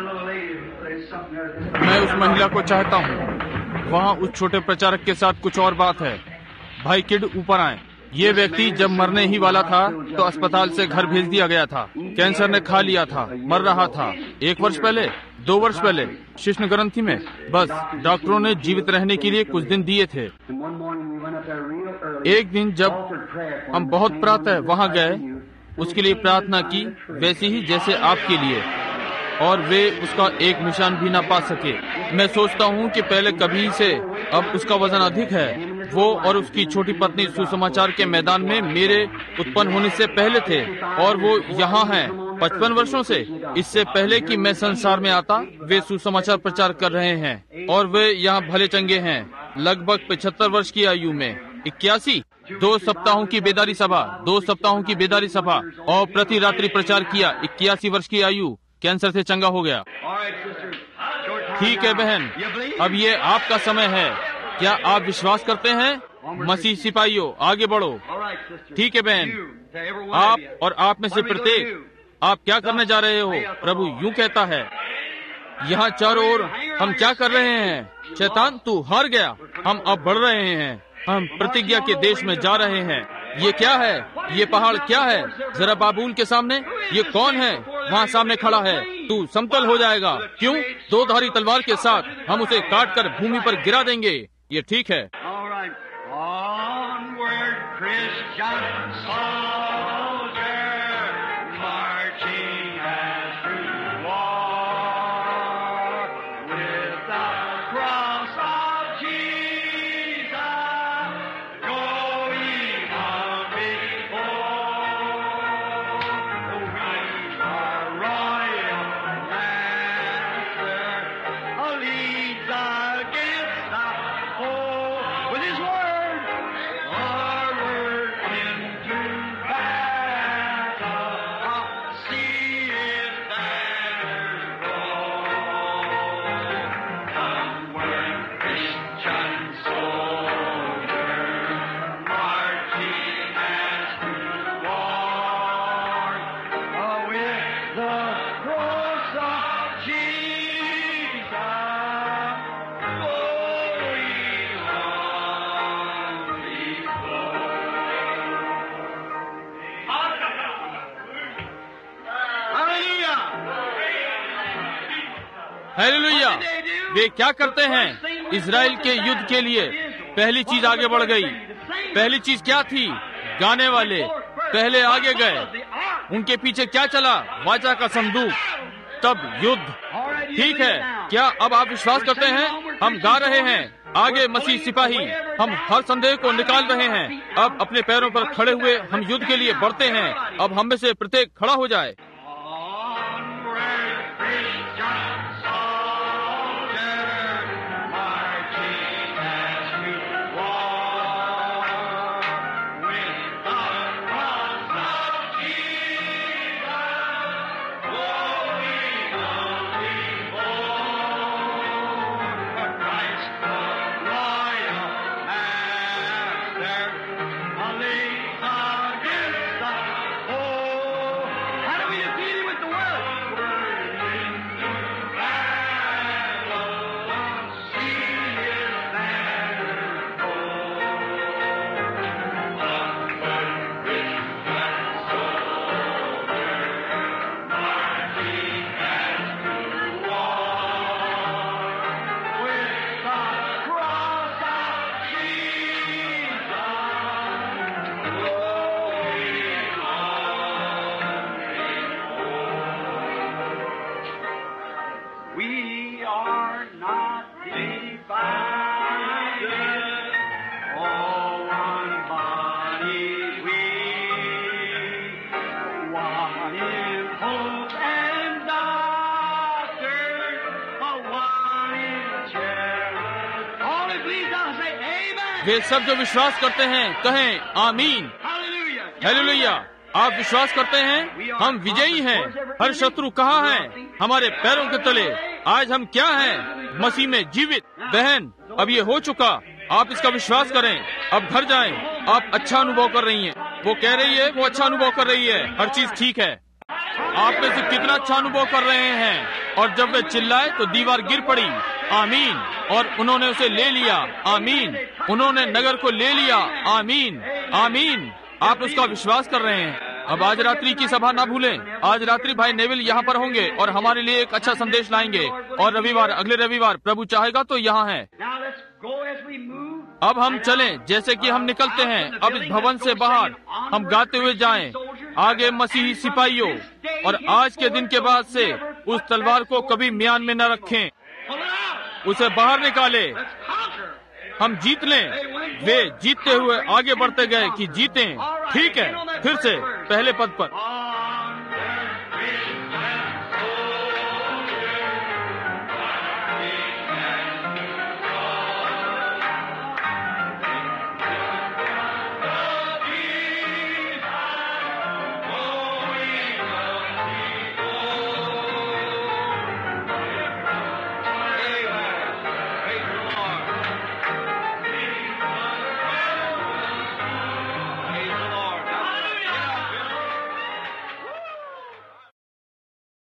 मैं उस महिला को चाहता हूँ, वहाँ उस छोटे प्रचारक के साथ कुछ और बात है। भाई किड, ऊपर आए। ये व्यक्ति जब मरने ही वाला था तो अस्पताल से घर भेज दिया गया था। कैंसर ने खा लिया था, मर रहा था। 1 वर्ष पहले, 2 वर्ष पहले शिश्न ग्रंथि में बस डॉक्टरों ने जीवित रहने के लिए कुछ दिन दिए थे। एक दिन जब हम बहुत प्रातः वहाँ गए, उसके लिए प्रार्थना की, वैसी ही जैसे आपके लिए, और वे उसका एक निशान भी न पा सके। मैं सोचता हूँ कि पहले कभी से अब उसका वजन अधिक है। वो और उसकी छोटी पत्नी सुसमाचार के मैदान में मेरे उत्पन्न होने से पहले थे, और वो यहाँ हैं 55 वर्षों से। इससे पहले कि मैं संसार में आता, वे सुसमाचार प्रचार कर रहे हैं, और वे यहाँ भले चंगे हैं। लगभग 75 वर्ष की आयु में 81 2 सप्ताहों की बेदारी सभा, 2 सप्ताहों की बेदारी सभा, और प्रति रात्रि प्रचार किया। 81 वर्ष की आयु, कैंसर से चंगा हो गया। ठीक है बहन, अब ये आपका समय है। क्या आप विश्वास करते हैं? मसीह सिपाहियों, आगे बढ़ो। ठीक है बहन, आप और आप में से प्रत्येक, आप क्या करने जा रहे हो? प्रभु यूं कहता है, यहाँ चारों ओर हम क्या कर रहे हैं? शैतान, तू हार गया। हम अब बढ़ रहे हैं, हम प्रतिज्ञा के देश में जा रहे हैं। ये क्या है? ये पहाड़ क्या है? जरा बाबूल के सामने, ये कौन है? वहाँ सामने खड़ा है। तू समतल हो जाएगा। क्यों? 2 धारी तलवार के साथ हम उसे काट कर भूमि पर गिरा देंगे। ये ठीक है। हालेलुया। वे क्या करते हैं? इजराइल के युद्ध के लिए पहली चीज आगे बढ़ गई। पहली चीज क्या थी? गाने वाले पहले आगे गए। उनके पीछे क्या चला? वाचा का संदूक, तब युद्ध। ठीक है, क्या अब आप विश्वास करते हैं? हम गा रहे हैं, आगे मसीह सिपाही। हम हर संदेह को निकाल रहे हैं। अब अपने पैरों पर खड़े हुए हम युद्ध के लिए बढ़ते हैं। अब हम में से प्रत्येक खड़ा हो जाए। Pope and doctor, a wise shepherd. All who believe now say amen. वे सब जो विश्वास करते हैं कहें आमीन। Hallelujah. हालेलुया। आप विश्वास करते हैं हम विजयी हैं। हर शत्रु कहाँ है? हमारे पैरों के तले। आज हम क्या हैं? मसीह में जीवित। बहन, अब ये हो चुका। आप इसका विश्वास करें। अब घर जाएं। आप अच्छा अनुभव कर रही हैं। वो कह रही है वो अच्छा अनुभव कर रही है। हर चीज ठीक है। आप में से कितना अच्छा अनुभव कर रहे हैं? और जब वे चिल्लाए तो दीवार गिर पड़ी। आमीन। और उन्होंने उसे ले लिया। आमीन। उन्होंने नगर को ले लिया। आमीन। आमीन। आप उसका विश्वास कर रहे हैं। अब आज रात्रि की सभा ना भूलें। आज रात्रि भाई नेविल यहाँ पर होंगे और हमारे लिए एक अच्छा संदेश लाएंगे। और रविवार, अगले रविवार प्रभु चाहेगा तो यहाँ है। अब हम चलें जैसे कि हम निकलते हैं। अब इस भवन से बाहर हम गाते हुए जाएं। आगे मसीही सिपाहियों, और आज के दिन के बाद से उस तलवार को कभी म्यान में न रखें। उसे बाहर निकाले। हम जीत लें। वे जीतते हुए आगे बढ़ते गए कि जीतें। ठीक है, फिर से पहले पद पर।